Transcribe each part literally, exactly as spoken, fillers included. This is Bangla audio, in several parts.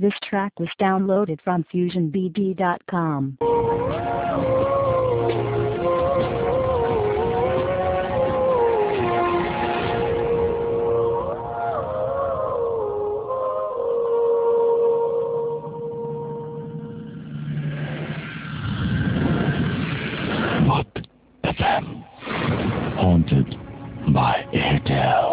This track was downloaded from fusion b d dot com. What F M? Haunted by Airtel.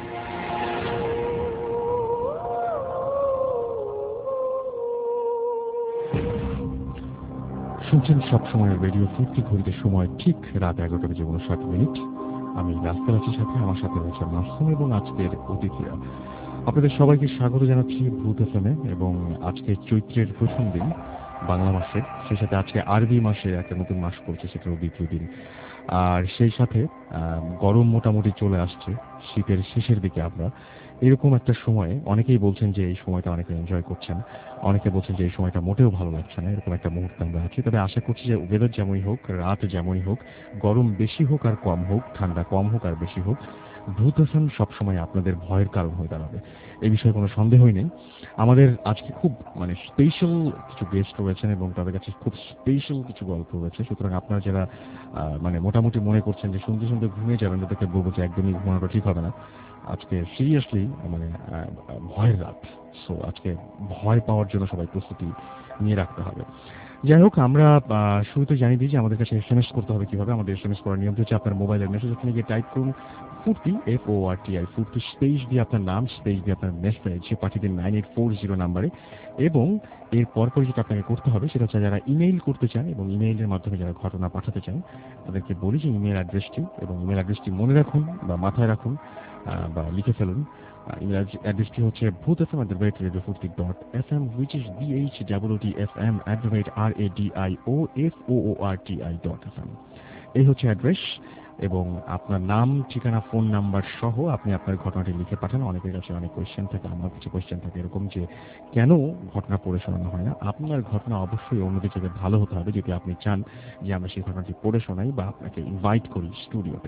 শুনছেন সবসময় রেডিও ফুর্তি ঘড়িতে সময় ঠিক রাত এগারোটা বেজে উনষাট মিনিট। আমি রাস্তার আছি সাথে, আমার সাথে রয়েছে মাসুম এবং আজকের অতিথিরা। আপনাদের সবাইকে স্বাগত জানাচ্ছি ভূত এফ এম এ। এবং আজকে চৈত্রের প্রথম দিন বাংলা মাসের, সেই সাথে আজকে আরবি মাসে একটা নতুন মাস পড়ছে, সেটারও দ্বিতীয় দিন। আর সেই সাথে গরম মোটামুটি চলে আসছে, শীতের শেষের দিকে আমরা। এরকম একটা সময়ে অনেকেই বলছেন যে এই সময়টা অনেকে এনজয় করছেন, অনেকে বলছেন যে এই সময়টা মোটেও ভালো লাগছে না। এরকম একটা মুহূর্তে আমরা আছি। তবে আশা করছি যে ওয়েদার যেমনই হোক, রাত যেমনই হোক, গরম বেশি হোক আর কম হোক, ঠান্ডা কম হোক আর বেশি হোক, ভূত এফ এম সবসময় আপনাদের ভয়ের কারণ হয়ে দাঁড়াবে, এই বিষয়ে কোনো সন্দেহই নেই। আমাদের আজকে খুব মানে স্পেশাল কিছু গেস্ট রয়েছেন এবং তাদের কাছে খুব স্পেশাল কিছু গল্প রয়েছে। সুতরাং আপনারা যারা মানে মোটামুটি মনে করছেন যে শুনতে শুনতে ঘুমিয়ে যাবেন, তাদেরকে বলবো যে একদমই ঘুমানোটা ঠিক হবে না। আজকে সিরিয়াসলি মানে ভয়ের রাত। সো আজকে ভয় পাওয়ার জন্য সবাই প্রস্তুতি নিয়ে রাখতে হবে। যাই হোক, আমরা শুরুতে জানিয়ে দিই যে আমাদের কাছে এস এম এস করতে হবে কিভাবে। আমাদের এস এম এস করার নিয়ম হচ্ছে আপনার মোবাইলের মেসেজ ওখানে গিয়ে টাইপ করুন Foorti, F O R T I, Foorti space দিয়ে আপনার নাম, স্পেস দিয়ে আপনার মেসেজ পাঠিয়ে দিন নাইন এইট ফোর জিরো নাম্বারে। এবং এর পরপর যেটা আপনাকে করতে হবে সেটা হচ্ছে যারা ইমেইল করতে চান এবং ইমেইলের মাধ্যমে যারা ঘটনা পাঠাতে চান, তাদেরকে বলি যে ইমেল অ্যাড্রেসটি এবং ইমেল অ্যাড্রেসটি মনে রাখুন বা মাথায় রাখুন বা লিখে ফেলুন। ইমেল অ্যাড্রেসটি হচ্ছে Bhoot F M at the rate radio Foorti dot F M, which is B H W T F M at the rate R A D I O F O O R T I dot F M. এই হচ্ছে অ্যাড্রেস। এবং আপনার নাম, ঠিকানা, ফোন নাম্বার সহ আপনি আপনার ঘটনাটি লিখে পাঠান। অনেকের কাছে অনেক কোয়েশ্চেন থাকে, আমার কিছু কোয়েশ্চেন থাকে এরকম যে কেন ঘটনা পড়ে শোনানো হয় না। আপনার ঘটনা অবশ্যই অন্যদের থেকে ভালো হতে হবে যদি আপনি চান যে আমরা সেই ঘটনাটি পড়ে শোনাই বা আপনাকে ইনভাইট করি স্টুডিওতে।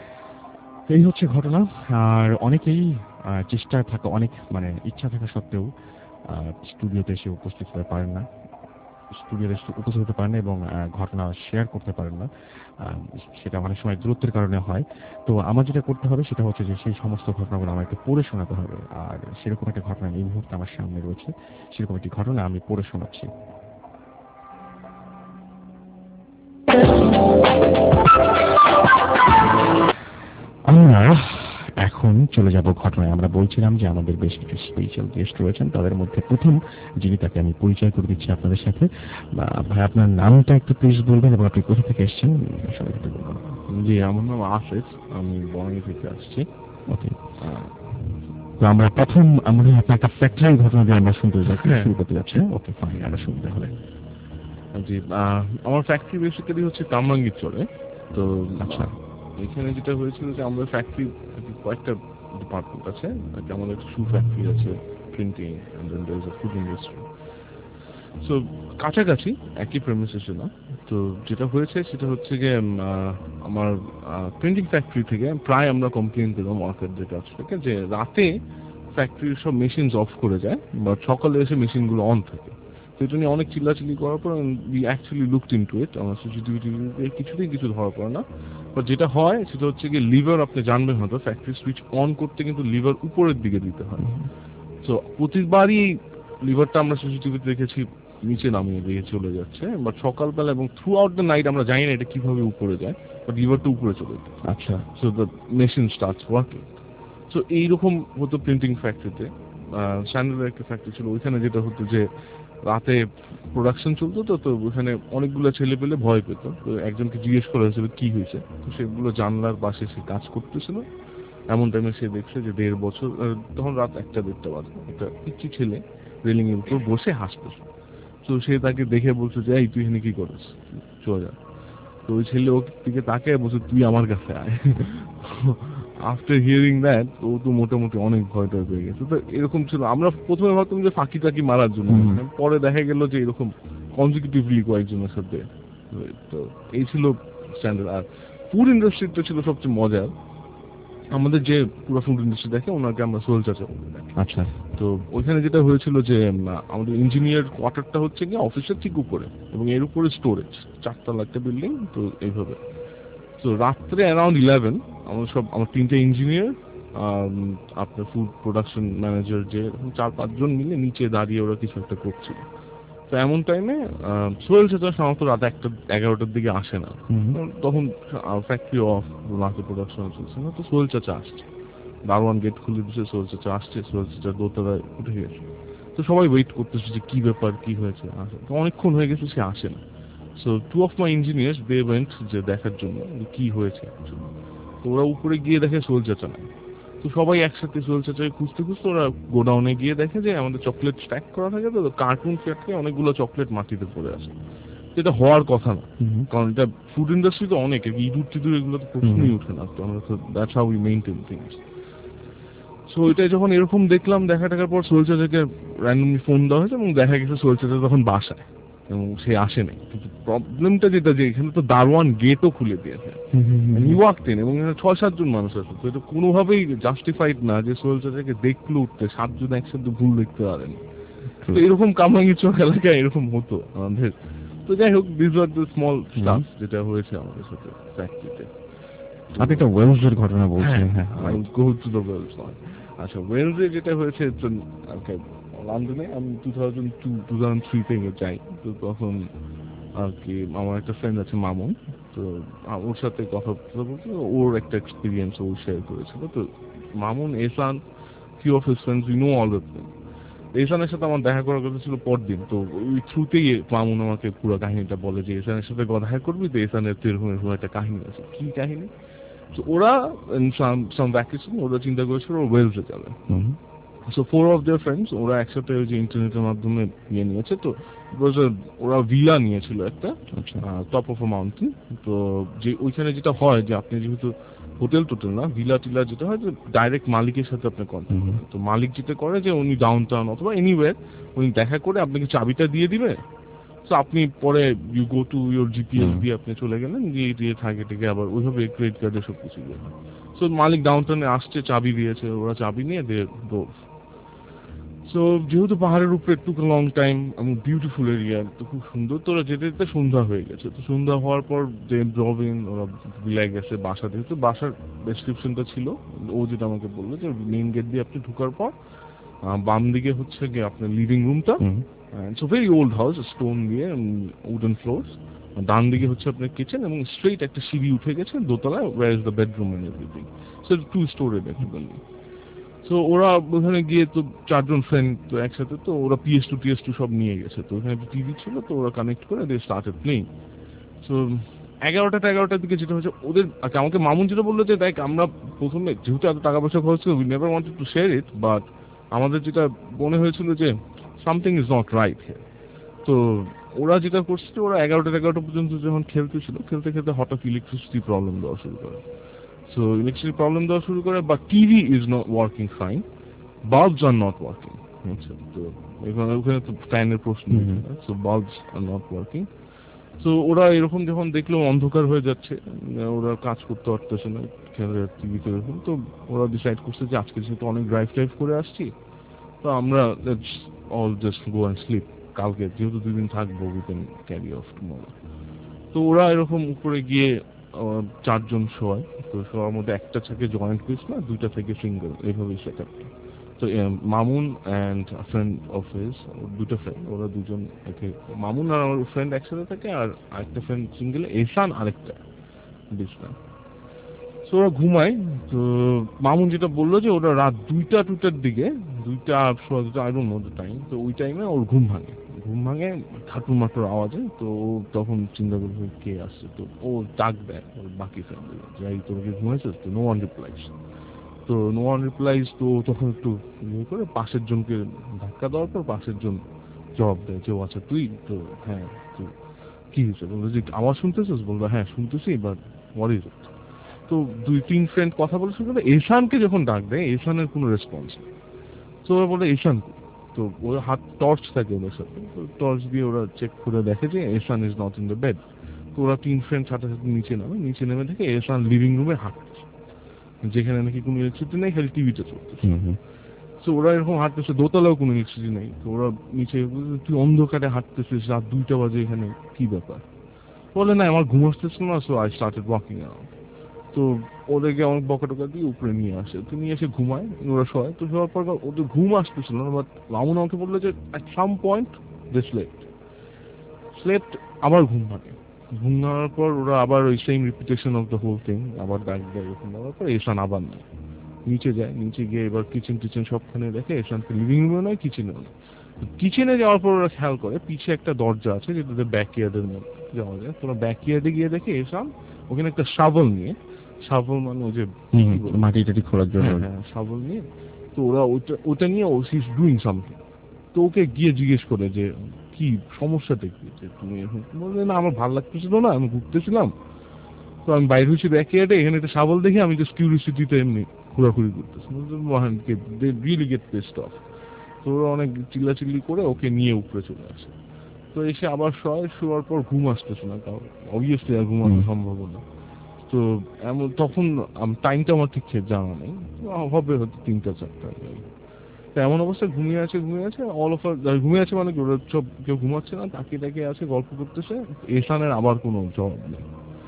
এই হচ্ছে ঘটনা। আর অনেকেই চেষ্টা থাকা, অনেক মানে ইচ্ছা থাকা সত্ত্বেও স্টুডিওতে এসে উপস্থিত হতে পারেন না, স্টুডিওতে উপস্থিত হতে পারেন না এবং ঘটনা শেয়ার করতে পারেন না। সেটা অনেক সময় দূরত্বের কারণে হয়। তো আমার যেটা করতে হবে সেটা হচ্ছে যে সেই সমস্ত ঘটনাগুলো আমাকে পড়ে শোনাতে হবে। আর সেরকম একটা ঘটনা এই মুহূর্তে আমার সামনে রয়েছে, সেরকম একটি ঘটনা আমি পড়ে শোনাচ্ছি। আমরা এখন চলে যাব ঘটনায়। আমরা বলছিলাম যে আমাদের বেশ কিছু স্পেশাল গেস্ট রয়েছেন, তাদের মধ্যে প্রথম যিনি, তাকে আমি পরিচয় করে দিচ্ছি আপনাদের সাথে। ভাই, আপনার নামটা একটু প্লিজ বলবেন এবং আপনি কোথা থেকে এসেছেন সবাইকে একটু বলবেন। জি, আমার নাম আশিস, আমি বনানী থেকে আসছি। ওকে, তো আমরা প্রথম আমরা আপনার একটা ফ্যাক্টরি ঘটনা দিয়ে আমরা শুনতে যাচ্ছি, শুরু করতে যাচ্ছি। ওকে ফাইন, আমরা শুনতে হবে। জি, আমার ফ্যাক্টরি বেসিক্যালি হচ্ছে কামরাঙ্গীর চলে। তো আচ্ছা, এখানে যেটা হয়েছিল যে আমাদের ফ্যাক্টরি কয়েকটা ডিপার্টমেন্ট আছে। আমাদের একটা শু ফ্যাক্টরি আছে, printing, and then there is a food industry. So কাছাকাছি, একই প্রেমিসেসে না। তো যেটা হয়েছে সেটা হচ্ছে যে আমার প্রিন্টিং ফ্যাক্টরি থেকে প্রায় আমরা কমপ্লেন পেলাম ওয়ার্কারদের কাছ থেকে যে রাতে ফ্যাক্টরির সব মেশিন অফ করে যায় বা সকালে এসে মেশিনগুলো অন থাকে। তো এটা নিয়ে অনেক চিল্লাচিল্লি করার পর we actually looked into it. আমার সিসিটিভি টিভিতে কিছুতেই কিছু ধরা পড়ে না। বা যেটা হয় সেটা হচ্ছে গিয়ে লিভার, আপনি জানবেন হয়তো ফ্যাক্টরি সুইচ অন করতে কিন্তু লিভার উপরের দিকে দিতে হয়। তো প্রতিবারই লিভারটা আমরা সিসিটিভিতে দেখেছি নিচে নামিয়ে দিয়ে চলে যাচ্ছে, বাট সকালবেলা এবং থ্রু আউট দ্য নাইট আমরা জানি না এটা কিভাবে উপরে যায়, বাট লিভারটা উপরে চলে যায়। আচ্ছা, so the machine starts working. So এইরকম হতো প্রিন্টিং ফ্যাক্টরিতে। স্যান্ডেলের একটা ফ্যাক্টরি ছিল, ওইখানে যেটা হতো যে রাতে প্রোডাকশন চলতো, তো তো ওখানে অনেকগুলো ছেলে পেলে ভয় পেত। তো একজনকে জিজ্ঞেস করা হয়েছিল কি হয়েছে, তো সেগুলো জানলার পাশে সে কাজ করতেছিল। এমন টাইমে সে দেখছে যে দেড় বছর, তখন রাত একটা দেড়টা বাজে, একটা পিচ্ছি ছেলে রেলিং এর উপর বসে হাসতেছে। তো সে তাকে দেখে বলছে যে এই তুই এখানে কি করিস, চলে যা। তো ওই ছেলে ওর দিকে তাকায় বলছে তুই আমার কাছে আয়। আফটার হিয়ারিং দ্যাট ও তো মোটামুটি অনেক ভয় টয় পেয়ে গেছে। তো এরকম ছিল, আমরা প্রথমে ভাবতাম যে ফাঁকি টাকি মারার জন্য, পরে দেখা গেল যে এরকম কনজিকিউটিভলি কয়েকজনের সাথে। তো এই ছিল স্ট্যান্ডার্ড। আর ফুড ইন্ডাস্ট্রিটা ছিল সবচেয়ে মজার। আমাদের যে পুরো ফুড ইন্ডাস্ট্রি দেখে ওনাকে আমরা সোহেল চাচা বলে ডাকি। আচ্ছা তো ওইখানে যেটা হয়েছিল যে উম, আমাদের ইঞ্জিনিয়ার কোয়ার্টারটা হচ্ছে গিয়ে অফিসের ঠিক উপরে এবং এর উপরে স্টোরেজ, চারতলা একটা বিল্ডিং। তো এইভাবে তো রাত্রে অ্যারাউন্ড ইলেভেন আমরা সব আমার তিনটে ইঞ্জিনিয়ার, আপনার ফুড প্রোডাকশন ম্যানেজার, যে চার পাঁচজন মিলে নিচে দাঁড়িয়ে ওরা কিছু একটা করছিল। তো এমন টাইমে সোহেল চাচা সাধারণত রাত একটা এগারোটার দিকে আসে না, তখন ফ্যাক্টরি অফ, রাতে প্রোডাকশন চলছে না। তো সোহেল চাচা আসছে, দারোয়ান গেট খুলে দিচ্ছে, সোহেল চাচা আসছে, সোহেল চাচা দোতলায় উঠে গেছে। তো সবাই ওয়েট করতেছে যে কি ব্যাপার, কি হয়েছে, আসে। তো অনেকক্ষণ হয়ে গেছে, সে আসে না। So two of my engineers they went যে দেখার জন্য যে কি হয়েছে actually। তো ওরা উপরে গিয়ে দেখে সোহেল চাচা নাই। তো সবাই একসাথে সোহেল চাচাকে খুঁজতে খুঁজতে ওরা গোডাউনে গিয়ে দেখে যে আমাদের চকলেট স্ট্যাক করা থাকে, তো কার্টুন ফ্যাক্টরি অনেকগুলো চকলেট মাটিতে পড়ে আসে, যেটা হওয়ার কথা না, কারণ এটা ফুড ইন্ডাস্ট্রি তো অনেক, ইঁদুর টিঁদুর এগুলো তো প্রশ্নই উঠে না। তো আমরা তো that's how we maintain things. So এটাই যখন এরকম দেখলাম, দেখা টাকার পর সোহেল চাচাকে র্যান্ডমলি ফোন দেওয়া হয়েছে এবং দেখা গেছে সোহেল চাচা তখন বাসায় এবং সে আসে নাই। কিন্তু প্রবলেমটা যেটা, যে এখানে তো দারোয়ান গেটও খুলে দিয়েছে, ওয়াকটেন এবং এখানে ছয় সাতজন মানুষ আছে। তো এটা কোনোভাবেই জাস্টিফাইড না যে সোহেল চাচাকে দেখলো উঠতে সাতজন একসাথে ভুল দেখতে পারেন। তো এরকম কামরাঙ্গি চোখ এলাকায় এরকম হতো আমাদের। তো যাই হোক, this are the small stuff যেটা হয়েছে আমাদের সাথে ফ্যাক্টরিতে। আপনি একটা ওয়েলসের ঘটনা বলছেন। হ্যাঁ গো টু দ্য ওয়েলস। আচ্ছা, ওয়েলসে যেটা হয়েছে লন্ডনে আমি two thousand two two thousand three থেকে যাই। তো তখন আর কি আমার একটা ফ্রেন্ড আছে মামুন, তো ওর সাথে কথা বলতে ওর একটা এক্সপিরিয়েন্স ও শেয়ার করেছিল। তো Mamun, Ehsan, few of his friends, we know all of them. এসানের সাথে আমার দেখা করার কথা ছিল পরদিন। তো ওই থ্রুতেই মামুন আমাকে পুরো কাহিনীটা বলে যে এসানের সাথে দেখা করবি, তো এসানের তো এরকম এরকম একটা কাহিনী আছে। কি কাহিনী? তো ওরা সাম ভ্যাকেশন ওরা চিন্তা করেছিল ওয়েলসে যাবে। So four of their friends ওরা একসাথে ওই যে ইন্টারনেটের মাধ্যমে ইয়ে নিয়েছে। তো ওরা ভিলা নিয়েছিল একটা টপ অফ আ মাউন্টেন। তো যে ওইখানে যেটা হয় যে আপনি যেহেতু হোটেল টোটেল না, ভিলা টিলা যেটা হয় যে ডাইরেক্ট মালিকের সাথে আপনি কন্ট্যাক্ট করেন। তো মালিক যেটা করে যে উনি ডাউন টাউন অথবা এনিওয়্যার উনি দেখা করে আপনাকে চাবিটা দিয়ে দিবে। তো আপনি পরে you go to your GPS দিয়ে আপনি চলে গেলেন, গিয়ে দিয়ে থাকে টেকে আবার ওইভাবে ক্রেডিট কার্ডে সব কিছু দিয়ে। সো মালিক ডাউন টাউনে আসছে, চাবি দিয়েছে, ওরা চাবি নিয়ে দে ডোর। সো যেহেতু পাহাড়ের উপরে একটু লং টাইম এবং বিউটিফুল এরিয়া, তো খুব সুন্দর। তো ওরা যেতে যেতে সন্ধ্যা হয়ে গেছে। তো সন্ধ্যা হওয়ার পর যে ড্রবিন ওরা বিলায় গেছে বাসা দিয়ে। তো বাসার ডেসক্রিপশনটা ছিল ও যেটা আমাকে বললো যে মেইন গেট দিয়ে আপনি ঢুকার পর বাম দিকে হচ্ছে গিয়ে আপনার লিভিং রুমটা, it's a very old house, stone দিয়ে উডেন ফ্লোরস। ডান দিকে হচ্ছে আপনার কিচেন এবং স্ট্রেট একটা সিঁড়ি উঠে গেছে দোতলায়, where is the bedroom and everything. So two storied actually. তো ওরা ওখানে গিয়ে তো চারজন ফ্রেন্ড তো একসাথে, তো ওরা পিএস টু টিএস টু সব নিয়ে গেছে। তো ওখানে টিভি ছিল, তো ওরা কানেক্ট করে দে স্টার্টেড প্লেইং। সো এগারোটা এগারোটার দিকে যেটা হচ্ছে ওদের, আচ্ছা আমাকে মামুন যেটা বললো যে দেখ আমরা প্রথমে যেহেতু এত টাকা পয়সা খরচ করি, we never wanted to share it, but আমাদের যেটা মনে হয়েছিল যে something is not right here. তো ওরা যেটা করছে, ওরা এগারোটা এগারোটা পর্যন্ত যখন খেলতেছিল, খেলতে খেলতে হঠাৎ ইলেকট্রিসিটি প্রবলেম দেওয়া শুরু করে। সো ইলেকট্রিসিটি প্রবলেম দেওয়া শুরু করে, বা TV is not working fine, bulbs are not working. আচ্ছা, তো এখানে ওখানে তো ফ্যানের প্রশ্ন, so bulbs are not working. তো ওরা এরকম যখন দেখলো অন্ধকার হয়ে যাচ্ছে, ওরা কাজ করতে পারতেছে না, খেলে টিভিতে এরকম। তো ওরা ডিসাইড করছে যে আজকে যেহেতু অনেক ড্রাইভ টাইভ করে আসছি, তো আমরা let's all just go and sleep. কালকে যেহেতু দুই দিন থাকবো, we can carry of tomorrow. তো ওরা এরকম উপরে গিয়ে চারজন শোয়। তো শোয়ার মধ্যে একটা থেকে জয়েন্ট পিস না, দুইটা থেকে সিঙ্গেল, এইভাবেই সেট আপটা। তো Mamun and friend of his, দুটো ফ্রেন্ড, ওরা দুজন একে মামুন আর আমার ফ্রেন্ড একসাথে থাকে, আর আরেকটা ফ্রেন্ড সিঙ্গেল, এসান আরেকটা বিছনা। তো ওরা ঘুমায়। তো মামুন যেটা বললো যে ওরা রাত দুইটা টুটার দিকে, দুইটা সোয়া দুটা, I don't know the time, তো ওই টাইমে ওর ঘুম ভাঙে। ঘুম ভাঙে খাটুর মাটুর আওয়াজে। তো ও তখন চিন্তা করবে কে আসছে। তো ও ডাক দেয় ওর বাকি ফ্রেন্ডগুলো, যাই তোর কি ঘুমাইছিস? তো নো ওয়ান রিপ্লাইজ। তো নো ওয়ান রিপ্লাইজ তো তখন একটু ইয়ে করে পাশের জনকে ধাক্কা দেওয়ার পর পাশের জন জবাব দেয় যে ও আচ্ছা তুই, তো হ্যাঁ তো কি হয়েছে? বললো যে আওয়াজ শুনতেছিস? বললো হ্যাঁ শুনতেছি, বাট হোয়াট ইজ ইট? তো দুই তিন ফ্রেন্ড কথা বলে শুরু করে। এসানকে যখন ডাক দেয়, এসানের কোনো রেসপন্স নেই। তো ওরা বলে এসান, তো ওর হাত টর্চ থাকে ওদের সাথে, তো টর্চ দিয়ে ওরা চেক করে দেখে যে Ehsan is not in the bed. তো ওরা তিন ফ্রেন্ড সাথে সাথে নিচে নামে, নিচে নেমে দেখে এসান লিভিং রুমে হাঁটছে। যেখানে নাকি কোনো ইলেকট্রিসিটি নেই, খালি টিভিটা চলতেছে। তো ওরা এরকম হাঁটতেছে, দোতলাও কোনো ইলেকট্রিসিটি নেই, তো ওরা নিচে, তুই অন্ধকারে হাঁটতেছিস রাত দুইটা বাজে, এখানে কি ব্যাপার? বলে না আমার ঘুম আসতেছিল না, so I started walking out. তো ওদেরকে অনেক বকা টকা দিয়ে উপরে নিয়ে আসে, তো নিয়ে এসে ঘুমায়, ওরা শোয়। তো শোয়ার পর ওদের ঘুম আসতেছিল না, বাট মামুন আমাকে বললো যে at some point they slept slept আবার ঘুম ভাঙে। ঘুম ভাঙার পর ওরা আবার ওই same repetition of the whole thing, আবার ডাক দেয়, এরকম দেওয়ার পর এসান আবার নেয়, নিচে যায়। নিচে গিয়ে এবার কিচেন টিচেন সবখানে দেখে, এসানকে লিভিং রুমে নয় কিচেনেও নয়। কিচেনে যাওয়ার পর ওরা খেয়াল করে পিছে একটা দরজা আছে যেটাতে ব্যাকইয়ার্ডের মধ্যে যাওয়া যায়। তোরা ব্যাকইয়ার্ডে গিয়ে দেখে এসান ওখানে একটা শাবল নিয়ে, শাবল মানে ওই যে মাটি টাটি খোঁড়ার জন্য, হ্যাঁ শাবল নিয়ে, তো ওরা ওটা ওটা নিয়ে ও সি ইজ ডুইং সামথিং। তো ওকে গিয়ে জিজ্ঞেস করে যে কি সমস্যাটা কি, যে তুমি এখন বললে না আমার ভালো লাগতেছিল না, আমি ঘুরতেছিলাম, তো আমি বাইরে হয়েছি ব্যাকইয়ার্ডে, এখানে একটা শাবল দেখে আমি জাস্ট কিউরিওসিটিতে এমনি ঘোরাঘুরি করতেছি। Really get pissed off. তো ওরা অনেক চিল্লাচিল্লি করে ওকে নিয়ে উপরে চলে আসে। তো এসে আবার শয়, শোয়ার পর ঘুম আসতেছে না, কারণ অবভিয়াসলি আর ঘুম আসা সম্ভব না। তো এমন তখন টাইমটা আমার ঠিক জানা নেই, হবে হয়তো তিনটা চারটা। তো এমন অবস্থায় ঘুমিয়ে আছে ঘুমিয়ে আছে অল ওভার ঘুমিয়ে আছে, মানে ওরা সব কেউ ঘুমাচ্ছে না, তাকিয়ে তাকিয়ে আছে, গল্প করতেছে। এসানের আবার কোনো জবাব নেই।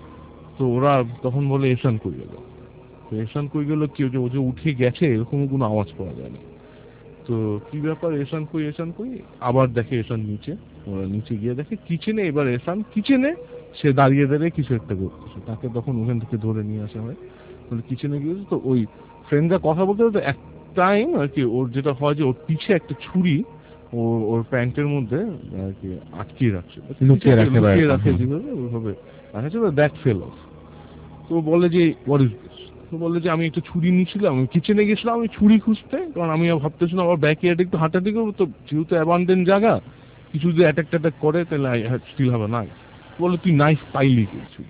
তো ওরা তখন বলে এসান কই গেল, তো এসান কই গেল কেউ যে ও যে উঠে গেছে এরকম কোনো আওয়াজ পাওয়া যায় না। তো কি ব্যাপার, এসান কই এসান কই, আবার দেখে এসান নিচে। ওরা নিচে গিয়ে দেখে কিচেনে, এবার এসান কিচেনে সে দাঁড়িয়ে দাঁড়িয়ে কিছু একটা করতেছে। তাকে তখন ওখান থেকে ধরে নিয়ে আসা হয়, মানে কিচেনে গিয়েছে। তো ওই ফ্রেন্ডরা কথা বলতে বলতে এক টাইম আর কি ওর যেটা হয় যে ওর পিছে একটা ছুরি ওর ওর প্যান্টের মধ্যে আর কি আটকিয়ে রাখছে, লুকিয়ে রাখে, লুকিয়ে রাখে যেভাবে ওইভাবে রাখছে, দ্যাট ফেল অফ। তো বলে যে হোয়াট ইজ দিস, তো বলে যে আমি একটা ছুরি নিয়েছিলাম, আমি কিচেনে গেছিলাম আমি ছুরি খুঁজতে, কারণ আমি ভাবতেছিলাম আবার ব্যাকইয়ার্ডে একটু হাঁটাহাঁটি করবো, তো যেহেতু অ্যাবান্ডেন্ট জায়গা, কিছু যদি অ্যাটাক ট্যাটাক করে তাহলে আই স্টিল হবে নাইফ। বলে তুই নাইফ পাইলি কিছু।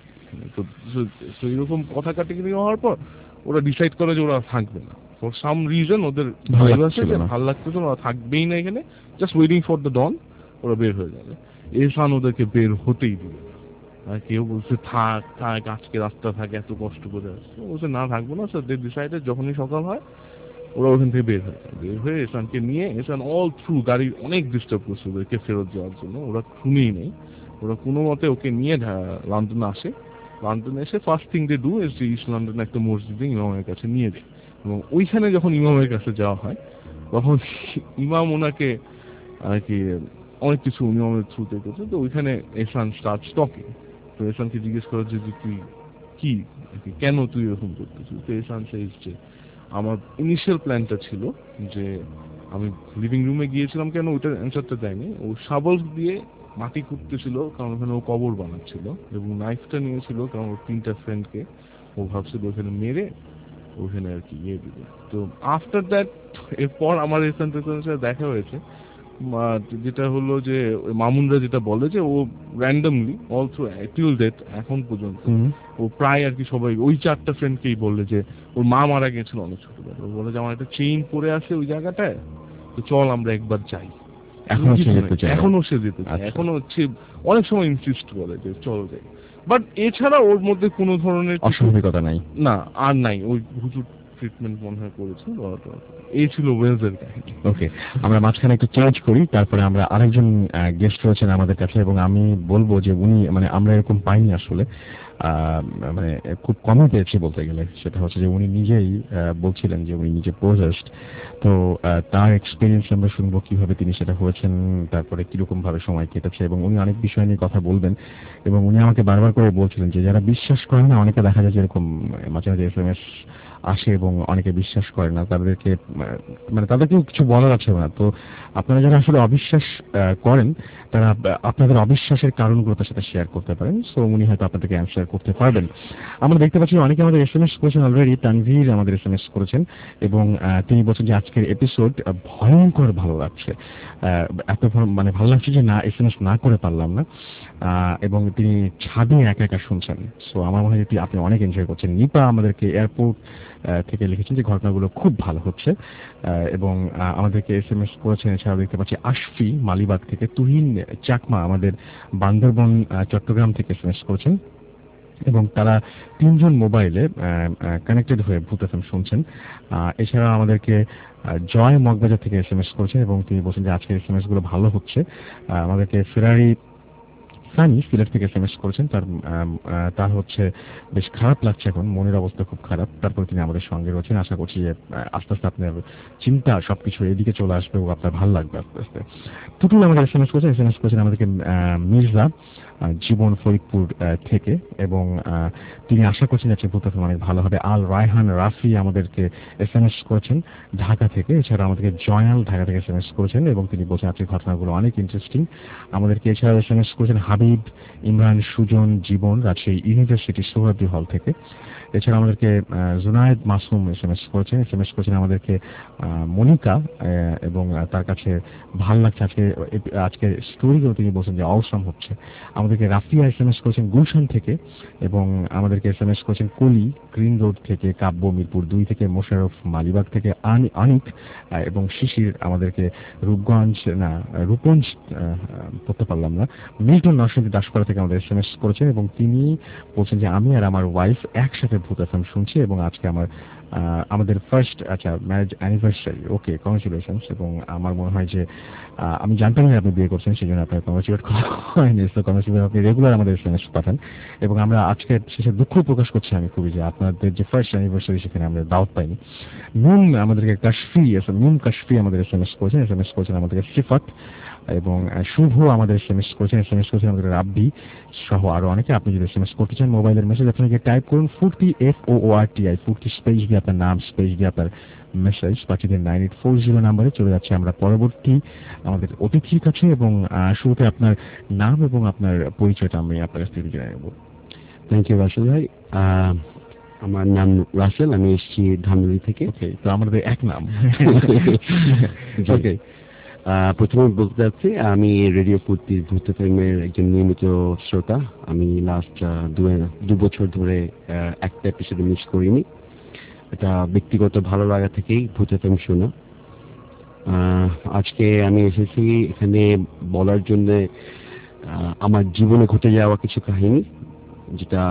তো এইরকম কথা কাটাকাটি হওয়ার পর ওরা ডিসাইড করে যে ওরা থাকবে না, ফর সাম রিজন ওদের ভালো লাগতেছে, ওরা থাকবেই না এখানে, just waiting for the dawn, ওরা বের হয়ে যাবে। এসান ওদেরকে বের হতেই দিবে। আর কেউ বলছে থাক থাক আজকে রাস্তা থাকে, এত কষ্ট করে আসছে, বলছে না থাকবো না। স্যার দে ডিসাইডেড যখনই সকাল হয় ওরা ওখান থেকে বের হয়, বের হয়ে এসানকে নিয়ে, এসান অল থ্রু গাড়ি অনেক ডিস্টার্ব করছে ওদেরকে ফেরত যাওয়ার জন্য, ওরা শুনেই নেই। ওরা কোনো মতে ওকে নিয়ে লন্ডনে আসে। লন্ডনে এসে first thing they do is east লন্ডনে একটা মসজিদে ইমামের কাছে নিয়ে যায়, এবং ওইখানে যখন ইমামের কাছে যাওয়া হয় তখন ইমাম ওনাকে আর কি অনেক কিছু ইমামের থ্রুতে করছে। তো ওইখানে এসান স্টার্ট টকিং। তো এসানকে জিজ্ঞেস করা যে তুই কি কেন তুই এরকম করতেছিস, তো এসান সে যে আমার ইনিশিয়াল প্ল্যানটা ছিল যে আমি লিভিং রুমে গিয়েছিলাম, কেন ওইটার অ্যান্সারটা দেয়নি, ও শাবল দিয়ে মাটি খুঁড়তেছিল কারণ ওখানে ও কবর বানাচ্ছিল, এবং নাইফটা নিয়েছিল কারণ ওর তিনটা ফ্রেন্ডকে ও ভাবছিল ওখানে মেরে ওখানে আর কি ইয়ে দিবে। তো আফটার দ্যাট এরপর আমার এসানটার সাথে দেখা হয়েছে, যেটা হলো যে মামুনরা যেটা বলে যে ও randomly all through till date এখন পর্যন্ত ও প্রায় আর কি সবাই ওই চারটা ফ্রেন্ডকেই বললে যে ওর মা মারা গেছিল অনেক ছোটবেলা, ও বলে যে আমার একটা চেইন পরে আছে ওই জায়গাটায়, তো চল আমরা একবার যাই। এখনো সে যেতে চায়, এখনো সে যেতে চায়, এখনো হচ্ছে অনেক সময় ইনসিস্ট করে যে চল যাই। বাট এছাড়া ওর মধ্যে কোনো ধরনের অস্বাভাবিকতা নাই, না আর নাই। ওই হুজুর ট্রিটমেন্ট মনে হয় করেছে। এই ছিল ওয়েলসের কাহিনী। ওকে, আমরা মাঝখানে একটু চেঞ্জ করি, তারপরে আমরা আরেকজন গেস্ট রয়েছেন আমাদের কাছে, এবং আমি বলবো যে উনি মানে আমরা এরকম পাইনি আসলে, মানে খুব কমই পেয়েছি বলতে গেলে। সেটা হচ্ছে যে উনি নিজেই বলছিলেন যে উনি নিজে পজেসড, তো তার এক্সপিরিয়েন্স আমরা শুনবো কিভাবে তিনি সেটা হয়েছেন, তারপরে কিরকম ভাবে সময় কেটেছে, এবং উনি অনেক বিষয় নিয়ে কথা বলবেন। এবং উনি আমাকে বারবার করে বলছিলেন যে যারা বিশ্বাস করে না, অনেকে দেখা যায় যেরকম মাঝে মাঝে এস এম এস আসে এবং অনেকে বিশ্বাস করে না, তাদেরকে মানে তাদেরকেও কিছু বলার আছে না। তো আপনারা যারা আসলে অবিশ্বাস করেন তারা আপনাদের অবিশ্বাসের কারণগুলো তার সাথে শেয়ার করতে পারেন, সো উনি হয়তো আপনাদেরকে অ্যান্সার করতে পারবেন। আমরা দেখতে পাচ্ছি অনেকে আমাদের এস এম এস করেছেন অলরেডি। তানভীর আমাদের এস এম এস করেছেন এবং তিনি বলছেন যে আজকের এপিসোড ভয়ঙ্কর ভালো লাগছে, এত মানে ভালো লাগছে যে না এস এম এস না করে পারলাম না, এবং তিনি ছাদে একা একা শুনছেন। সো আমার মনে হয় যে আপনি অনেক এনজয় করছেন। নিপা আমাদেরকে এয়ারপোর্ট থেকে লিখেছেন যে ঘটনাগুলো খুব ভালো হচ্ছে, এবং আমাদেরকে এস এম এস করেছেন। এছাড়াও দেখতে পাচ্ছি আশফি মালিবাগ থেকে, তুহিন চাকমা আমাদের বান্দরবন চট্টগ্রাম থেকে এস এম এস করেছেন, এবং তারা তিনজন মোবাইলে কানেক্টেড হয়ে ভূত এফএম শুনছেন। এছাড়া আমাদেরকে জয় মগবাজার থেকে এস এম এস করেছেন এবং তিনি বলছেন যে আজকের এস এম এস গুলো ভালো হচ্ছে। আমাদেরকে ফেরারি সানি সিলেট থেকে এস এম এস করেছেন, তার তার হচ্ছে বেশ খারাপ লাগছে, এখন মনের অবস্থা খুব খারাপ, তারপর তিনি আমাদের সঙ্গে রয়েছেন। আশা করছি যে আস্তে আস্তে আপনার চিন্তা সবকিছু এদিকে চলে আসবে ও আপনার ভালো লাগবে আস্তে আস্তে। টুটুল আমাদের এস এম এস করেছেন, এস এম এস করেছেন আমাদেরকে মির্জা জীবন ফরিদপুর থেকে, এবং তিনি আশা করছেন যে ভূত এফএম অনেক ভালো হবে। আল রায়হান রাফি আমাদেরকে এস এম এস করেছেন ঢাকা থেকে। এছাড়া আমাদেরকে জয়াল ঢাকা থেকে এস এম এস করেছেন এবং তিনি বলছেন আজকের ঘটনাগুলো অনেক ইন্টারেস্টিং। আমাদেরকে এছাড়া এস এম এস করেছেন হাবিব ইমরান সুজন জীবন রাজশাহী ইউনিভার্সিটি সোহরাওয়ার্দী হল থেকে। এছাড়া আমাদেরকে Junaid Masum S M S করেছেন এস এম এস করেছেন আমাদেরকে মনিকা, এবং তার কাছে ভাল লাগছে আজকে আজকের স্টোরিগুলো, তিনি বলছেন যে অসম হচ্ছে। আমাদেরকে রাফিয়া এস এম এস করেছেন গুলশান থেকে, এবং আমাদেরকে এস এম এস করেছেন কলি গ্রিন রোড থেকে, কাব্য মিরপুর দুই থেকে, মোশারফ মালিবাগ থেকে, আনিক এবং শিশির আমাদেরকে রূপগঞ্জ না রূপগঞ্জ করতে পারলাম না মিল্টন নরসিংদী দাসপাড়া থেকে আমাদের এস এম এস করেছেন, এবং তিনি বলছেন যে আমি আর আমার ওয়াইফ একসাথে ভূত এফএম শুনছি এবং আজকে আমার আমাদের ফার্স্ট আচ্ছা ম্যারেজ অ্যানিভার্সারি। ওকে, কংগ্রেচুলেশনস। এবং আমার মনে হয় যে আমি জানতাম না আপনি বিয়ে করছেন, সেই জন্য আপনার কংগ্রেচুলেট করা হয়নি। তো কংগ্রেচুলেট, আপনি রেগুলার আমাদের এস এম এস পাঠান, এবং আমরা আজকে শেষে দুঃখ প্রকাশ করছি আমি খুবই যে আপনাদের যে ফার্স্ট অ্যানিভার্সারি সেখানে আমরা দাওয়াত পাইনি। নুন আমাদেরকে কাশফি নুন কাশফি আমাদের এস এম এস করেছেন এস এম এস করেছেন আমাদেরকে সিফাত, এবং শুভ আমাদের এস এম এস করেছেন এস এম এস করেছেন আমাদের রাব্বি সহ আরো অনেকে। আপনি যদি এস এম এস করতে চান মোবাইলের মেসেজ আপনাকে টাইপ করুন Foorti F O O R T I Foorti space দিয়ে আপনার নাম স্পেস দিয়ে আপনার মেসেজ পাঠিয়ে দিন নাইন এইট ফোর জিরো নাম্বারে। চলে যাচ্ছে আমরা পরবর্তী আমাদের অতিথির কাছে, এবং শুরুতে আপনার নাম এবং আপনার পরিচয়টা আমি আপনার কাছ থেকে জেনে নেব। থ্যাংক ইউ রাসেল ভাই। আমার নাম রাসেল, আমি এসেছি ধানমন্ডি থেকে। ওকে, তো আমাদের এক নাম। ওকে, প্রথমে বলতে চাচ্ছি আমি রেডিও ফুর্তির ভূত এফএমের একজন নিয়মিত শ্রোতা। আমি লাস্ট দু বছর ধরে একটা এপিসোডে মিস করিনি। এটা ব্যক্তিগত ভালো লাগা থেকেই ভূত এফএম শোনা। আজকে আমি এসেছি এখানে বলার জন্য আমার জীবনে ঘটে যাওয়া কিছু কাহিনী, যেটা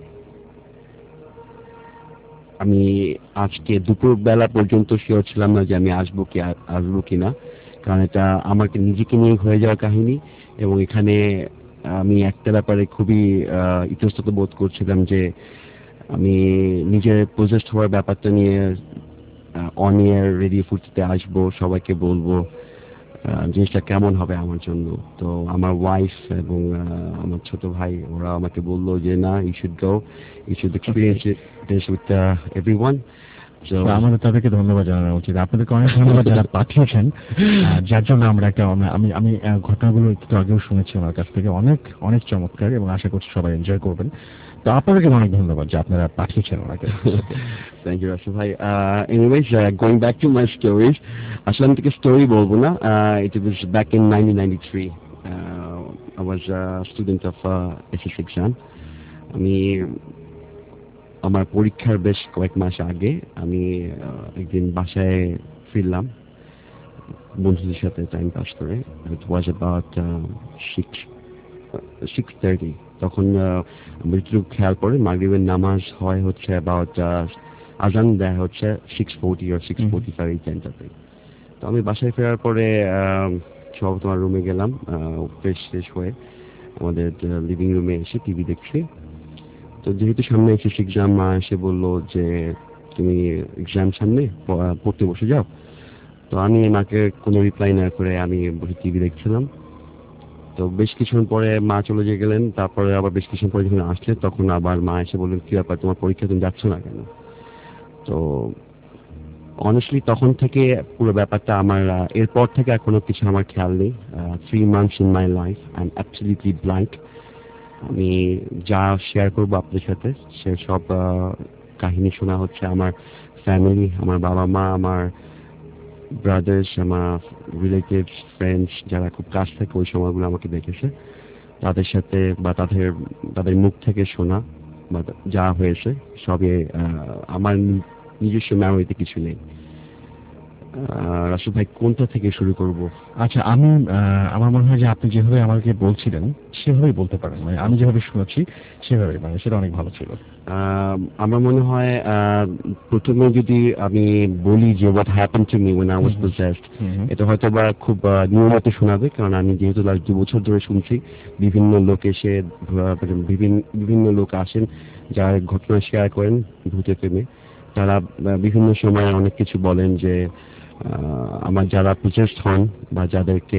আমি আজকে দুপুর বেলা পর্যন্ত শিওর ছিলাম না যে আমি আসবো কি আসবো কিনা, কারণ এটা আমাকে নিজেকে নিয়ে হয়ে যাওয়া কাহিনী। এবং এখানে আমি একটা ব্যাপারে খুবই ইতস্তত বোধ করছিলাম যে আমি নিজের প্রজেস্ট হওয়ার ব্যাপারটা নিয়ে অন এয়ার রেডিও ফুর্তিতে আসবো, সবাইকে বলবো জিনিসটা কেমন হবে আমার জন্য। তো আমার ওয়াইফ এবং আমার ছোট ভাই ওরা আমাকে বললো যে না, you should go, you should experience this with everyone. আমাদের তাদেরকে ধন্যবাদ জানানো উচিত, আপনাদেরকে অনেক ধন্যবাদ যারা পাঠিয়েছেন, যার জন্য আমরা একটা আমি আমি ঘটনাগুলো একটু আগেও শুনেছি ওনার কাছ থেকে, অনেক অনেক চমৎকার, এবং আশা করছি সবাই এনজয় করবেন। তো আপনাদেরকে অনেক ধন্যবাদ যে আপনারা পাঠিয়েছেন ওনাকে। থ্যাংক ইউ রাসেল ভাই। Anyways, going back to my stories, আসলে আমি থেকে স্টোরি বলবো না। It was back in nineteen ninety three. I was student of SSC exam. আমি আমার পরীক্ষার বেশ কয়েক মাস আগে আমি একদিন বাসায় ফিরলাম বন্ধুদের সাথে টাইম পাস করে। It was about six six thirty. তখন আমি একটু খেয়াল করে মাগরিবের নামাজ হয় হচ্ছে অ্যাবাউট আজান দেয় হচ্ছে সিক্স ফোর্টি আর সিক্স ফোর্টি ফাইভ এই টাইমটাতে। তো আমি বাসায় ফেরার পরে সব তোমার রুমে গেলাম, ফ্রেশ ফ্রেশ হয়ে আমাদের লিভিং রুমে এসে টিভি দেখছি। তো যেহেতু সামনে এসেছি এক্সাম, মা এসে বললো যে তুমি এক্সাম সামনে পড়তে বসে যাও। তো আমি মাকে কোনো রিপ্লাই না করে আমি বসে টিভি দেখছিলাম। তো বেশ কিছুক্ষণ পরে মা চলে যেয়ে গেলেন। তারপরে আবার বেশ কিছুক্ষণ পরে যখন আসলেন তখন আবার মা এসে বললেন কি ব্যাপার, তোমার পরীক্ষা তুমি যাচ্ছ না কেন? তো অনেস্টলি তখন থেকে পুরো ব্যাপারটা আমার এরপর থেকে আর কোনো কিছু আমার খেয়াল নেই। Three months in my life I am absolutely blank. আমি যা শেয়ার করবো আপনাদের সাথে সে সব কাহিনী শোনা হচ্ছে আমার ফ্যামিলি, আমার বাবা মা, আমার ব্রাদার্স, আমার রিলেটিভস, ফ্রেন্ডস যারা খুব কাছ থেকে ওই সময়গুলো আমাকে দেখেছে তাদের সাথে বা তাদের তাদের মুখ থেকে শোনা বা যা হয়েছে সবই আমার নিজস্ব মেমোরিতে কিছু নেই। রাসূল ভাই কোনটা থেকে শুরু করব? আচ্ছা, আমি আমার মনে হয় যে আপনি যেভাবে আমাকে বলছিলেন সেভাবেই বলতে পারেন, মানে আমি যেভাবে শুনেছি সেভাবে, মানে সেটা অনেক ভালো ছিল। আমার মনে হয় প্রথমে যদি আমি বলি যে what happen to me when I was possessed, এটা হয়তো বা খুব নিয়মিত শোনাবে, কারণ আমি যেহেতু লাস্ট দু বছর ধরে শুনছি বিভিন্ন লোক এসে বিভিন্ন বিভিন্ন লোক আসেন যারা ঘটনা শেয়ার করেন ভূতের প্রেমে। তারা বিভিন্ন সময় অনেক কিছু বলেন যে আমার যারা পজেসড হন বা যাদেরকে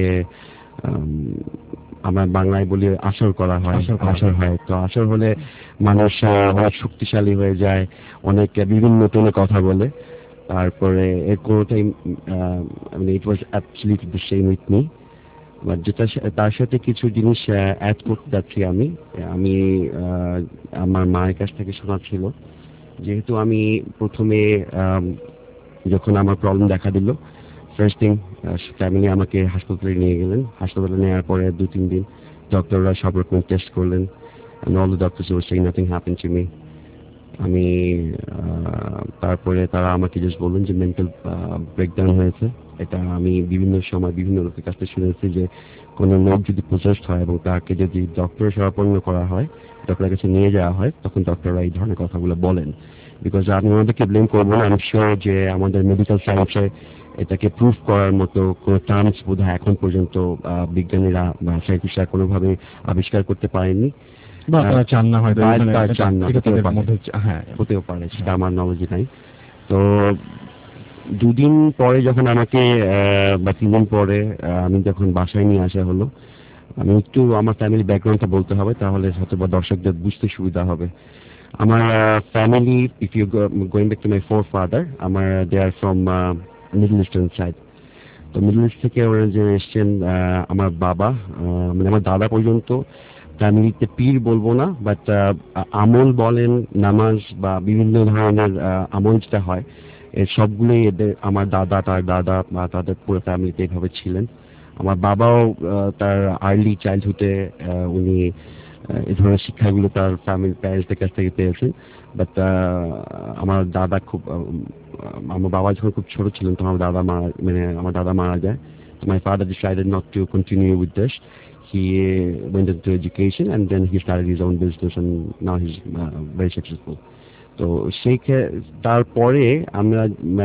আমার বাংলায় বলি আসর করা হয়, আসর হয়, তো আসর হলে মানুষ অনেক শক্তিশালী হয়ে যায়, অনেক বিভিন্ন টোনে কথা বলে, তারপরে এর কোনোটাই মানে it was absolutely the same with me. যেটা তার সাথে কিছু জিনিস অ্যাড করতে যাচ্ছি আমি আমি আমার মায়ের কাছ থেকে শোনা ছিল। যেহেতু আমি প্রথমে যখন আমার প্রবলেম দেখা দিল, ফার্স্ট থিং ফ্যামিলি আমাকে হাসপাতালে নিয়ে গেলেন। হাসপাতালে নেওয়ার পরে দু তিন দিন ডক্টররা সব রকম টেস্ট করলেন, and all the doctors were saying nothing happened to me. আমি তারপরে তারা আমাকে জাস্ট বললেন যে মেন্টাল ব্রেকডাউন হয়েছে। এটা আমি বিভিন্ন সময় বিভিন্ন লোকের কাছ থেকে শুনেছি যে কোনো লোক যদি পজেসড হয় এবং তাকে যদি ডক্টরের শরণাপন্ন করা হয়, ডক্টরের কাছে নিয়ে যাওয়া হয়, তখন ডক্টররা এই ধরনের কথাগুলো বলেন। বিকজ আমি আমাদেরকে ব্লেম করবো না, আমি শিওর যে আমাদের মেডিকেল সায়েন্সে এটাকে প্রুফ করার মতো কোনো টার্মস বোধহয় এখন পর্যন্ত বিজ্ঞানীরা বা সায়েন্টিস্টরা কোনোভাবে আবিষ্কার করতে পারেননি, বা তারা চান না, হয়তো চান না, হ্যাঁ হতেও পারে, সেটা আমার নলেজে নাই। তো দুদিন পরে যখন আমাকে বা তিন দিন পরে আমি যখন বাসায় নিয়ে আসা হলো, আমি একটু আমার ফ্যামিলি ব্যাকগ্রাউন্ডটা বলতে হবে, তাহলে হয়তো বা দর্শকদের বুঝতে সুবিধা হবে। আমার family, if you going back to my four father, আমার they are from middle eastern side. তো মিডল ইস্ট থেকে ওরা যে এসছেন, আমার বাবা মানে আমার দাদা পর্যন্ত ফ্যামিলিতে পীর বলবো না, বাট আমল বলেন, নামাজ বা বিভিন্ন ধরনের আমল যেটা হয়, এর সবগুলোই এদের আমার দাদা, তার দাদা বা তাদের পুরো ফ্যামিলিতে এইভাবে ছিলেন। আমার বাবাও তার আর্লি চাইল্ডহুডে উনি এই ধরনের শিক্ষাগুলো তার ফ্যামিলি প্যারেন্টসদের কাছ থেকে পেয়েছেন। বাট আমার দাদা খুব, আমার বাবা যখন খুব ছোট ছিলেন তখন আমার দাদা মারা মানে আমার দাদা মারা যায়। My father decided not to continue with this. He went into education and then he started his own business and now he's uh, very successful. তো সেই তারপরে আমরা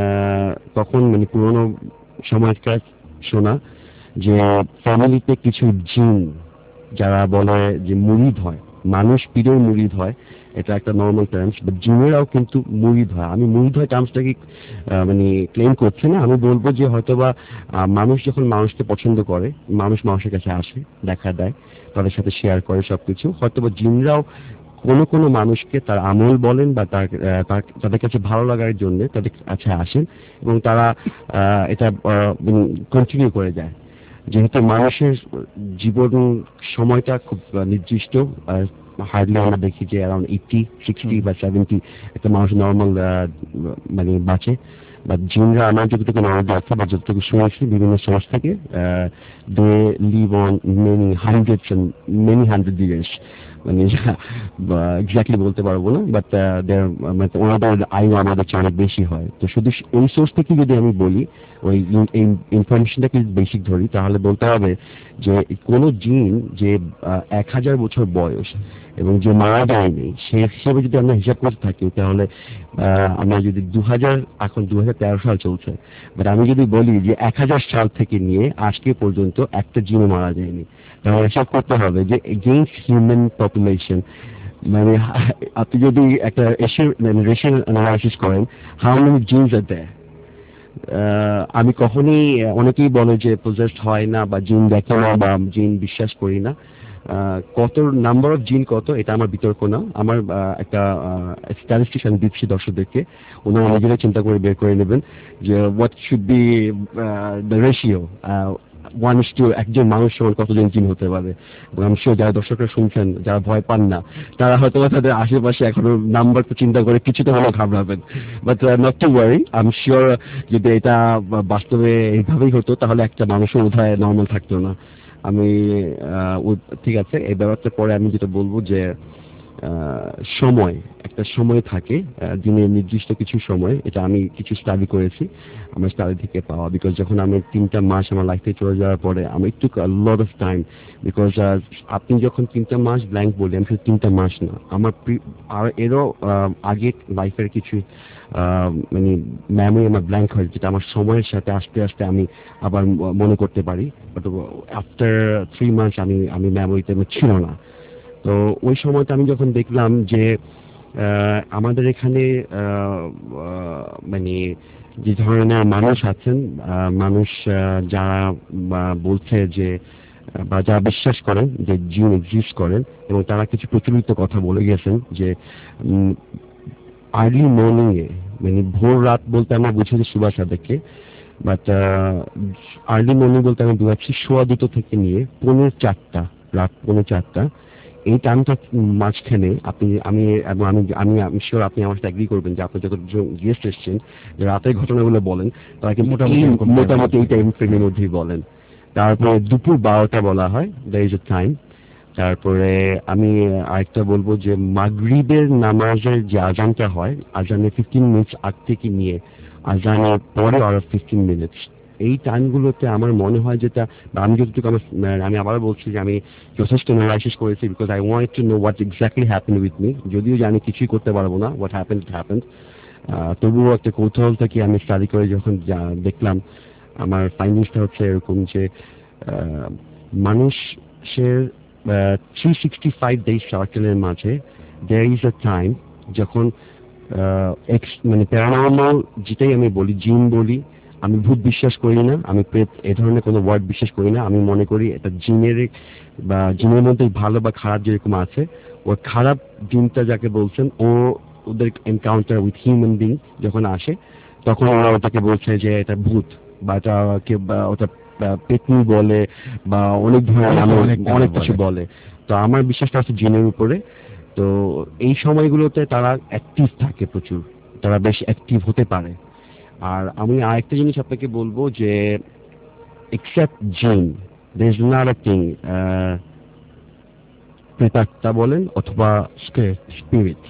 তখন মানে পুরোনো সমাজকার শোনা যে ফ্যামিলিতে কিছু জিন যারা বলে যে মুরিদ হয়, মানুষ পীরের মুরিদ হয়, এটা একটা নর্মাল টার্মস, বাট জিনেরাও কিন্তু মুরিদ হয়। আমি মুরিদ হয় টার্মসটাকে মানে ক্লেম করছি না, আমি বলবো যে হয়তোবা মানুষ যখন মানুষকে পছন্দ করে, মানুষ মানুষের কাছে আসে, দেখা দেয়, তাদের সাথে শেয়ার করে সবকিছু, হয়তোবা জিনরাও কোনো কোনো মানুষকে তার আমল বলেন বা তার তাদের কাছে ভালো লাগার জন্য তাদের কাছে আসেন এবং তারা এটা কন্টিনিউ করে যায়। যেহেতু মানুষের জীবন সময়টা খুব নির্দিষ্ট, হার্ডলি আমরা দেখি যে অ্যারাউন্ড এইটি সিক্সটি বা সেভেন্টি একটা মানুষ নর্মাল মানে বাঁচে, বা জিনরা আমার যতটুকু নলেজ আছে বা যতটুকু শুনেছি বিভিন্ন সোর্স থেকে, they live on many hundreds and many hundred years, মানে এক্স্যাক্টলি বলতে পারবো না, বাট ওনাদের আয়ু আমাদের চেয়ে অনেক বেশি হয়। তো শুধু ওই সোর্স থেকে যদি আমি বলি, ওই ইনফরমেশনটাকে বেসিক ধরি, তাহলে বলতে হবে যে কোনো জিন যে এক হাজার বছর বয়স এবং যে মারা যায়নি, সে হিসেবে যদি আমরা হিসাব করতে থাকি, তাহলে আমরা যদি দু হাজার এখন দু হাজার তেরো সাল চলছে, বাট আমি যদি বলি যে এক হাজার সাল থেকে নিয়ে আজকে পর্যন্ত একটা জিনও মারা যায়নি, তাহলে হিসাব করতে হবে যে এগেইনস্ট হিউম্যান পপুলেশন, মানে আপনি যদি একটা রেশিও অ্যানালাইসিস করেন, how many genes are there. আমি কখনই, অনেকেই বলে যে পজেসড হয় না বা জিন দেখে না বা জিন বিশ্বাস করি না, কত নাম্বার অফ জিন কত এটা আমার বিতর্ক না। আমার একটা স্ট্যাটিস্টিক্স আমি দিচ্ছি দর্শকদেরকে, ওনারা নিজেরা চিন্তা করে বের করে নেবেন যে what should be the ratio one is to একজন মানুষ সমান কতজন জিন হতে পারে। এবং আমি শিওর যারা দর্শকরা শুনছেন, যারা ভয় পান না, তারা হয়তো তাদের আশেপাশে এখনো নাম্বার তো চিন্তা করে কিছুটা হলেও ঘাবড়াবেন, বাট নট টু ওয়ারি, আমি শিওর যদি এটা বাস্তবে এইভাবেই হতো তাহলে একটা মানুষের বোধহয় নর্মাল থাকতো না। আমি ঠিক আছে, এই ব্যাপারটা পরে আমি যেটা বলবো যে সময় একটা সময় থাকে দিনের নির্দিষ্ট কিছু সময়, এটা আমি কিছু স্টাডি করেছি আমার স্টাডি থেকে পাওয়া, বিকজ যখন আমি তিনটা মাস আমার লাইফ থেকে চলে যাওয়ার পরে আমি একটু লট অফ টাইম, বিকজ আপনি যখন তিনটা মাস ব্ল্যাঙ্ক বলি আমি শুধু তিনটা মাস না, আমার আর এরও আগে লাইফের কিছু মানে মেমোরি আমার ব্ল্যাঙ্ক হয়, যেটা আমার সময়ের সাথে আস্তে আস্তে আমি আবার মনে করতে পারি, বাট আফটার থ্রি মান্থস আমি আমি মেমোরিতে ছিল না। তো ওই সময়টা আমি যখন দেখলাম যে আমাদের এখানে মানে যে ধরনের মানুষ আছেন, মানুষ যারা বলছে যে বা যারা বিশ্বাস করেন যে জিন এক্সিস্ট করেন, এবং তারা কিছু প্রচলিত কথা বলে গেছেন যে আর্লি মর্নিং এ মানে ভোর রাত বলতে আমরা বুঝি যে সুবাস আদেকে, বাট আর্লি মর্নিং বলতে আমি বুঝাচ্ছি সোয়া দুটো থেকে নিয়ে পৌনে চারটা, রাত পৌনে চারটা, এই টাইমটা মাঝখানে আপনি আমি এবং আমি আমি আমি শিওর আপনি আমার সাথে এগ্রি করবেন যে আপনি যত গেস্ট এসছেন যে রাতের ঘটনাগুলো বলেন তারা কিন্তু মোটামুটি এই টাইম ফ্রেমের মধ্যেই বলেন। তারপরে দুপুর বারোটা বলা হয়, দ্যাট ইজ এ টাইম। তারপরে আমি আরেকটা বলবো যে মাগরিবের নামাজের যে আজানটা হয়, আজানের ফিফটিন মিনিটস আগ থেকে নিয়ে আজানের পরে আরো ফিফটিন মিনিটস, এই টাইমগুলোতে আমার মনে হয় যেটা আমি যতটুকু আমার আমি আবার বলছি যে আমি যথেষ্ট অ্যানালাইসিস করেছি, because I want to know what exactly happen with me, যদিও জানি কিছুই করতে পারবো না, হোয়াট হ্যাপেন ইট হ্যাপেন, তবুও একটা কৌতূহল থেকে আমি স্টাডি করে যখন দেখলাম আমার ফাইন্ডিংসটা হচ্ছে এরকম যে মানুষের থ্রি সিক্সটি ফাইভ ডেজ সার্কেলের মাঝে দেয়ার ইজ আ টাইম যখন মানে প্যারানর্মাল যেটাই আমি বলি, জিন বলি, আমি ভূত বিশ্বাস করি না, আমি প্রেত এ ধরনের কোনো ওয়ার্ড বিশ্বাস করি না, আমি মনে করি এটা জিনের বা জিনের মধ্যে ভালো বা খারাপ যেরকম আছে, ওর খারাপ জিনটা যাকে বলছেন ও ওদের এনকাউন্টার উইথ হিউম্যান বিং যখন আসে তখন ওরা ওটাকে বলছে যে এটা ভূত বা এটা ওটা পেতনি বলে বা অনেক ধরনের অনেক কিছু বলে। তো আমার বিশ্বাসটা হচ্ছে জিনের উপরে। তো এই সময়গুলোতে তারা অ্যাক্টিভ থাকে প্রচুর, তারা বেশ অ্যাক্টিভ হতে পারে। আর আমি আরেকটা জিনিস আপনাকে বলবো যে except jinn there is not a thing, প্রেতাত্মা বলেন অথবা spirit,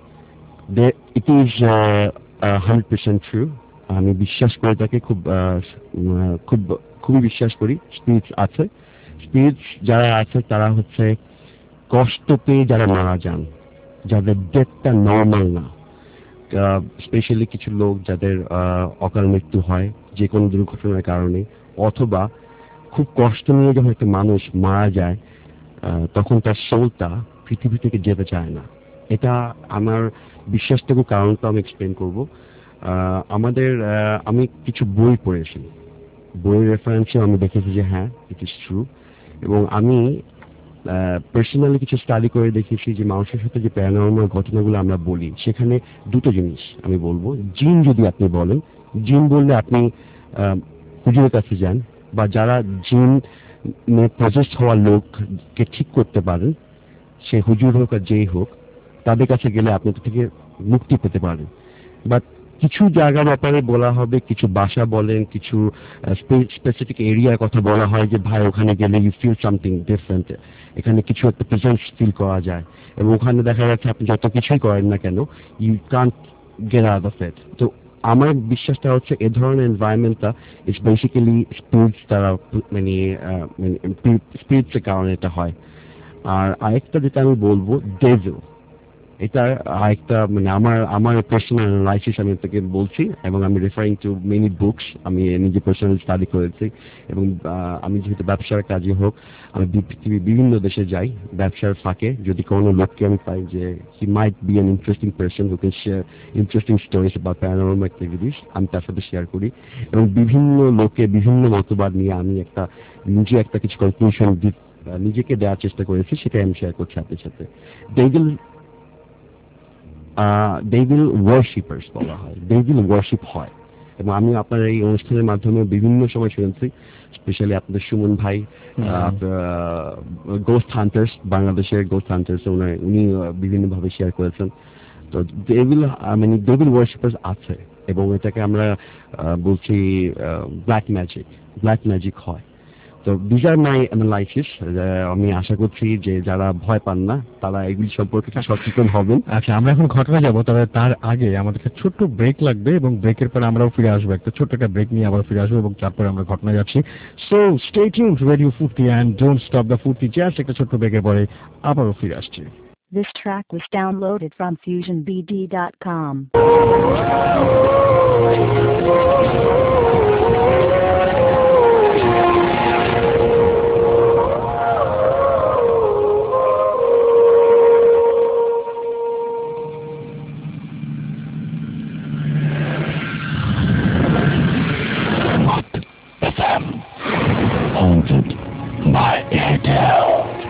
it is hundred percent true. আমি বিশ্বাস করে তাকে খুব খুব খুবই বিশ্বাস করি স্পিরিট আছে। স্পিরিট যারা আছে তারা হচ্ছে কষ্ট পেয়ে যারা মারা যান, যাদের ডেথটা নর্মাল না, স্পেশালি কিছু লোক যাদের অকাল মৃত্যু হয় যে কোনো দুর্ঘটনার কারণে, অথবা খুব কষ্ট নিয়ে যখন একটা মানুষ মারা যায় তখন তার সোলটা পৃথিবী থেকে যেতে চায় না। এটা আমার বিশ্বাসটুকু কারণটা আমি এক্সপ্লেন করবো। আমাদের আমি কিছু বই পড়েছি, বইয়ের রেফারেন্সে আমি দেখেছি যে হ্যাঁ ইট ইজ ট্রু, এবং আমি পার্সোনালি কিছু স্টাডি করে দেখেছি যে মানুষের সাথে যে প্যারানর্মাল ঘটনাগুলো আমরা বলি সেখানে দুটো জিনিস আমি বলবো। জিন যদি আপনি বলেন, জিন বললে আপনি হুজুরের কাছে যান, বা যারা জিন প্রজেস্ট হওয়া লোককে ঠিক করতে পারেন, সে হুজুর হোক আর যেই হোক, তাদের কাছে গেলে আপনি থেকে মুক্তি পেতে পারেন। বাট কিছু জায়গার ব্যাপারে বলা হবে, কিছু বাসা বলেন, কিছু স্পেসিফিক এরিয়ার কথা বলা হয় যে ভাই ওখানে গেলে ইউ ফিল সামথিং ডিফারেন্ট, এখানে কিছু একটা প্রেজেন্স ফিল করা যায়, এবং ওখানে দেখা যাচ্ছে আপনি যত কিছুই করেন না কেন you can't get out of it. তো আমার বিশ্বাসটা হচ্ছে এ ধরনের এনভায়রনমেন্টটা ইটস বেসিক্যালি স্পিরিটস দ্বারা মানে স্পিরিটসের কারণে এটা হয়। আর আরেকটা যেটা আমি বলবো ডেভিল, এটা আরেকটা মানে আমার আমার পার্সোনাল অ্যানালাইসিস আমি আপনাকে বলছি, এবং আমি রেফারিং টু মেনি বুকস, আমি নিজে পার্সোনাল স্টাডি করেছি, এবং আমি যেহেতু ব্যবসার কাজে হোক আমি পৃথিবীর বিভিন্ন দেশে যাই ব্যবসার ফাঁকে, যদি কোনো লোককে আমি পাই যে he might be an interesting person who can share interesting stories about paranormal activities, আমি তার সাথে শেয়ার করি, এবং বিভিন্ন লোকে বিভিন্ন মতবাদ নিয়ে আমি একটা নিজে একটা কিছু কনক্লুশন নিজেকে দেওয়ার চেষ্টা করেছি, সেটাই আমি শেয়ার করছি আপনার সাথে। ডেভিল ডেভিল ওয়ার্শিপার্স বলা হয়, ডেভিল ওয়ার্শিপ হয়, এবং আমি আপনার এই অনুষ্ঠানের মাধ্যমে বিভিন্ন সময় শুনেছি, স্পেশালি আপনাদের সুমন ভাই গোস্ট হান্টার্স, বাংলাদেশের গোস্ট হান্টার্স, উনি বিভিন্ন ভাবে শেয়ার করেছেন। তো ডেভিল মানে ডেভিল ওয়ার্শিপার্স আছে, এবং এটাকে আমরা বলছি ব্ল্যাক ম্যাজিক, ব্ল্যাক ম্যাজিক হয়। তো দিস আর মাই অ্যানালাইসিস। আমি আশা করছি যে যারা ভয় পান না তারা এগুলি সম্পর্কে সচেতন হবেন। আচ্ছা, আমরা এখন ঘটনা যাব, তবে তার আগে আমাদের একটা ছোট্ট ব্রেক লাগবে এবং ব্রেকের পরে আমরাও ফিরে আসবো। একটা ছোট্ট একটা ব্রেক নিয়ে আবার ফিরে আসবো এবং তারপরে আমরা ঘটনা যাচ্ছি। So stay tuned radio Foorti and don't stop the Foorti. Just একটা ছোট্ট ব্রেকের পরে আবারও ফিরে আসছি। This track was downloaded from fusion b d dot com. Haunted by Adele.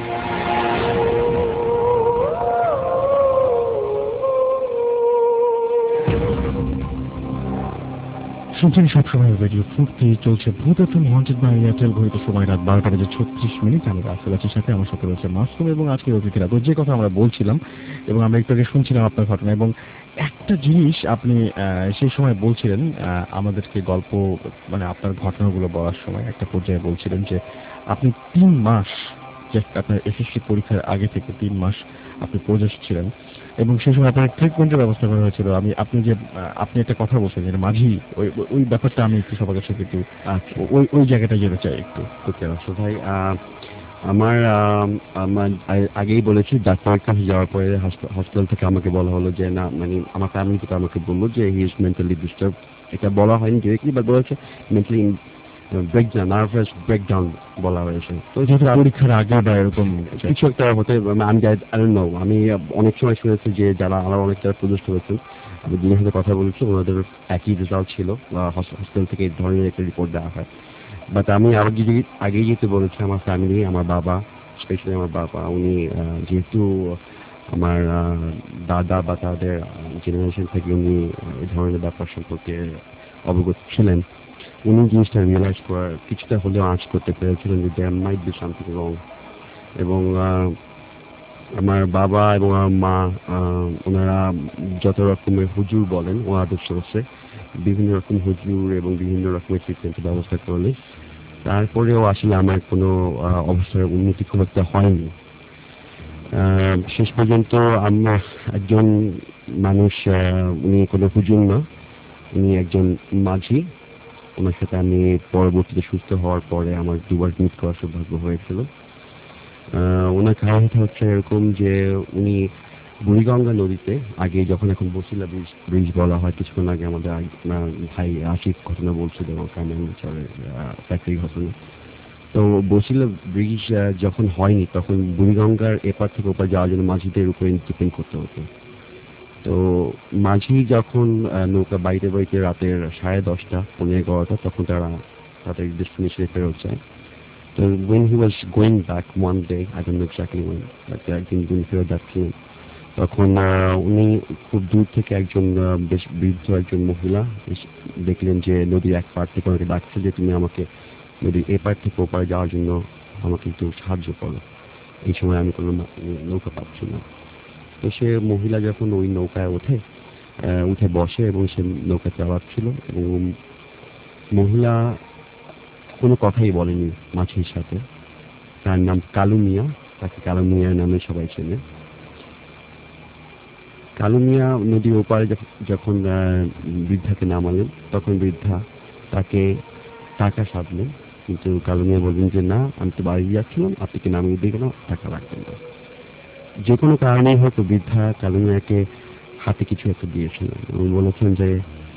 শুনছেন সবসময় রেডিও ফুর্তি, চলছে ভূত এফএম হন্টেড বাই এয়ারটেল। ঘড়িতে সময় রাত বারোটা বেজে ছত্রিশ মিনিট। আমি রাসেল আছি সাথে, আমার সাথে রয়েছে মাসুম এবং আজকের অতিথিরা। তো যে কথা আমরা বলছিলাম এবং আমরা একটু আগে শুনছিলাম আপনার ঘটনা, এবং একটা জিনিস আপনি সেই সময় বলছিলেন আমাদেরকে গল্প, মানে আপনার ঘটনাগুলো বলার সময় একটা পর্যায়ে বলছিলেন যে আপনি তিন মাস, যে আপনার এসএসসি পরীক্ষার আগে থেকে তিন মাস আপনি প্রজেস্ট ছিলেন এবং সেই সময় আপনার ট্রিটমেন্টের ব্যবস্থা করা হয়েছিল। আমি আপনি যে আপনি একটা কথা বলছেন যে মাঝি, ওই ওই ব্যাপারটা আমি একটু সবার সাথে একটু ওই ওই জায়গাটা যেতে চাই একটু। ওকে রাসেল ভাই, আমার আমার আগেই বলেছি ডাক্তারের কাছে যাওয়ার পরে হসপিটাল থেকে আমাকে বলা হলো যে না, মানে আমার ফ্যামিলি থেকে আমাকে বললো যে হি ইজ মেন্টালি ডিস্টার্ব। এটা বলা হয়নি ডিরেক্টলি, বাট বলা হচ্ছে মেন্টালি ব্রেকডাউন, নার্ভাস ব্রেকডাউন বলা হয়েছে। তো যেহেতু পরীক্ষার আগে বা এরকম কিছু একটা হতে, আমি আই ডোন্ট নো। আমি অনেক সময় শুনেছি যে যারা আমার অনেক যারা প্রদর্শিত হয়েছেন, আমি যিনি সাথে কথা বলেছি ওনাদের একই রেজাল্ট ছিল, হসপিটাল থেকে এই ধরনের একটা রিপোর্ট দেওয়া হয়। বাট আমি আরো যদি আগেই যেতে বলেছি, আমার ফ্যামিলি, আমার বাবা, স্পেশালি আমার বাবা, উনি যেহেতু আমার দাদা বা তাদের জেনারেশন থেকে উনি এই ধরনের ব্যাপার সম্পর্কে অবগত ছিলেন, উনি জিনিসটা রিয়েলাইজ করার কিছুটা হলেও আঁচ করতে পেরেছিলেন যে দেয়ার মাইট বি সামথিং রং। এবং আমার বাবা এবং আমার মা, ওনারা যত রকমের হুজুর বলেন ওনাদের সোর্সে বিভিন্ন রকম হুজুর এবং বিভিন্ন রকমের ট্রিটমেন্টের ব্যবস্থা করলে তারপরেও আসলে আমার কোনো অবস্থার উন্নতি খুব একটা হয়নি। শেষ পর্যন্ত আমরা একজন মানুষ, উনি কোনো হুজুর না, উনি একজন মাঝি। ওনার সাথে আমি পরবর্তীতে সুস্থ হওয়ার পরে আমার দুবার মিট করার সৌভাগ্য হয়েছিল। ওনার কারণটা হচ্ছে এরকম যে উনি বুড়িগঙ্গা নদীতে, আগে যখন এখন বসিলা ব্রিজ ব্রিজ বলা হয়, কিছুক্ষণ আগে আমাদের ভাই আশিক ঘটনা বলছিল ফ্যাক্টরি ঘটনা। তো বসিলা ব্রিজ যখন হয়নি তখন বুড়িগঙ্গার এপার থেকে ওপার যাওয়ার জন্য মাঝিদের উপরে ডিপেন্ড করতে হতো। তো মাঝি যখন নৌকা বাইতে বাইতে রাতের সাড়ে দশটা পনেরো এগারোটা তখন তারা তাদের ডেস্টিনেশনে ফেরত যায়। তো when he was going back one day, I don't know exactly when, but একদিন তিনি ফেরত যাচ্ছিলেন, তখন উনি খুব দূর থেকে একজন বেশ বৃদ্ধ একজন মহিলা দেখলেন যে নদীর এক পার থেকে ওনাকে ডাকছে যে তুমি আমাকে নদীর এপার থেকে ওপারে যাওয়ার জন্য আমাকে একটু সাহায্য করো, এই সময় আমি কোনো নৌকা পাচ্ছি না। তো সে মহিলা যখন ওই নৌকায় ওঠে উঠে বসে এবং সে নৌকা চালাচ্ছিল, এবং মহিলা কোনো কথাই বলেনি মাঝির সাথে। তার নাম কালু মিয়া, তাকে কালু মিয়ার নামে সবাই চেনে। কালু মিয়া নদীর ওপারে যখন বৃদ্ধাকে নামালেন তখন বৃদ্ধা তাকে টাকা সাধলেন, কিন্তু কালু মিয়া বললেন যে না, আমি তো বাড়ি যাচ্ছিলাম, আপনি কি নামিয়ে দিয়ে গেলাম, টাকা রাখবেন না। যে কোনো কারণেই হয়তো বৃদ্ধা কালু মিয়াকে হাতে কিছু একটা দিয়েছিলেন এবং বলেছেন যে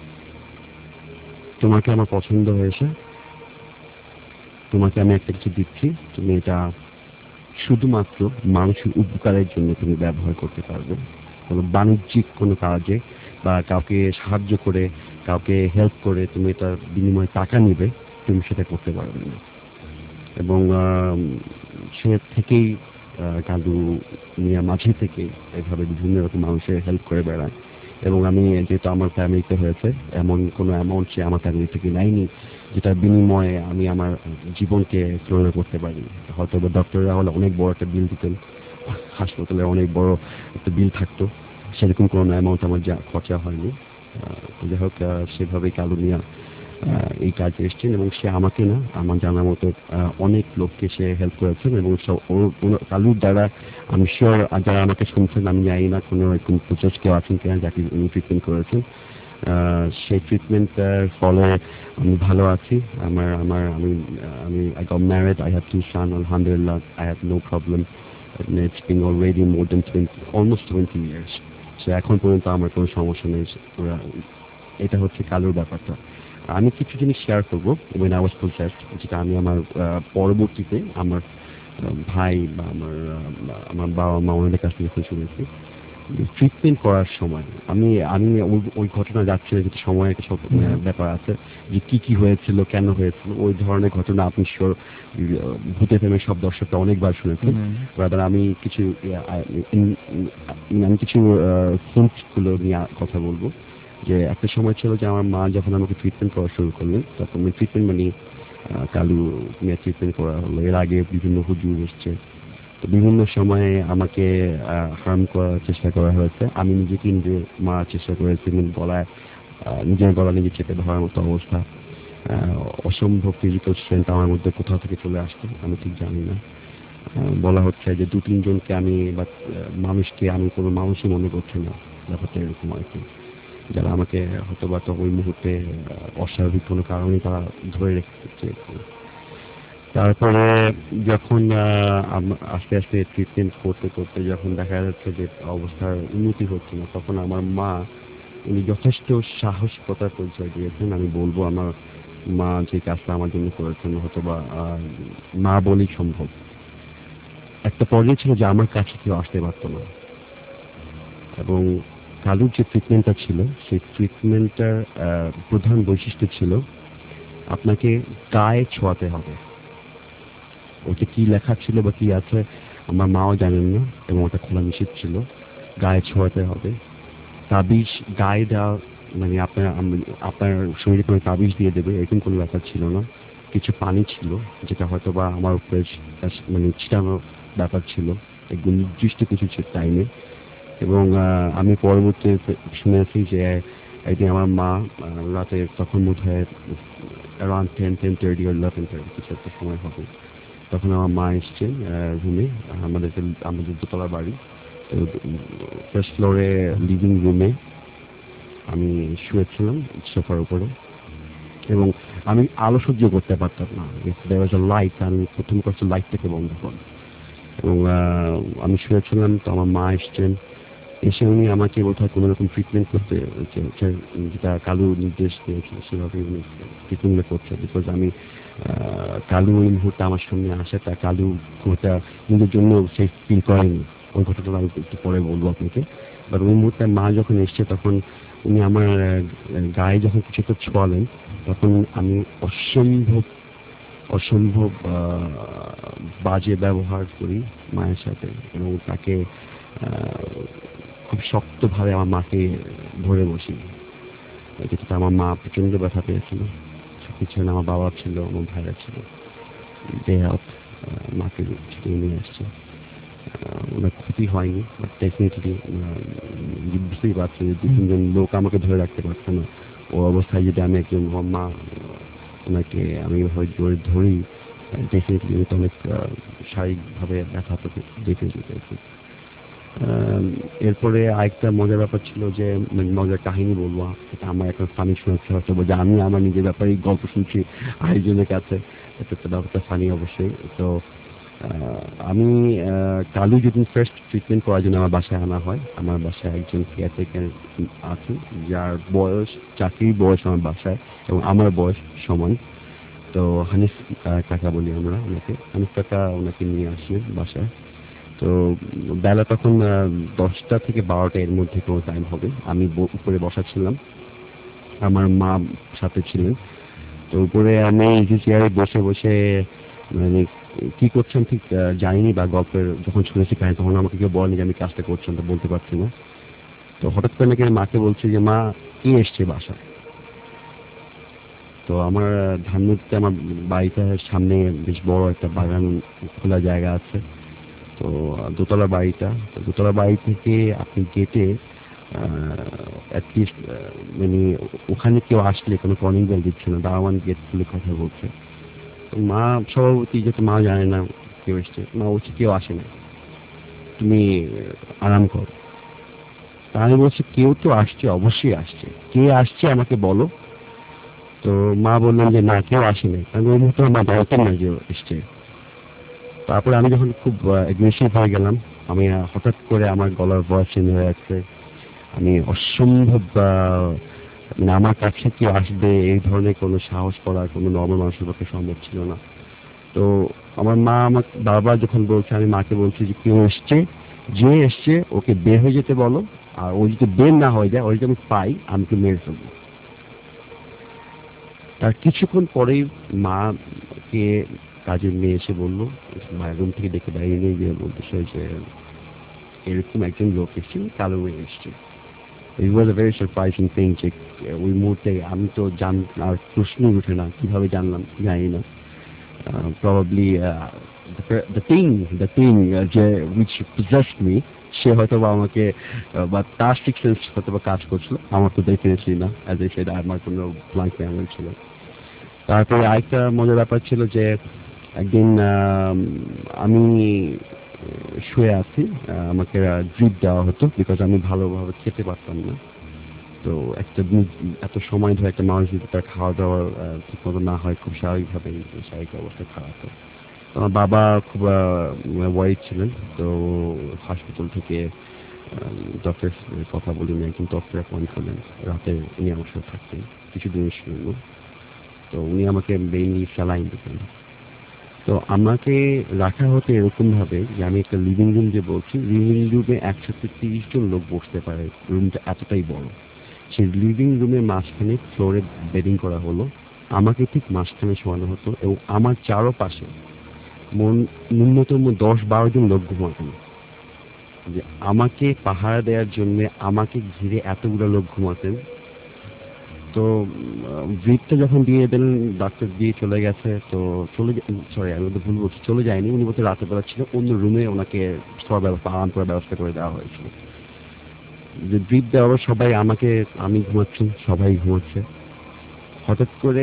তোমাকে আমার পছন্দ হয়েছে, তোমাকে আমি একটা কিছু দিচ্ছি, তুমি এটা শুধুমাত্র মানুষের উপকারের জন্য তুমি ব্যবহার করতে পারবে, কোনো বাণিজ্যিক কোনো কাজে বা কাউকে সাহায্য করে কাউকে হেল্প করে তুমি এটার বিনিময়ে টাকা নিবে, তুমি সেটা করতে পারবে না। এবং সে থেকেই কালু মিয়া মাঝে থেকে এভাবে বিভিন্ন রকম মানুষের হেল্প করে বেড়ায়। এবং আমি যেহেতু আমার ফ্যামিলিতে হয়েছে, এমন কোনো অ্যামাউন্ট সে আমার ফ্যামিলি থেকে নেয়নি যেটার বিনিময়ে আমি আমার জীবনকে তুলনা করতে পারি। হয়তো ডক্টররা হলে অনেক বড় একটা বিল দিতেন, হাসপাতালে অনেক বড় একটা বিল থাকতো, সেরকম কোনো অ্যামাউন্ট আমার যা খরচা হয়নি। যাই হোক, সেভাবেই কালু মিয়া এই কাজে এসেছেন এবং সে আমাকে না আমার জানার মতো অনেক লোককে সে হেল্প করেছেন এবং কালুর দ্বারা আমি শিওর যারা আমাকে শুনছেন আমি জানি না কোনো এরকম প্রচেস কেউ আছেন কিনা যাকে উনি ট্রিটমেন্ট করেছেন। সেই ট্রিটমেন্টের ফলে আমি ভালো আছি। আমার আমার আমি আমি I got married, I have two son, আলহামদুলিল্লাহ, I have no problem. It's been already more than twenty, almost twenty years. So এখন পর্যন্ত আমার কোনো সমস্যা নেই। এটা হচ্ছে কালুর ব্যাপারটা। আমি কিছু জিনিস শেয়ার করবো when I was possessed, যেটা আমি আমার পরবর্তীতে আমার ভাই বা আমার আমার বাবা মা ওনাদের কাছ থেকে শুনেছি। ট্রিটমেন্ট করার সময় আমি আমি ওই ঘটনা যাচ্ছে যেটা সময় একটা সব ব্যাপার আছে যে কি কি হয়েছিল কেন হয়েছিল ওই ধরনের ঘটনা আপনি শিওর ভূতে প্রেমের সব দর্শকরা অনেকবার শুনেছেন। রাদার আমি কিছু আমি কিছু হিন্টগুলো নিয়ে কথা বলবো। যে একটা সময় ছিল যে আমার মা যখন আমাকে ট্রিটমেন্ট করা শুরু করলেন তখন ট্রিটমেন্ট মানে কালু নিয়ে ট্রিটমেন্ট করা হলো। এর আগে বিভিন্ন হুজুর এসছে, তো বিভিন্ন সময়ে আমাকে হার্ম করার চেষ্টা করা হয়েছে। আমি নিজেকে নিজে মারার চেষ্টা করেছি, গলায় নিজের গলা নিজে চেপে ধরার মতো অবস্থা। অসম্ভব ফিজিক্যাল স্ট্রেংথ আমার মধ্যে কোথাও থেকে চলে আসতো আমি ঠিক জানি না। বলা হচ্ছে যে দু তিনজনকে আমি বা মানুষকে আমি কোনো মানুষই মনে করছি না, ব্যাপারটা এরকম আর কি, যারা আমাকে হয়তো বা তো ওই মুহূর্তে অস্বাভাবিক কোনো কারণে তারা ধরে রেখেছে। তারপরে যখন আস্তে আস্তে ট্রিটমেন্ট করতে করতে যখন দেখা যাচ্ছে যে অবস্থার উন্নতি হচ্ছে না, তখন আমার মা উনি যথেষ্ট সাহসিকতার পরিচয় দিয়েছেন। আমি বলবো আমার মা যে কাজটা আমার জন্য করেছেন হয়তো বা মা বলেই সম্ভব। একটা পর্যায়ে ছিল যে আমার কাছে কেউ আসতে পারত না এবং কালুর যে ট্রিটমেন্টটা ছিল সেই ট্রিটমেন্টটার প্রধান বৈশিষ্ট্য ছিল আপনাকে গায়ে ছোঁয়াতে হবে। ওটা কি লেখা ছিল বা কি আছে আমার মাও জানেন না এবং ওটা খোলা নিষেধ ছিল। গায়ে ছোঁয়াতে হবে, তাবিজ গায়ে দেওয়া মানে আপনার আপনার শরীরে কোনো তাবিজ দিয়ে দেবে এরকম কোনো ব্যাপার ছিল না। কিছু পানি ছিল যেটা হয়তো বা আমার উপরে মানে ছিটানোর ব্যাপার ছিল একদম নির্দিষ্ট কিছু টাইমে। এবং আমি পরবর্তী শুনেছি যে একদিন আমার মা রাতে তখন বোধ হয় অ্যারাউন্ড টেন টেন থার্টি আর ইলেভেন থার্টি কিছু একটা সময় হবে, তখন আমার মা এসছেন রুমে। আমাদের আমাদের দোতলা বাড়ি, ফার্স্ট ফ্লোরে লিভিং রুমে আমি শুয়েছিলাম সোফার উপরে এবং আমি আলো সহ্য করতে পারতাম না। দেয়ার ওয়াজ আ লাইট, আমি প্রথম কষ্ট লাইটটাকে বন্ধ করি এবং আমি শুয়েছিলাম। তো আমার মা এসছেন, এসে উনি আমাকে বোধহয় কোনো রকম ট্রিটমেন্ট করতে যেটা কালু নির্দেশ দিয়েছিল সেভাবে উনি ট্রিটমেন্ট করছে। বিকজ আমি কালু ওই মুহূর্তে আমার সামনে আসে, তা কালু ওটা নিজের জন্য সে ফিল করেনি। ওই ঘটনাটা আমি একটু পরে বলবো আপনাকে। বাট ওই মুহূর্তে মা যখন এসছে তখন উনি আমার গায়ে যখন কিছু একটা ছোঁয়ালেন তখন আমি অসম্ভব অসম্ভব বাজে ব্যবহার করি মায়ের সাথে এবং তাকে খুব শক্তভাবে আমার মাকে ধরে বসি, যেটা আমার মা প্রচন্ড ব্যথা পেয়েছিল। পিছনে আমার বাবা ছিল, আমার ভাইরা ছিল, দে হেল্প মাকে ছুটিয়ে নিয়ে আসছে। ওনার ক্ষতি হয়নি, বাট ডেফিনেটলি বুঝতেই পারছি যে দু তিনজন লোক আমাকে ধরে রাখতে পারছে না। ও অবস্থায় যদি আমি একজন মা ওনাকে আমি হয়তো ধরি ডেফিনেটলি তো অনেক শারীরিকভাবে ব্যথা পেতে ডেফিনেটলি পেয়েছি। এরপরে আরেকটা মজার ব্যাপার ছিল যে মজার কাহিনী বলবো, এটা আমার একটা ফানি শোনাচ্ছে হয়তো যে আমি আমার নিজের ব্যাপারে গল্প শুনছি আরেকজনের কাছে, এটা তো ব্যাপারটা ফানি অবশ্যই। তো আমি কালু যেদিন ফার্স্ট ট্রিটমেন্ট করার জন্য আমার বাসায় আনা হয়, আমার বাসায় একজন কেয়ারটেকার আছে যার বয়স চাকরির বয়স আমার বাসায় এবং আমার বয়স সমান। তো হানিফ কাকা বলি আমরা ওনাকে, হানিফ কাকা ওনাকে নিয়ে আসলেন বাসায়। তো বেলা তখন দশটা থেকে বারোটা এর মধ্যে কোনো টাইম হবে। আমি উপরে বসা ছিলাম, আমার মা সাথে ছিলেন। তো উপরে আমি ইজি চেয়ারে বসে বসে মানে কি করছেন ঠিক জানিনি বা গল্পের যখন শুনেছি কাহিনী তখন আমাকে কেউ বলেনি যে আমি কাজটা করছেন, তো বলতে পারছি না। তো হঠাৎ করে নাকি মাকে বলছি যে মা কে এসছে বাসায়। তো আমার ধানমন্ডিতে আমার বাড়িটার সামনে বেশ বড় একটা বাগান খোলা জায়গা আছে। তো দোতলা বাড়িটা, দোতলা বাড়ি থেকে আপনি গেটে অ্যাটলিস্ট মানে ওখানে কেউ আসলে কোনো কলিং বেল দিচ্ছে না, দাওয়ান গেট খুলে কথা বলছে। তো মা স্বভাবতই যেহেতু মা জানে না কেউ এসছে, মা বলছে কেউ আসে না, তুমি আরাম করো। তা আমি বলছি কেউ তো আসছে, অবশ্যই আসছে, কে আসছে আমাকে বলো। তো মা বললেন যে না কেউ আসেনি। আমি ওই মুহূর্তে মা জানতাম না যে এসছে। তারপরে আমি যখন খুব এগ্রেসিভ হয়ে গেলাম, আমি হঠাৎ করে আমার গলার ভয়েস চেঞ্জ হয়ে যাচ্ছে, আমি অসম্ভব মানে আমার কাছে কেউ আসবে এই ধরনের কোনো সাহস করার কোনো নর্মাল মানুষের পক্ষে সম্ভব ছিল না। তো আমার মা আমাকে বারবার যখন বলছে, আমি মাকে বলছি যে কেউ এসছে, যে এসছে ওকে বের হয়ে যেতে বলো, আর ও যদি বের না হয়ে যায়, ওই যদি আমি পাই আমি তো মেরে ফেলবো। তার কিছুক্ষণ পরেই মাকে কাজের মেয়ে এসে বললো, মায়ের রুম থেকে ডেকে বাইরে নিয়ে গিয়ে বলতেছে যে এরকম একজন লোক এসছে, কালো মেয়ে এসছে। It was a very surprising thing যে ওই মুহূর্তে আমি তো জান আর প্রশ্নই উঠে না, কিভাবে জানলাম জানি না। Probably the thing the thing যে which possessed me, সে হয়তো বা আমাকে বা তার সিক্স সেন্স হয়তো বা কাজ করছিল, আমার তো ডেফিনেটলি না, অ্যাজ এ সেড আমার কোনো ব্ল্যাঙ্ক মেমোরি ছিল। তারপরে আরেকটা মজার ব্যাপার ছিল যে একদিন আমি শুয়ে আছি, আমাকে ড্রিপ দেওয়া হতো বিকজ আমি ভালোভাবে খেতে পারতাম না। তো একটা এত সময় ধরে একটা মানুষ যদি তার খাওয়া দাওয়া ঠিক মতো না হয়, খুব স্বাভাবিকভাবে শারীরিক অবস্থা খারাপ হয়। আমার বাবা খুব ওয়ারিড ছিলেন, তো হসপিটাল থেকে ডক্টর কথা বলিনি, একজন ডক্টর অ্যাপয়েন্ট করলেন রাতে, উনি আমার সাথে থাকতেন কিছুদিনের জন্য। তো উনি আমাকে মেইনলি স্যালাইন দিতেন। তো আমাকে রাখা হতো এরকম ভাবে যে আমি একটা লিভিং রুম যে বলছি, লিভিং রুমে একসাথে তিরিশ জন লোক বসতে পারে, রুমটা এতটাই বড়। সেই লিভিং রুমের মাঝখানে ফ্লোরে বেডিং করা হলো, আমাকে ঠিক মাঝখানে শোয়ানো হতো এবং আমার চারপাশে মন ন্যূনতম দশ বারো জন লোক ঘুমাতেন। যে আমাকে পাহারা দেওয়ার জন্য আমাকে ঘিরে এতগুলো লোক ঘুমাতেন। তো ড্রিপটা যখন দিয়ে দিলেন, ডাক্তার দিয়ে চলে গেছে, তো চলে সরি আমি তো ভুল বলছি, চলে যায়নি, উনি বলতে রাতের বেলা ছিল, অন্য রুমে ওনাকে সবার ব্যবস্থা আরাম করার ব্যবস্থা করে দেওয়া হয়েছিল। যে ড্রিপ দেওয়ার সবাই আমাকে, আমি ঘুমাচ্ছি, সবাই ঘুমাচ্ছে। হঠাৎ করে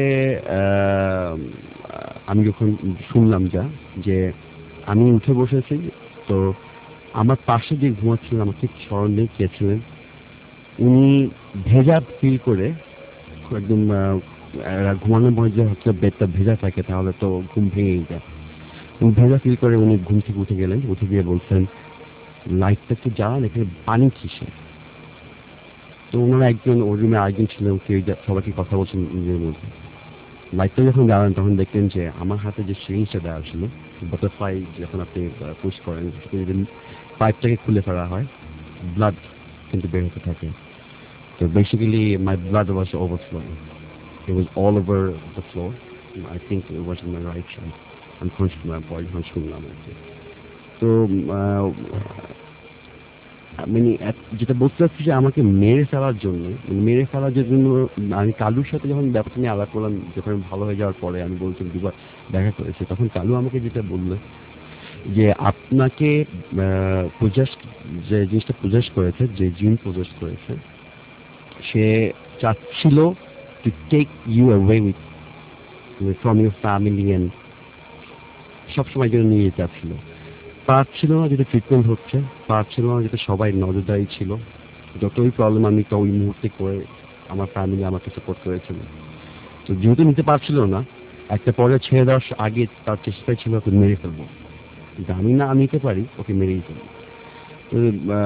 আমি যখন শুনলাম যা যে আমি উঠে বসেছি, তো আমার পাশে যে ঘুমাচ্ছিলেন, আমার ঠিক স্মরণ নেই কে ছিলেন, উনি ভেজা ফিল করে একদম ঘুমানোর পরে যে হচ্ছে বেডটা ভেজা থাকে তাহলে তো ঘুম ভেঙেই যায়, উনি ভেজা ফিল করে উনি ঘুম থেকে উঠে গেলেন, উঠে গিয়ে বলছেন লাইটটা একটু জ্বালান, এখানে পানি কিসে। তো ওনারা একজন ওর রুমে আরেকজন ছিলেন, কেউ সবাইকে কথা বলছেন নিজের মধ্যে। লাইটটা যখন জ্বালান তখন দেখলেন যে আমার হাতে যে সিরিঞ্জটা দেওয়া ছিল, বাটারফ্লাই যখন আপনি পুশ করেন, যদি পাইপটাকে খুলে ফেলা হয়, ব্লাড কিন্তু বের হতে থাকে। তো basically my blood was overflowing, it was all over the floor. I think it was in my right side, আমি পরে যখন শুনলাম আর কি। তো মানে যেটা বলতে চাচ্ছি যে আমাকে মেরে ফেলার জন্য, মানে মেরে ফেলার জন্য আমি কালুর সাথে যখন ব্যাপারটা নিয়ে আলাপ করলাম, যখন ভালো হয়ে যাওয়ার পরে আমি বলছিলাম দুবার দেখা করেছে, তখন কালু আমাকে যেটা বললো যে আপনাকে প্রজেস যে জিনিসটা প্রজেস করেছে, যে জিন প্রজেস করেছে, সে চাচ্ছিল to take you away with from your family and সবসময় জন্য নিয়ে যেতে চাচ্ছিল। পারছিল না, যেটা ট্রিটমেন্ট হচ্ছে, পারছিল না, যেটা সবাই নজরদারি ছিল, যতই প্রবলেম আমি তো ওই মুহূর্তে করে আমার ফ্যামিলি আমাকে সাপোর্ট করেছিল। তো যেহেতু নিতে পারছিল না, একটা পরে ছেড়ে দেওয়ার আগে তার চেষ্টাই ছিল ওকে মেরে ফেলবো, কিন্তু আমি না নিতে পারি, ওকে মেরেই ফেলবো। তো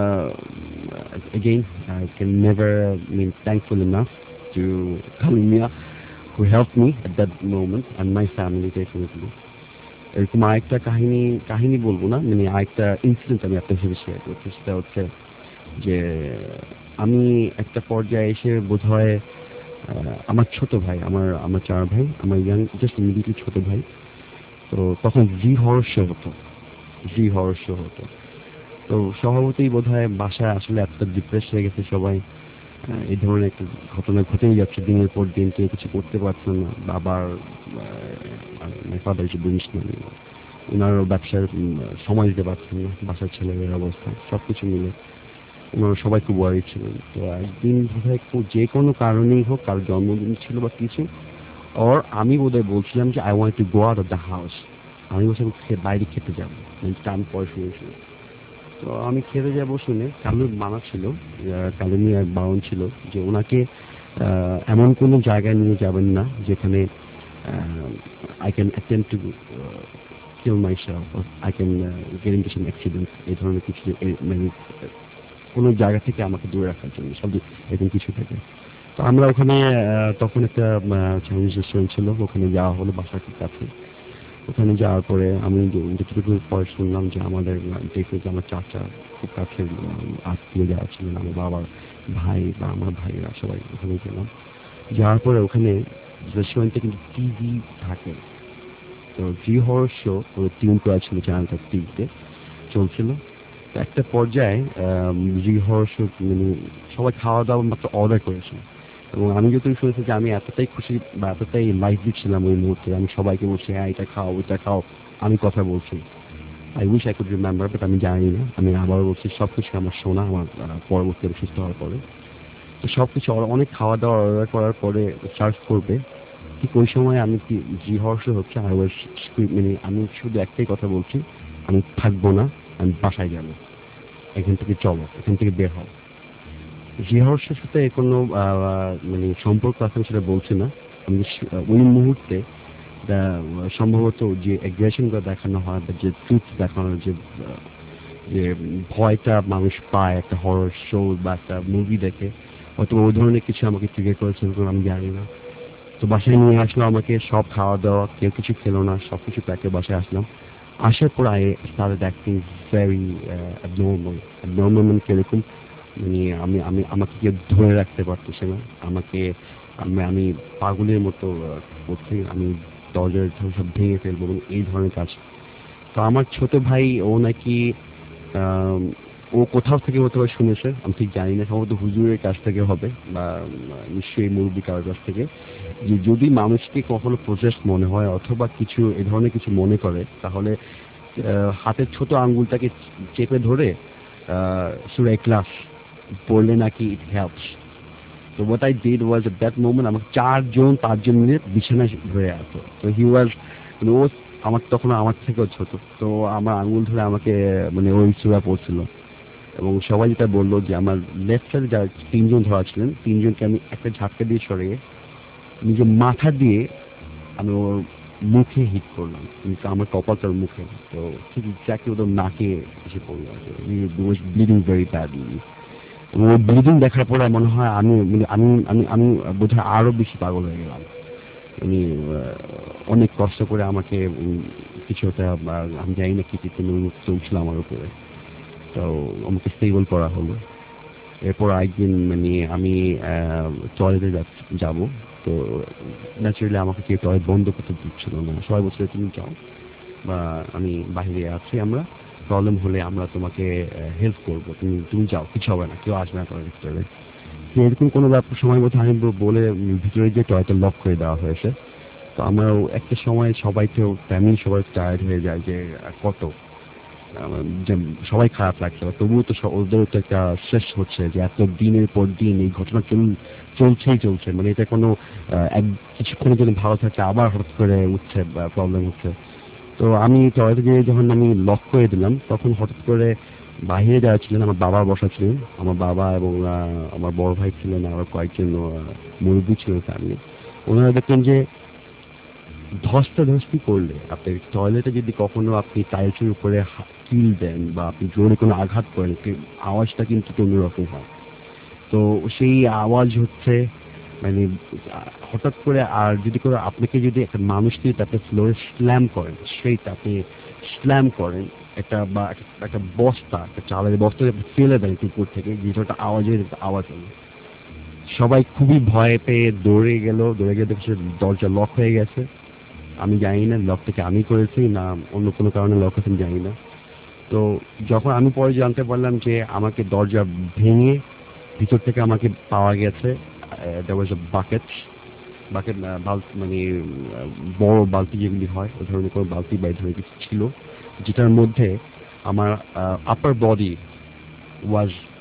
again I can never mean thankful enough to Kalimia who helped me at that moment and my family definitely. এরকম আরেকটা কাহিনী কাহিনী বলবো না, মানে আরেকটা ইনসিডেন্ট আমি আপনার সাথে শেয়ার করছি। সেটা হচ্ছে যে আমি একটা পর্যায়ে এসে বোধ হয় আমার ছোট ভাই, আমার আমার চার ভাই, আমার ইয়াং জাস্ট ইমিডিয়েটলি ছোট ভাই, তো তখন জি হরর শো হতো, জি হরর শো হতো। তো স্বভাবতই বোধ হয় বাসায় আসলে এতটা ডিপ্রেস হয়ে গেছে সবাই, এই ধরনের একটা ঘটনা ঘটেই যাচ্ছে দিনের পর দিন, কেউ কিছু করতে পারছে না। বাবার ফাদার যে জিনিস মানে ওনারও ব্যবসার সময় দিতে পারছেন না, বাসার ছেলেমেয়ের অবস্থা সব কিছু মিলে। ওনারা সবাই খুব ওয়ারি ছিলেন। তো একদিন বোধহয় যে কোনো কারণেই হোক, কারো জন্মদিন ছিল বা কিছু, ওর আমি বোধহয় বলছিলাম যে I want to go out of the house, আমি বলছিলাম বাইরে খেতে যাবো, আমি পরে শুনেছিলাম। তো আমি খেতে যাবো শুনে কালুর মানা ছিল, কালু নিয়ে বারণ ছিল যে ওনাকে এমন কোনো জায়গায় নিয়ে যাবেন না যেখানে I can attempt to kill myself, I can get into some accident, এই ধরনের কিছু, মানে কোনো জায়গা থেকে আমাকে দূরে রাখার জন্য, সব এরকম কিছু থেকে। তো আমরা ওখানে তখন একটা চাইনিজ রেস্টুরেন্ট ছিল, ওখানে যাওয়া হলো বাসার কাছে। ওখানে যাওয়ার পরে আমি যেটুকু পরে শুনলাম যে আমাদের দেখে যে আমার চাচা খুব কাছের আত্মীয় যারা ছিলেন, আমার বাবার ভাই বা আমার ভাইয়েরা সবাই ওখানে গেলাম। যাওয়ার পরে ওখানে রেস্টুরেন্টে কিন্তু টিভি থাকে, তো জি হরর শো টিউন করা ছিল চ্যানেলটা, টিভিতে চলছিল। তো একটা পর্যায়ে জি হরর শো মানে সবাই খাওয়া দাওয়া মাত্র অর্ডার করেছে, এবং আমি যতই শুনেছি যে আমি এতটাই খুশি বা এতটাই লাইফ দিচ্ছিলাম ওই মুহূর্তে, আমি সবাইকে বলছি হ্যাঁ এটা খাও ওইটা খাও, আমি কথা বলছি। I wish I could remember, but আমি জানি না। আমি আবার বলছি সব কিছু আমার শোনা আমার পরবর্তী সুস্থ হওয়ার পরে। তো সব কিছু অনেক খাওয়া দাওয়া অর্ডার করার পরে সার্ভ করবে, ঠিক ওই সময় আমি কি জি হর্ষ হচ্ছে আই ওয়াজ মানে আমি শুধু একটাই কথা বলছি, আমি থাকবো না, আমি বাসায় যাবো, এখান থেকে চলো, এখান থেকে বের হও। জিহর্ষের সাথে কোনো মানে সম্পর্ক আছে সেটা বলছি না, আমি ওই মুহূর্তে সম্ভবত যে অ্যাগ্রেশনটা দেখানো হয় বা যে ট্রুথ দেখানো, যে যে ভয়টা মানুষ পায় একটা হরর শো বা একটা মুভি দেখে, হয়তো ওই ধরনের কিছু আমাকে ট্রিগার করেছে, আমি জানি না। তো বাসায় নিয়ে আসলো আমাকে, সব খাওয়া দাওয়া, কেউ কিছু খেলো না, সব কিছু প্যাকে বাসায় আসলাম। আসার পর I started acting very abnormal. Abnormal মানে কিরকম, মানে আমি আমি আমাকে কেউ ধরে রাখতে পারতেছে না, আমাকে আমি আমি পাগলের মতো করছি, আমি দরজার সব ভেঙে ফেলবো এবং এই ধরনের কাজ। তো আমার ছোট ভাই ও নাকি ও কোথাও থেকে হতে পারে শুনেছে, আমি ঠিক জানি না, সম্ভবত হুজুরের কাছ থেকে হবে বা নিশ্চয়ই মুরব্বী কারোর কাছ থেকে, যে যদি মানুষকে কখনো প্রসেস মনে হয় অথবা কিছু এ ধরনের কিছু মনে করে, তাহলে হাতের ছোট আঙ্গুলটাকে চেপে ধরে সূরা ইখলাস পড়লে নাকি ইট হেল্পস। তো what I did was at that moment আমাকে চারজন পাঁচজন মিলে বিছানায় ধরে আসতো। তো হি ওয়াজ ও আমার তখন আমার থেকেও ছোট, তো আমার আঙ্গুল ধরে আমাকে মানে ওই সূরা পড়ছিল, এবং সবাই যেটা বললো যে আমার লেফট সাইডে যারা তিনজন ধরা ছিলেন, তিনজনকে আমি একটা ঝাটকা দিয়ে সরিয়ে নিজের মাথা দিয়ে আমি ওর মুখে হিট করলাম, কিন্তু আমার কপালটার মুখে, তো ঠিক এক্স্যাক্টলি ওদের নাকে এসে পড়লো, ব্লিডিং ভেরি ব্যাডলি। ওই ব্লিডিং দেখার পরে মনে হয় আমি আমি আমি আমি বোধহয় আরো বেশি পাগল হয়ে গেলাম। আমি অনেক কষ্ট করে আমাকে কিছু একটা আমি জানি না কি চলছিল আমার উপরে, তো আমাকে স্টেবল করা হলো। এরপর একদিন মানে আমি টয়লেটে যাব, তো ন্যাচারালি আমাকে কেউ টয়লেট বন্ধ করতে দিচ্ছিল না, সবাই বলছিল তুমি যাও বা আমি বাইরে আছি, আমরা প্রবলেম হলে আমরা তোমাকে হেল্প করবো, তুমি তুমি যাও, কিছু হবে না, কেউ আসবে না টয়লেট ভিতরে। এরকম কোনো ব্যাপার সময় মতো আমি বলে ভিতরে গিয়ে টয়লেটটা লক করে দেওয়া হয়েছে। তো আমরা একটা সময় সবাই তো ফ্যামিলি সবাই টায়ার্ড হয়ে যায় যে কত সবাই খারাপ লাগছে, তবুও তো ওদেরও তো একটা শেষ হচ্ছে যে এত দিনের পর দিন এই ঘটনা চলছেই চলছে, মানে এটা কোনো এক কিছুক্ষণের জন্য ভালো থাকে আবার হঠাৎ করে উঠছে প্রবলেম হচ্ছে। তো আমি টয়লেটে গিয়ে যখন আমি লক করে দিলাম, তখন হঠাৎ করে বাহিরে যারা ছিলেন, আমার বাবা বসা ছিলেন, আমার বাবা এবং আমার বড় ভাই ছিলেন, আরো কয়েকজন মুরব্বী ছিলেন ফ্যামিলি, ওনারা দেখলেন যে ধস্তাধস্তি করলে আপনি টয়লেটে যদি কখনো আপনি টাইলসের উপরে কিল দেন বা আপনি জোরে কোনো আঘাত করেন, আওয়াজটা কিন্তু অন্যরকম হয়। তো সেই আওয়াজ হচ্ছে মানে হঠাৎ করে, আর যদি করে আপনাকে যদি একটা মানুষকে তাতে ফ্লোরে স্ল্যাম করেন, সেইটা আপনি স্ল্যাম করেন একটা বা একটা বস্তা, একটা চালের বস্তা ফেলে দেন কুকুর থেকে, যেটা আওয়াজের আওয়াজ হলো, সবাই খুবই ভয় পেয়ে দৌড়ে গেল, দৌড়ে গিয়ে দেখছে দরজা লক হয়ে গেছে। আমি জানি না লক থেকে আমি করেছি না অন্য কোনো কারণে লক হয়েছে আমি জানি না। তো যখন আমি পরে জানতে পারলাম যে আমাকে দরজা ভেঙে ভিতর থেকে আমাকে পাওয়া গেছে, there was a bucket bucket মানে বড় বালতি যেগুলি হয় ওই ধরনের কোনো বালতি বা এই ধরনের কিছু ছিল, যেটার মধ্যে আমার upper body was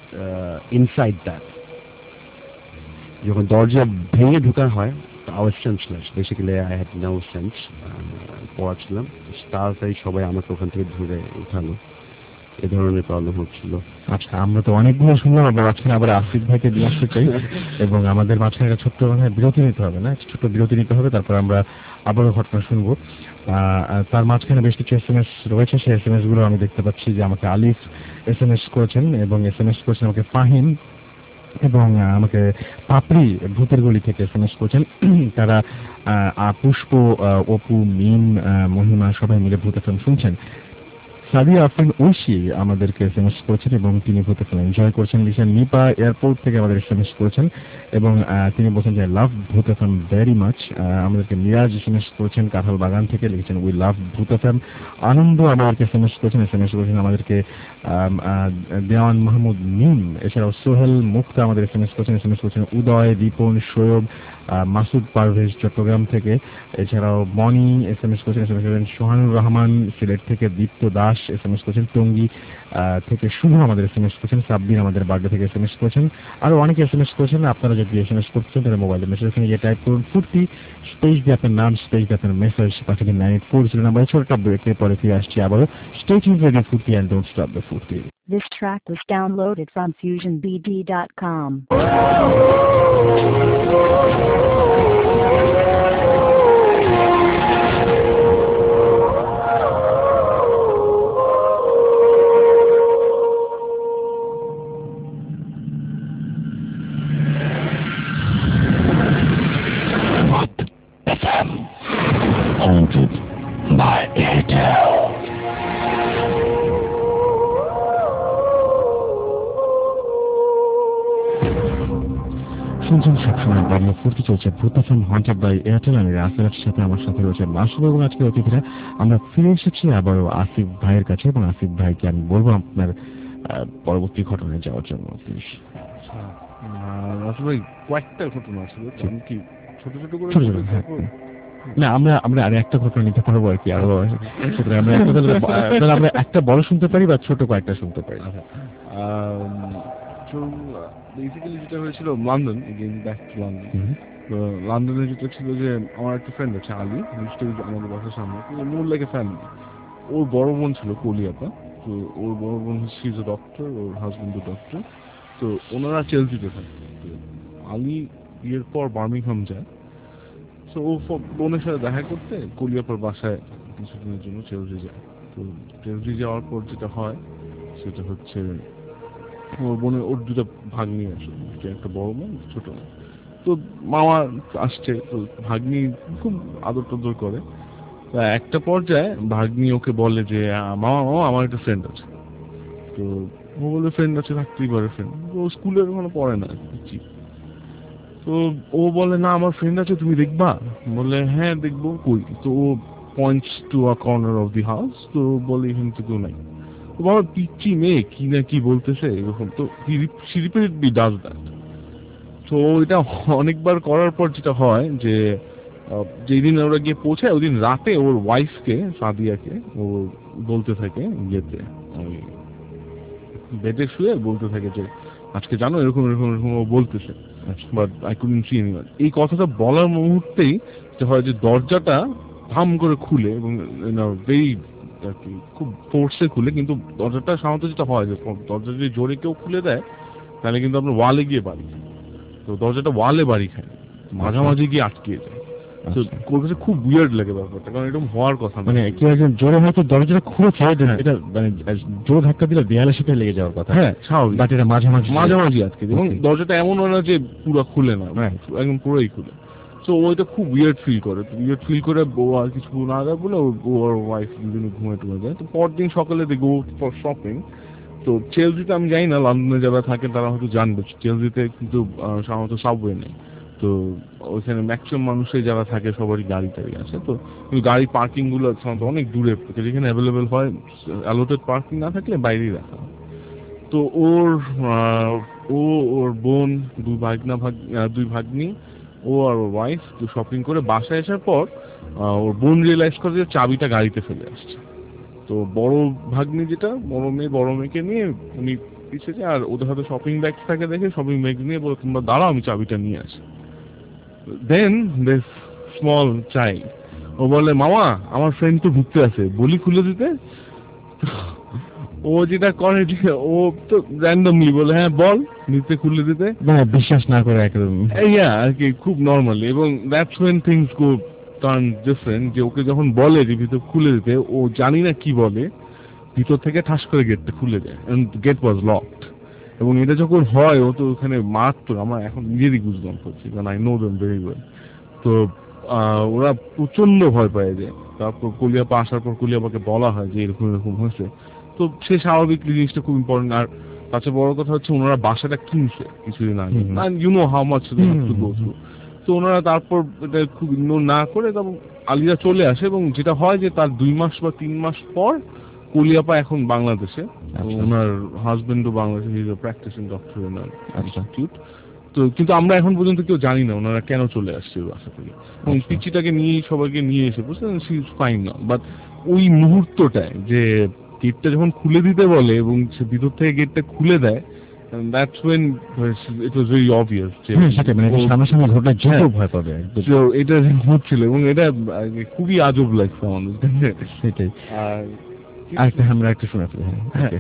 inside that যখন দরজা ভেঙে ঢোকার হয় I was senseless. Basically, I had no sense. পড়াচ্ছিলাম তাড়াতাড়ি সবাই আমাকে ওখান থেকে ধরে উঠালো, এ ধরনের প্রবলেম হচ্ছিল। আচ্ছা, আমরা তো অনেকগুলো শুনলাম, আমরা মাঝখানে আবার আসিফ ভাইকে দিয়ে আসতে চাই এবং আমাদের মাঝখানে একটা ছোট্ট মানে বিরতি নিতে হবে না, ছোট্ট বিরতি নিতে হবে, তারপর আমরা আবারও ঘটনা শুনবো। তার মাঝখানে বেশ কিছু এস এম এস রয়েছে, সেই এস এম এস গুলো আমি দেখতে পাচ্ছি যে আমাকে আলিফ এস এম এস করেছেন এবং এস এম এস করেছেন আমাকে ফাহিম এবং আমাকে পাপড়ি ভূতের গলি থেকে এস এম এস করছেন। তারা পুষ্প, অপু, মিম, মহিমা সবাই মিলে ভূত এফএম শুনছেন। সাদিয়া আফরিন ঐশী আমাদেরকে এস এম এস করেছেন এবং তিনি ভূত এফএম এনজয় করছেন। লিসেন নিপা এয়ারপোর্ট থেকে আমাদের এস এম এস করেছেন এবং তিনি বলছেন যে লাভ ভূত এফএম ভেরি মাচ। আমাদেরকে মিরাজ এস এম এস করেছেন কাঁঠাল বাগান থেকে, লিখেছেন উই লাভ ভূত এফএম। আনন্দ আমাদেরকে এস এম এস করেছেন, এস এম এস করেছেন আমাদেরকে দেওয়ান মাহমুদ মিম। এছাড়াও সোহেল মুক্তা আমাদের এস এম এস করেছেন, এস এম এস করেছেন উদয়, রিপন, সৈয়ব, মাসুদ পারভেজ চট্টগ্রাম থেকে। এছাড়াও মনি এস এম এস করেছেন, এস এম এস করেছেন সোহানুর রহমান সিলেট থেকে, Dipto Das S M S করেছেন টঙ্গী থেকে, শুভ আমাদের এস এম এস করেছেন, সাব্বির আমাদের বার্থডে থেকে এস এম এস করেছেন, আরো অনেকে এস এম এস করেছেন। আপনারা যদি এস এম এস করছেন তাহলে মোবাইলে মেসেজ এখানে গিয়ে টাইপ করুন ফুর্তি, স্পেস দিয়ে আপনার নাম, স্পেস দিয়ে আপনার মেসেজ পাঠাবেন নাইন এইট ফোর জিরো নাম্বারে। ছোটটা ব্রেকের পরে ফিরে আসছি আবারও। Stay tuned radio Foorti and don't stop the Foorti. This track was downloaded from fusion b d dot com. Haunted by Airtel. শুনছেন সবসময় রেডিও ফুর্তি, চলছে ভূত এফএম হন্টেড বাই এয়ারটেল। আমি রাসেলের সাথে, আমার সাথে রয়েছে মাসুদ এবং আজকে অতিথিরা। আমরা ফিরে এসেছি আবারও আসিফ ভাইয়ের কাছে এবং আসিফ ভাইকে আমি বলবো আপনার পরবর্তী ঘটনায় যাওয়ার জন্য। প্লিজ। আসলে ভাই কয়েকটা ঘটনা আছে, কি ছোট ছোট করে ছোট ছোট না, আমরা আমরা আর একটা ঘটনা নিতে পারবো আর কি, আরো আমরা একটা আমরা একটা বড় শুনতে পারি বা ছোট কয়েকটা শুনতে পারি। বেসিক্যালি যেটা হয়েছিল London, again back to London. তো লন্ডনে যেটা ছিল যে আমার একটা ফ্রেন্ড আছে আলী, আমাদের বাসার সামনে, মোর লাইক এ ফ্যামিলি। ওর বড় বোন ছিল কলিয়াতা, তো ওর বড় বোন হচ্ছে ইজ এ ডক্টর, ওর হাজবেন্ড ডক্টর। তো ওনারা চেলসিতে থাকে। তো আলী বিয়ের পর বার্মিংহাম যায়। তো ও বোনের সাথে দেখা করতে কলিয়াপার বাসায় কিছুদিনের জন্য চেলসি যায়। তো চেলসি যাওয়ার পর যেটা হয় সেটা হচ্ছে ওর বোনের ওর দুটো ভাগ্নি আসে, একটা বড় মা, ছোট মা। তো মামা আসছে, তো ভাগ্নি খুব আদর টদর করে। একটা পর্যায়ে ভাগ্নি ওকে বলে যে মামা মামা আমার একটা ফ্রেন্ড আছে। তো ও বলে ফ্রেন্ড আছে, থাকতেই পারে ফ্রেন্ড, ও স্কুলের ওখানে পড়ে না বুঝছি। তো ও বলে না আমার ফ্রেন্ড আছে, তুমি দেখবা? বলে হ্যাঁ দেখবো, কই? তো ও points to a corner of the house. তো বলে এখানে তো কেউ নাই। তো বাবা পিচ্ছি মেয়ে কি না কি বলতেছে এরকম। তো সি রিপিটেডলি ডাজ দ্যাট। তো এটা অনেকবার করার পর যেটা হয় যে যেদিন ওরা গিয়ে পৌঁছায় ওই দিন রাতে ওর ওয়াইফকে, সাদিয়াকে, ও বলতে থাকে ইয়েতে বেডে শুয়ে বলতে থাকে যে আজকে জানো এরকম এরকম এরকম ও বলতেছে, but I couldn't see anyone. এই কথাটা বলার মুহূর্তেই যেটা হয় যে দরজাটা ধাম করে খুলে এবং ভেরি আর কি খুব ফোর্সে খুলে, কিন্তু দরজাটা সাধারণত যেটা হয় যে দরজা যদি জোরে কেউ খুলে দেয় তাহলে কিন্তু আপনার ওয়ালে গিয়ে বাড়ি খায়। তো দরজাটা ওয়ালে বাড়ি খায়, মাঝামাঝি গিয়ে আটকিয়ে যায়। তো ওর কাছে খুব উইয়ার্ড লাগে ব্যাপারটা, কারণ এরকম হওয়ার কথা মানে কেউ একজন জোরে হয়তো দরজাটা খুলেছে, এটা মানে জোর ধাক্কা দিলে দেয়ালে সেটা লেগে যাওয়ার কথা। হ্যাঁ স্বাভাবিক, বাট এটা মাঝামাঝি মাঝামাঝি আটকে এবং দরজাটা এমন হয় না যে পুরো খুলে না, একদম পুরোই খুলে। তো ওইটা খুব উইয়ার্ড ফিল করে, উইয়ার্ড ফিল করে বউ আর কিছু না দেয় বলে ও আর ওয়াইফ দুজনে ঘুমে টুমে যায়। তো পরদিন সকালে দে গো ফর শপিং। তো চেলসিতে আমি জানি না, লন্ডনে যারা থাকেন তারা হয়তো জানবে, চেলসিতে কিন্তু সাধারণত সাবওয়ে নেই। তো ওইখানে ম্যাক্সিমাম মানুষই যারা থাকে সবারই গাড়ি টাড়ি আছে। তো কিন্তু গাড়ি পার্কিং গুলো সাধারণত অনেক দূরে, যেখানে অ্যাভেলেবেল হয় অ্যালোটেড পার্কিং না থাকলে বাইরেই রাখা হয়। তো ওর ও ওর বোন, দুই ভাগনা ভাগ দুই ভাগ্নি, ও আর ওর ওয়াইফ তো শপিং করে বাসায় আসার পর ওর বোন রিয়েলাইজ করে যে চাবিটা গাড়িতে ফেলে আসছে। তো বড় ভাগ্নি যেটা বড় মেয়ে বড় মেয়েকে নিয়ে উনি পিছিয়ে যায়, আর ওদের হাতে শপিং ব্যাগ থাকে দেখে শপিং ব্যাগ নিয়ে বলে তোমরা দাঁড়াও আমি চাবিটা নিয়ে আসি। দেন দিস স্মল চাইল্ড ও বলে মামা আমার ফ্রেন্ড তো ভিতরে আছে, বলি খুলে দিতে। ও যেটা করে যে ও তো র্যান্ডমলি বলে হ্যাঁ বল নিতে খুলে দিতে, মানে বিশ্বাস না করে একদম ইয়া আর কি খুব নর্মালি। এবং that's when things go turn different, যে ওকে যখন বলে যে ভিতর খুলে দিতে, ও জানি না কি বলে, ভিতর থেকে ঠাস করে গেটটা খুলে দেয়, গেট ওয়াজ লকড। এবং এটা যখন হয় ও তো ওখানে মারাত্মক, আমার এখন নিজেরই গুজবাম্প হচ্ছে, কারণ I know them very well. তো ওরা প্রচন্ড ভয় পায় যায়। তারপর কলিয়াপা আসার পর কলিয়াপাকে বলা হয় যে এরকম এরকম হয়েছে, তো সে স্বাভাবিক জিনিসটা খুব ইম্পর্টেন্ট। আর তাছাড়া বড় কথা হচ্ছে ওনারা বাসাটা কিনছে কিছুদিন আগে, you know how much to go through. তো ওনারা তারপর এটা খুব ইগনোর না করে তারপর আলিরা চলে আসে, এবং যেটা হয় যে তার দুই মাস বা তিন মাস পর কলিয়াপা এখন বাংলাদেশে, ওনার হাজবেন্ডও বাংলাদেশে, he is a practising doctor in an institute. তো কিন্তু আমরা এখন পর্যন্ত কেউ জানি না ওনারা কেন চলে আসছে ওই বাসা থেকে, এবং পিচিটাকে নিয়ে সবাইকে নিয়ে এসে বুঝলেন সি ইজ ফাইন না। বাট ওই মুহূর্তটায় যে গেটটা যখন খুলে দিতে বলে এবং সে ভিতর থেকে গেটটা খুলে দেয়, that's when it was very obvious যে সামনাসামনি ঘটনা যেত ভয় পাবে। এটা হচ্ছিল এবং এটা খুবই আজব লাগছে আমাদের। সেটাই। আর আরেকটা আমরা একটা শোনা ফেলি।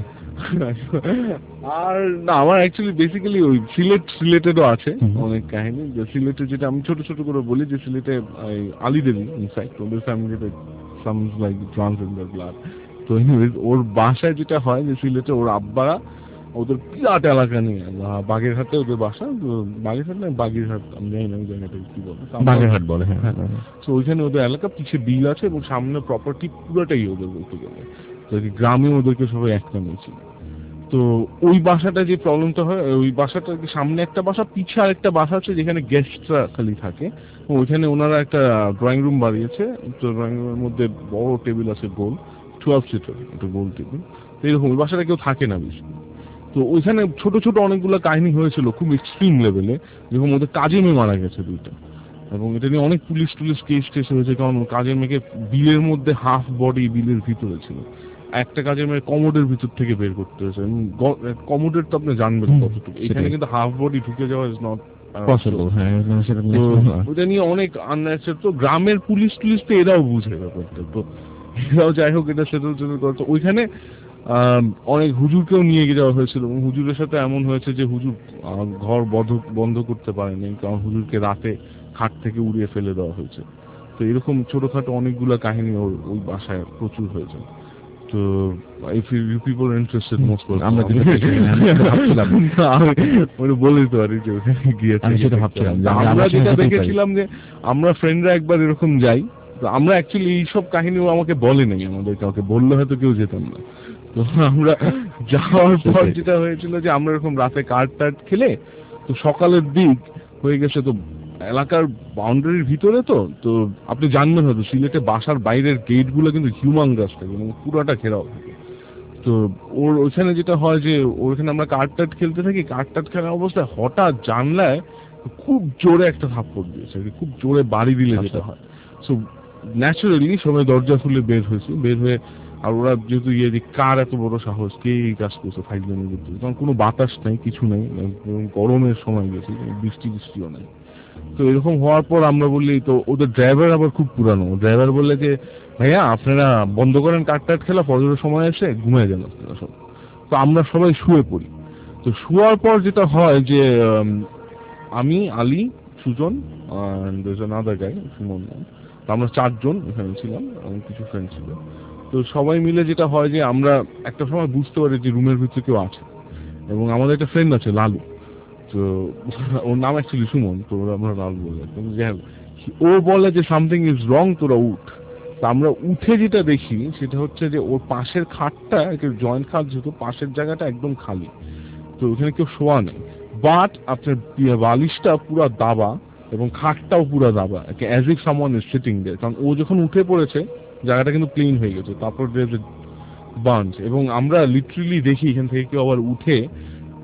আর না আমার অ্যাকচুয়ালি বেসিক্যালি ওই সিলেট রিলেটেডও আছে অনেক কাহিনী। যে সিলেটে যেটা আমি ছোট ছোট করে বলি, যে সিলেটে আলী দেবী ইনফ্যাক্ট ওদের ফ্যামিলিতে সামস লাইক ট্রান্সজেন্ডার ব্লাড। তো এনিওয়েজ ওর বাসায় যেটা হয় যে সিলেটে ওর আব্বারা ওদের বিরাট এলাকা নিয়ে, বাগেরহাটে ওদের বাসা, বাগেরহাট না বাগেরহাট আমি জানি না ওই জায়গাটা কি বলে, বাগেরহাট বলে। হ্যাঁ, তো ওইখানে ওদের এলাকা, পিছিয়ে বিল আছে এবং সামনে প্রপার্টি পুরোটাই ওদের বলতে গেলে। তো গ্রামে ওদেরকে সবাই এক নামে ছিল। তো ওই বাসাটা যে প্রবলেমটা হয়, ওই বাসাটা সামনে একটা বাসা, পিছিয়ে আর একটা বাসা আছে যেখানে গেস্টরা খালি থাকে। ওইখানে ওনারা একটা ড্রয়িং রুম বাড়িয়েছে, তো ড্রয়িং রুমের মধ্যে বড় টেবিল আছে গোল, টুয়েলভ সিটার একটা গোল টেবিল। তো এরকম ওই বাসাটা কেউ থাকে না বেশি। তো ওইখানে ছোট ছোট অনেকগুলো কাহিনী হয়েছিল খুব এক্সট্রিম লেভেলে, যেরকম ওদের কাজের মেয়ে মারা গেছে দুইটা, এবং এটা নিয়ে অনেক পুলিশ টুলিশ কেস টেস হয়েছে, কারণ কাজের মেয়েকে বিলের মধ্যে হাফ বডি বিলের ভিতরে ছিল, একটা কাজের মেয়ে কমোডের ভিতর থেকে বের করতে হয়েছে। কমোডের তো আপনি জানবেন কতটুকু, এখানে কিন্তু হাফ বডি ঢুকে যাওয়া ইজ নট পসিবল। ওটা নিয়ে অনেক আনন্যাচারাল। তো গ্রামের পুলিশ টুলিশ তো এরাও বুঝে ব্যাপারটা, তো এরাও যাই হোক এটা সেটেল সেটেল করছে। ওইখানে অনেক হুজুরকেও নিয়ে যাওয়া হয়েছিল, এবং হুজুরের সাথে এমন হয়েছে যে হুজুর ঘর বন্ধ বন্ধ করতে পারেনি, কারণ হুজুরকে রাতে খাট থেকে উড়িয়ে ফেলে দেওয়া হয়েছে। তো এরকম ছোটখাটো অনেকগুলো কাহিনী ওর ওই বাসায় প্রচুর হয়েছে। তো if you people interested most আমরা বলে দিতে পারি যে ওখানে গিয়েছে। আমরা যেটা দেখেছিলাম যে আমরা ফ্রেন্ডরা একবার এরকম যাই, তো আমরা অ্যাকচুয়ালি এইসব কাহিনীও আমাকে বলে নাই, আমাদের কাউকে বললে হয়তো কেউ যেতাম না। তো আমরা যাওয়ার পর যেটা হয়েছিল যে আমরা এরকম রাতে কার্ড টার্ড খেলে, তো সকালের দিক হয়ে গেছে, তো এলাকার বাউন্ডারির ভিতরে, তো তো আপনি জানবেন হয়তো সিলেটে বাসার বাইরের গেট গুলো কিন্তু হিউমাঙ্গাস থাকে এবং পুরাটা ঘেরাও থাকে। তো ওর ওইখানে যেটা হয় যে ওইখানে আমরা কার্ড টার্ড খেলতে থাকি, কার্ড টার্ড খেলার অবস্থায় হঠাৎ জানলায় খুব জোরে একটা থাপ্পড় দিয়েছে, খুব জোরে বাড়ি দিলে যেটা হয়। সো ন্যাচারালি সবাই দরজা খুলে বের হয়েছে, বের হয়ে, আর ওরা যেহেতু ইয়ে যে কার এত বড় সাহস, কে এই কাজ করছে ফাইভ জনের ভিতরে, কারণ কোনো বাতাস নেই কিছু নেই, গরমের সময় গেছে, বৃষ্টি বৃষ্টিও নেই। তো এরকম হওয়ার পর আমরা বললি, তো ওদের ড্রাইভার আবার খুব পুরানো, ড্রাইভার বললে যে ভাইয়া আপনারা বন্ধ করেন কার্ড টার্ড খেলা, ফজরের সময় এসে ঘুমিয়ে যান আপনারা সব। তো আমরা সবাই শুয়ে পড়ি। তো শুয়ার পর যেটা হয় যে আমি, আলী, সুজন আদার গাই সুমন, আমরা চারজন এখানে ছিলাম, এবং কিছু ফ্রেন্ড ছিল। তো সবাই মিলে যেটা হয় যে আমরা একটা সময় বুঝতে পারি যে রুমের ভিতরে কেউ আছে, এবং আমাদের একটা ফ্রেন্ড আছে লালু, তো ওর নাম অ্যাকচুয়ালি সুমন, তো আমরা লালু বলে, ও বলে যে সামথিং ইজ রং, তোরা উঠ। তো আমরা উঠে যেটা দেখি সেটা হচ্ছে যে ওর পাশের খাটটা, জয়েন্ট খাট যেহেতু, পাশের জায়গাটা একদম খালি, তো ওখানে কেউ শোয়া নেই, বাট আপনার বালিশটা পুরো দাবা এবং খাটটাও পুরো দাবা, as if someone is sitting there. কারণ ও যখন উঠে পড়েছে জায়গাটা কিন্তু ক্লিন হয়ে গেছে, তারপর বাঞ্চ, এবং আমরা লিটারেলি দেখি এখান থেকে কেউ আবার উঠে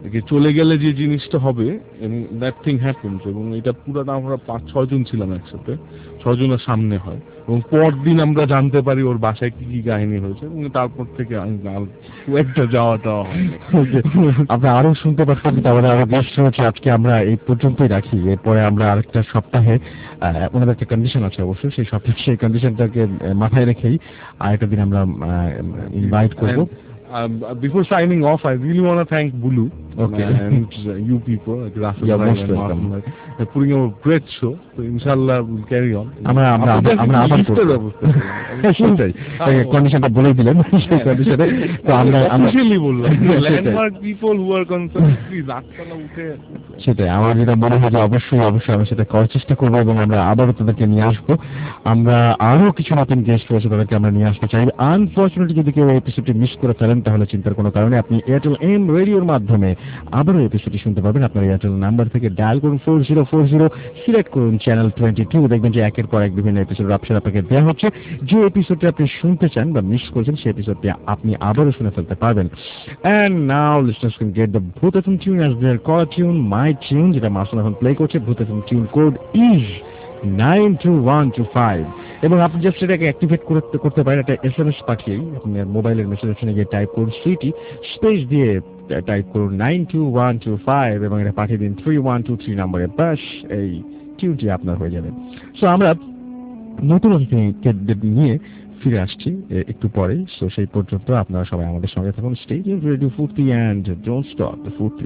চলে গেলে যে জিনিসটা হবে এবং দ্যাট থিং হ্যাপেন্স, এবং এটা পুরোটা আমরা পাঁচ ছয় জন ছিলাম একসাথে, ছজনের সামনে হয় এবং পরদিন আমরা জানতে পারি ওর বাসায় কি কি কাহিনী হয়েছে এবং তারপর থেকে খুব একটা যাওয়াটা আমরা আরো শুনতে পারতাম। তাহলে আরো গেস্ট হচ্ছে, আজকে আমরা এই পর্যন্তই রাখি। এরপরে আমরা আরেকটা সপ্তাহে ওনাদের একটা কন্ডিশন আছে অবশ্যই, সেই সপ্তাহে সেই কন্ডিশনটাকে মাথায় রেখেই আরেকটা দিন আমরা ইনভাইট করবো। Uh, before signing off, I really want to thank Bulu okay. uh, and uh, you people, like Rasul You're Bhai most and welcome. Martin Bhai, they're putting up a great show. So inshallah we'll carry on. আমরা আমরা আমরা আবার সেটাই কন্ডিশনটা বলে দিলেন, সেই কন্ডিশনে তো আমরা অফিশিয়ালি বললাম landmark people who are concern please আটকানা উঠে। সেটাই আমার যেটা মনে হয় যে অবশ্যই অবশ্যই আমি সেটা করার চেষ্টা করবো এবং আমরা আবারও তাদেরকে নিয়ে আসবো। আমরা আরো কিছু নতুন গেস্ট রয়েছে, তাদেরকে আমরা নিয়ে আসতে চাই। আনফর্চুনেটলি যদি কেউ এপিসোডটি মিস করে ফেলেন তাহলে চিন্তার কোনো কারণে আপনি এয়ারটেল এম রেডিওর মাধ্যমে আবারও এপিসোডটি শুনতে পারবেন। আপনার এয়ারটেল নাম্বার থেকে ডায়াল করুন four zero four zero, select করুন চ্যানেল টোয়েন্টি টু, দেখবেন যে একের পর এক বিভিন্ন এপিসোডের অপশন আপনাকে দেওয়া হচ্ছে। যে এপিসোডটি আপনি শুনতে চান বা মিস করেছেন সেই এপিসোডটি আপনি আবারও শুনে ফেলতে পারবেন। And now listeners can get the Bhoot FM tune as their caller tune, my tune, যেটা মাসুম এখন প্লে করছে। Bhoot FM tune code is nine two one two five, এবং আপনি জাস্ট এটাকে অ্যাক্টিভেট করতে করতে পারেন একটা এস এম এস পাঠিয়েই। আপনি মোবাইলের মেসেজ অপশনে গিয়ে টাইপ করুন সিটি স্পেস দিয়ে টাইপ করুন nine two one two five এবং এটা পাঠিয়ে দিন থ্রি ওয়ান টু থ্রি নম্বরে, বাস এই টিউনটি আপনার হয়ে যাবে। সো আমরা নতুন অতিথিকে নিয়ে ফিরে আসছি একটু পরেই। সো সেই পর্যন্ত আপনারা সবাই আমাদের সঙ্গে থাকুন। Stay tuned radio Foorti and don't stop the Foorti.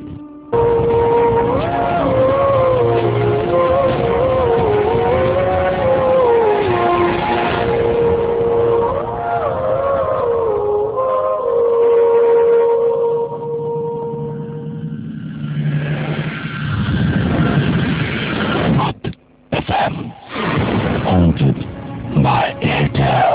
Haunted by Airtel.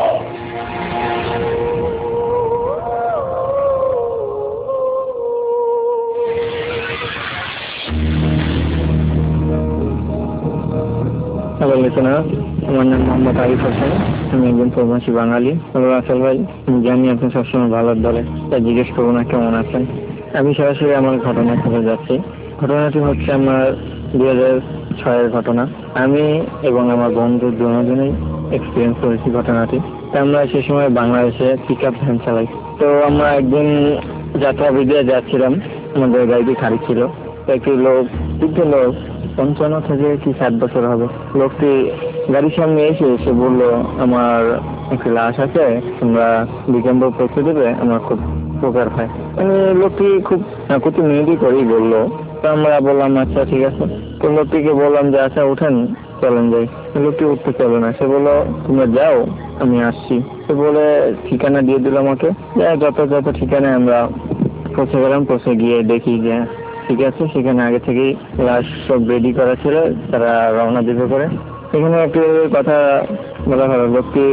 Hello listener, আমার নাম মোহাম্মদ আরিফ হোসেন, আমি একজন প্রবাসী বাঙালি। হ্যালো রাসেল ভাই, আমি জানি আপনি সবসময় ভালোর দলে, তাই জিজ্ঞেস করবো না কেমন আছেন। আমি সরাসরি আমার ঘটনা চলে যাচ্ছি। ঘটনাটি হচ্ছে আমার দুই হাজার ছয়ের ঘটনা। আমি এবং আমার বন্ধু দুজনেই এক্সপিরিয়েন্স করেছি ঘটনাটি। আমরা সে সময় বাংলাদেশে পিক আপ ভ্যান চালাই। তো আমরা একদিন যাত্রা বিদিয়ে যাচ্ছিলাম, আমাদের গাড়িটি খালি ছিল। একটি লোক, বৃদ্ধ লোক, পঞ্চান্ন থেকে কি ষাট বছর হবে, লোকটি গাড়ির সামনে এসে এসে বললো, আমার একটি লাশ আছে, তোমরা বিকম্ব পৌঁছে দেবে, আমার খুব উপকার হয়। মানে লোকটি খুব কত মিনিটই করেই বললো। তো আমরা বললাম আচ্ছা ঠিক আছে। তো লোকটিকে বললাম যে আচ্ছা উঠেন, চলেন যাই। লোকটি উঠতে চলো না, সে বললো তোমরা যাও, আমি আসছি। সে বলে ঠিকানা দিয়ে দিল আমাকে। যত যত ঠিকানায় আমরা পৌঁছে গেলাম। পৌঁছে গিয়ে দেখি যে ঠিক আছে, সেখানে আগে থেকেই লাশ সব রেডি করা ছিল, তারা রওনা দিবে করে। সেখানে একটি কথা বলা হলো, লোকটি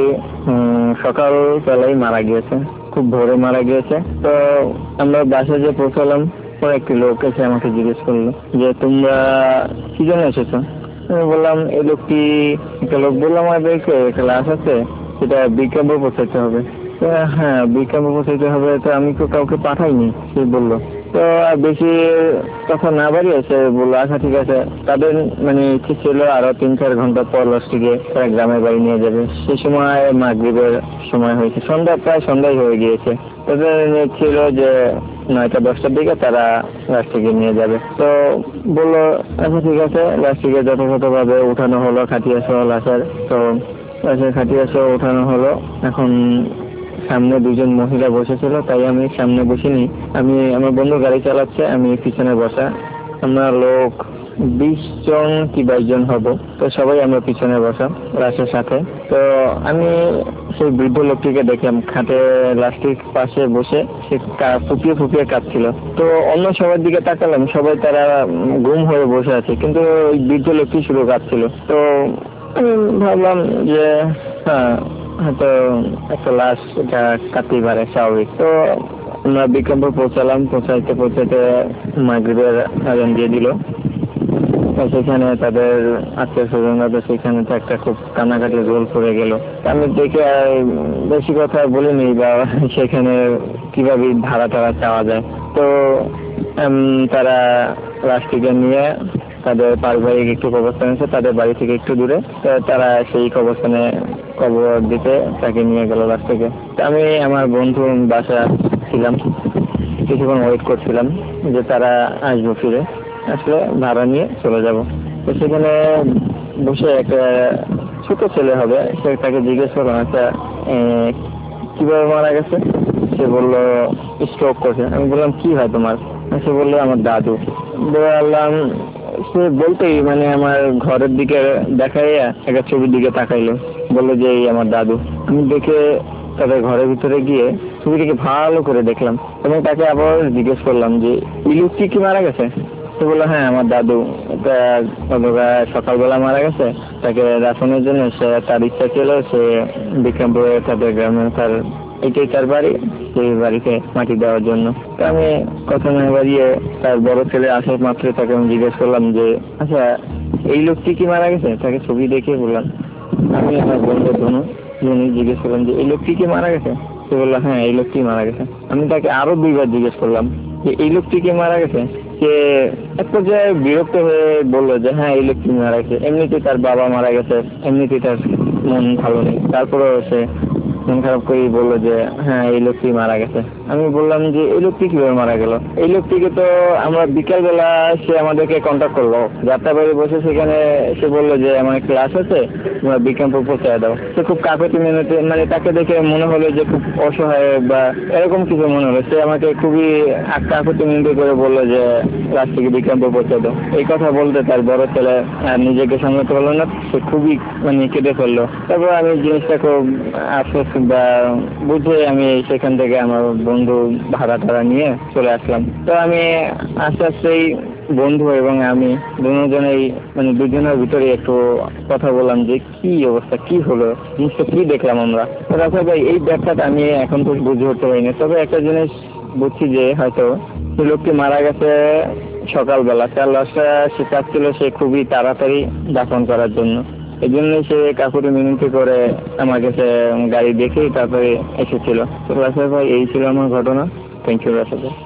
সকাল বেলায় মারা গিয়েছে, খুব ভোরে মারা গিয়েছে। তো আমরা বাসায় যে পৌঁছালাম, পরে একটি লোক এসে আমাকে জিজ্ঞেস করলো যে তোমরা কি জন্য এসেছো। আমি বললাম এই লোকটি, একটা লোক বললাম আমাদেরকে একটা লাশ আছে, সেটা বিজ্ঞাপন পৌঁছাতে হবে। হ্যাঁ বিজ্ঞাপন পৌঁছাতে হবে, তো আমি তো কাউকে পাঠাইনি, সে বললো। তো বেশি কথা না বাড়িয়ে সে বললো আচ্ছা ঠিক আছে। তাদের মানে ইচ্ছে ছিল আরো তিন চার ঘন্টা পর লাশটিকে তারা গ্রামের বাড়ি নিয়ে যাবে। সে সময় মাগরিবের সময় হয়েছে, সন্ধ্যা প্রায় সন্ধ্যায় হয়ে গিয়েছে। তাদের ছিল যে নয়টা দশটার দিকে তারা লাশটিকে নিয়ে যাবে। তো বললো আচ্ছা ঠিক আছে। লাশটিকে যথাযথভাবে উঠানো হলো, খাটিয়া সহ লাশের। তো লাশের খাটিয়া সহ উঠানো হলো। এখন সামনে দুজন মহিলা বসেছিল, তাই আমি সামনে বসিনি। আমি আমার বন্ধু গাড়ি চালাচ্ছে, আমি পিছনে বসা। আমরা লোক বিশ জন কি বাইশ জন হব। তো সবাই আমরা পিছনে বসা লাশের সাথে। তো আমি সেই বৃদ্ধ লোকটিকে দেখলাম খাটে লাশটির পাশে বসে, সে ফুপিয়ে ফুপিয়ে কাঁদছিল। তো অন্য সবার দিকে তাকালাম, সবাই তারা গুম হয়ে বসে আছে, কিন্তু ওই বৃদ্ধ লোকটি শুধু কাঁদছিল। তো আমি ভাবলাম যে হ্যাঁ হয়তো একটা লাশ, এটা কাঁদতেই পারে, স্বাভাবিক। তো আমরা বিক্রমপুর পৌঁছালাম। পৌঁছাইতে পৌঁছাইতে মাগরিবের আজান দিয়ে দিল। সেখানে তাদের আত্মীয় স্বজনরা, তো সেখানে তো একটা খুব কান্নাকাটি রোল পড়ে গেল। আমি দেখে বেশি কথা বলিনি বা সেখানে কিভাবে ভাড়া টাড়া চাওয়া যায়। তো তারা লাশটিকে নিয়ে তাদের পারিবারিক একটু কবরস্থান আছে তাদের বাড়ি থেকে একটু দূরে, তারা সেই কবরস্থানে কবর দিতে তাকে নিয়ে গেল লাশ থেকে। আমি আমার বন্ধু বাসা ছিলাম, কিছুক্ষণ ওয়েট করছিলাম যে তারা আসবো, ফিরে আসলে ভাড়া নিয়ে চলে যাব। তো সেখানে বসে একটা ছোট ছেলে হবে, সে তাকে জিজ্ঞেস করলাম আচ্ছা কিভাবে মারা গেছে। সে বললো স্ট্রোক করছে। আমি বললাম কি হয় তোমার? সে বললো আমার দাদু। বললাম, সে বলতেই মানে আমার ঘরের দিকে দেখাইয়া একটা ছবির দিকে তাকাইলো, বললো যে এই আমার দাদু। আমি দেখে তাদের ঘরের ভিতরে গিয়ে ছবিটিকে ভালো করে দেখলাম এবং তাকে আবার জিজ্ঞেস করলাম যে এই লোকটি কি মারা গেছে? সে বললো হ্যাঁ আমার দাদু, সকালবেলা মারা গেছে, তাকে দাফনের জন্য সে তার ইচ্ছা ছিল সে বিক্রমপুরে তাদের গ্রামে তার এটাই তার বাড়ি, সেই বাড়িতে মাটি দেওয়ার জন্য। তো আমি কথা না বাড়িয়ে তার বড় ছেলে আসার মাত্র তাকে আমি জিজ্ঞেস করলাম যে আচ্ছা এই লোকটি কি মারা গেছে? তাকে ছবি দেখে বললাম, আমি আমার বন্ধু ধনু ধনু জিজ্ঞেস করলাম যে এই লোকটি কি মারা গেছে? সে বললো হ্যাঁ এই লোকটি মারা গেছে। আমি তাকে আরো দুইবার জিজ্ঞেস করলাম যে এই লোকটি কি মারা গেছে? সে এক পর্যায়ে বিরক্ত হয়ে বললো যে হ্যাঁ এই লোকটি মারা গেছে, এমনিতেই তার বাবা মারা গেছে, এমনিতেই তার মন ভালো নেই, তারপরেও সে মন খারাপ করেই বললো যে হ্যাঁ এই লোকটি মারা গেছে। আমি বললাম যে এই লোকটি কিভাবে মারা গেল? এই লোকটিকে তো আমরা বিকাল বেলা সে আমাদেরকে কন্ট্যাক্ট করলো, যাত্রাবাড়ি বসে সেখানে সে বললো যে আমার ক্লাস আছে তোমরা বিক্রমপুর পৌঁছায় দাও। সে খুব কাকুতি মিনতি, মানে তাকে দেখে মনে হলো যে খুব অসহায় বা এরকম কিছু মনে হলো। সে আমাকে খুবই কাকুতি মিনতি করে বললো যে ক্লাস থেকে বিক্রমপুর পৌঁছে দাও। এই কথা বলতে তার বড় ছেলে নিজেকে সামলাতে পারলো না, সে খুবই মানে কেঁদে ফেললো। তারপর আমি জিনিসটা খুব আফসোস বা বুঝে আমি সেখান থেকে আমার বন্ধু ভাড়া টাড়া নিয়ে চলে আসলাম। তো আমি আস্তে আস্তেই বন্ধু এবং আমি দুজনেই মানে দুজনের ভিতরে একটু কথা বললাম যে কি অবস্থা, কি হলো, জিনিসটা কি দেখলাম আমরা। তো রাফা ভাই এই ব্যাপারটা আমি এখন তো বুঝে উঠতে পারিনি, তবে একটা জিনিস বুঝছি যে হয়তো সে লোকটি মারা গেছে সকালবেলা, তার লাশটা সে চাচ্ছিল সে খুবই তাড়াতাড়ি দাফন করার জন্য, এই জন্যই সে কাকুরে মিনতি করে আমার কাছে গাড়ি দেখেই তারপরে এসেছিল। তো রাফা ভাই এই ছিল আমার ঘটনা। থ্যাংক ইউ রাফা ভাই।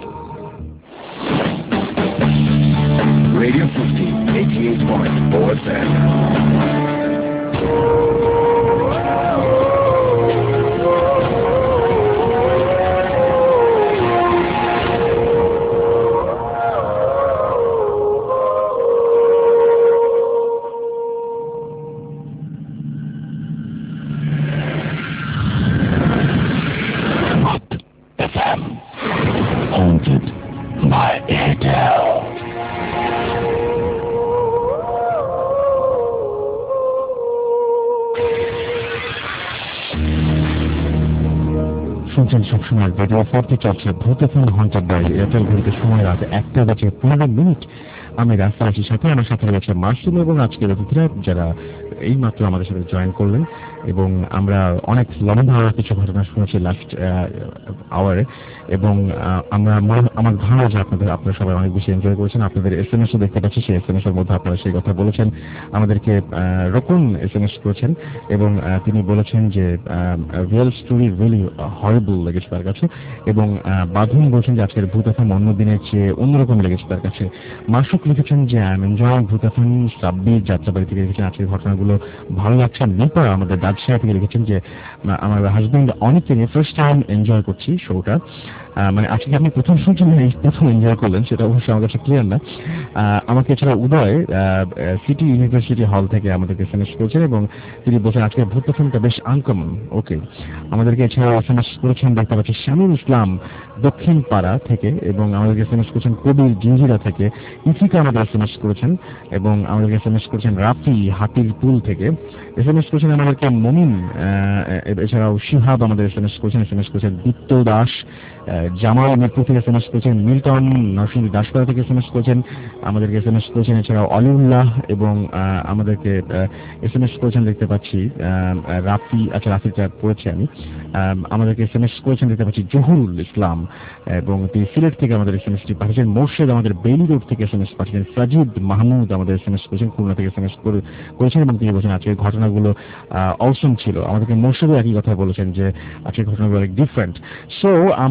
Radio fifty, eighty-eight point four F M. F M, haunted by Adele. শুনছেন সবসময় রেডিও ফোরটি চলছে ভূত এফএম ঘন্টার বাই এয়ারটেল ঘড়িতে সময় রাত একটা বেজে পনেরো মিনিট। আমি রাস্তা আছি সাথে আমার সাথে রয়েছে মাসুম এবং আজকের অতিথিরা যারা এই মাত্র আমাদের সাথে জয়েন করলেন, এবং আমরা অনেক লম্বা কিছু ঘটনা শুনেছি লাস্ট আওয়ারে, এবং আমরা আমার ধারণা যে আপনাদের আপনারা সবাই অনেক বেশি এনজয় করেছেন। আপনাদের এস এম এসও দেখতে পাচ্ছি, সেই এস এম এস এর মধ্যে আপনারা সেই কথা বলেছেন। আমাদেরকে রকম এস এম এস করেছেন এবং তিনি বলেছেন যে রিয়েল স্টোরি রিয়েলি হরিবল লেগেছে তার কাছে, এবং বাঁধন বলছেন যে আজকের ভূত এফএম অন্য দিনের চেয়ে অন্যরকম লেগেছে তার কাছে। মাসুক লিখেছেন যে I am enjoying Bhoot FM. Sabbir Jatrabari থেকে লিখেছেন আজকের ঘটনাগুলো ভালো লাগছে। নিপা আমাদের রাজশাহী থেকে লিখেছেন যে আমার হাজবেন্ড অনেক নিয়ে ফার্স্ট টাইম এনজয় করছি শোটা। মানে আজকে আপনি প্রথম শুনছেন এই প্রথম এনজয় করলেন সেটা অবশ্যই আমার কাছে ক্লিয়ার না। আমাকে এছাড়া উদয় সিটি ইউনিভার্সিটি হল থেকে আমাদেরকে এস এম এস করেছেন এবং তিনি বলছেন আজকে ভূত এফএমটা বেশ আনকমন। ওকে, আমাদেরকে এছাড়া এস এম এস করেছেন দেখতে পাচ্ছি শামীম ইসলাম দক্ষিণ পাড়া থেকে, এবং আমাদেরকে এস এম এস করেছেন কবির জিঞ্জিরা থেকে। ইফিকা আমাদের এস এম এস করেছেন এবং আমাদেরকে এস এম এস করেছেন রাফি হাতির পুল থেকে। এস এম এস করেছেন আমাদেরকে মমিন, এছাড়াও শিহাব আমাদের এস এম এস করেছেন। এস এম এস করেছেন দীপ্ত দাস, জামাল মিরপুর থেকে এস এম এস করেছেন, মিল্টন নরসিংদী দাসপাড়া থেকে এস এম এস করেছেন, আমাদেরকে এস এম এস করেছেন এছাড়াও অলিউল্লাহ, এবং আমাদেরকে এস এম এস করেছেন দেখতে পাচ্ছি রাফি, আচ্ছা রাফিটা পড়েছি আমি। আমাদেরকে এস এম এস করেছেন দেখতে পাচ্ছি জহুরুল ইসলাম, এবং তিনি সিলেট থেকে আমাদের এস এম এসটি পাঠিয়েছেন। মোর্শেদ আমাদের বেইলি রোড থেকে এস এম এস পাঠিয়েছেন। সাজিদ মাহমুদ আমাদের এস এম এস করেছেন, খুলনা থেকে এস এম এস করেছেন এবং তিনি বলছেন আজকের ঘটনাগুলো অসম ছিল। আমাদেরকে মোর্শেদও একই কথা বলেছেন যে আজকের ঘটনাগুলো অনেক ডিফারেন্ট। সো আমরা আর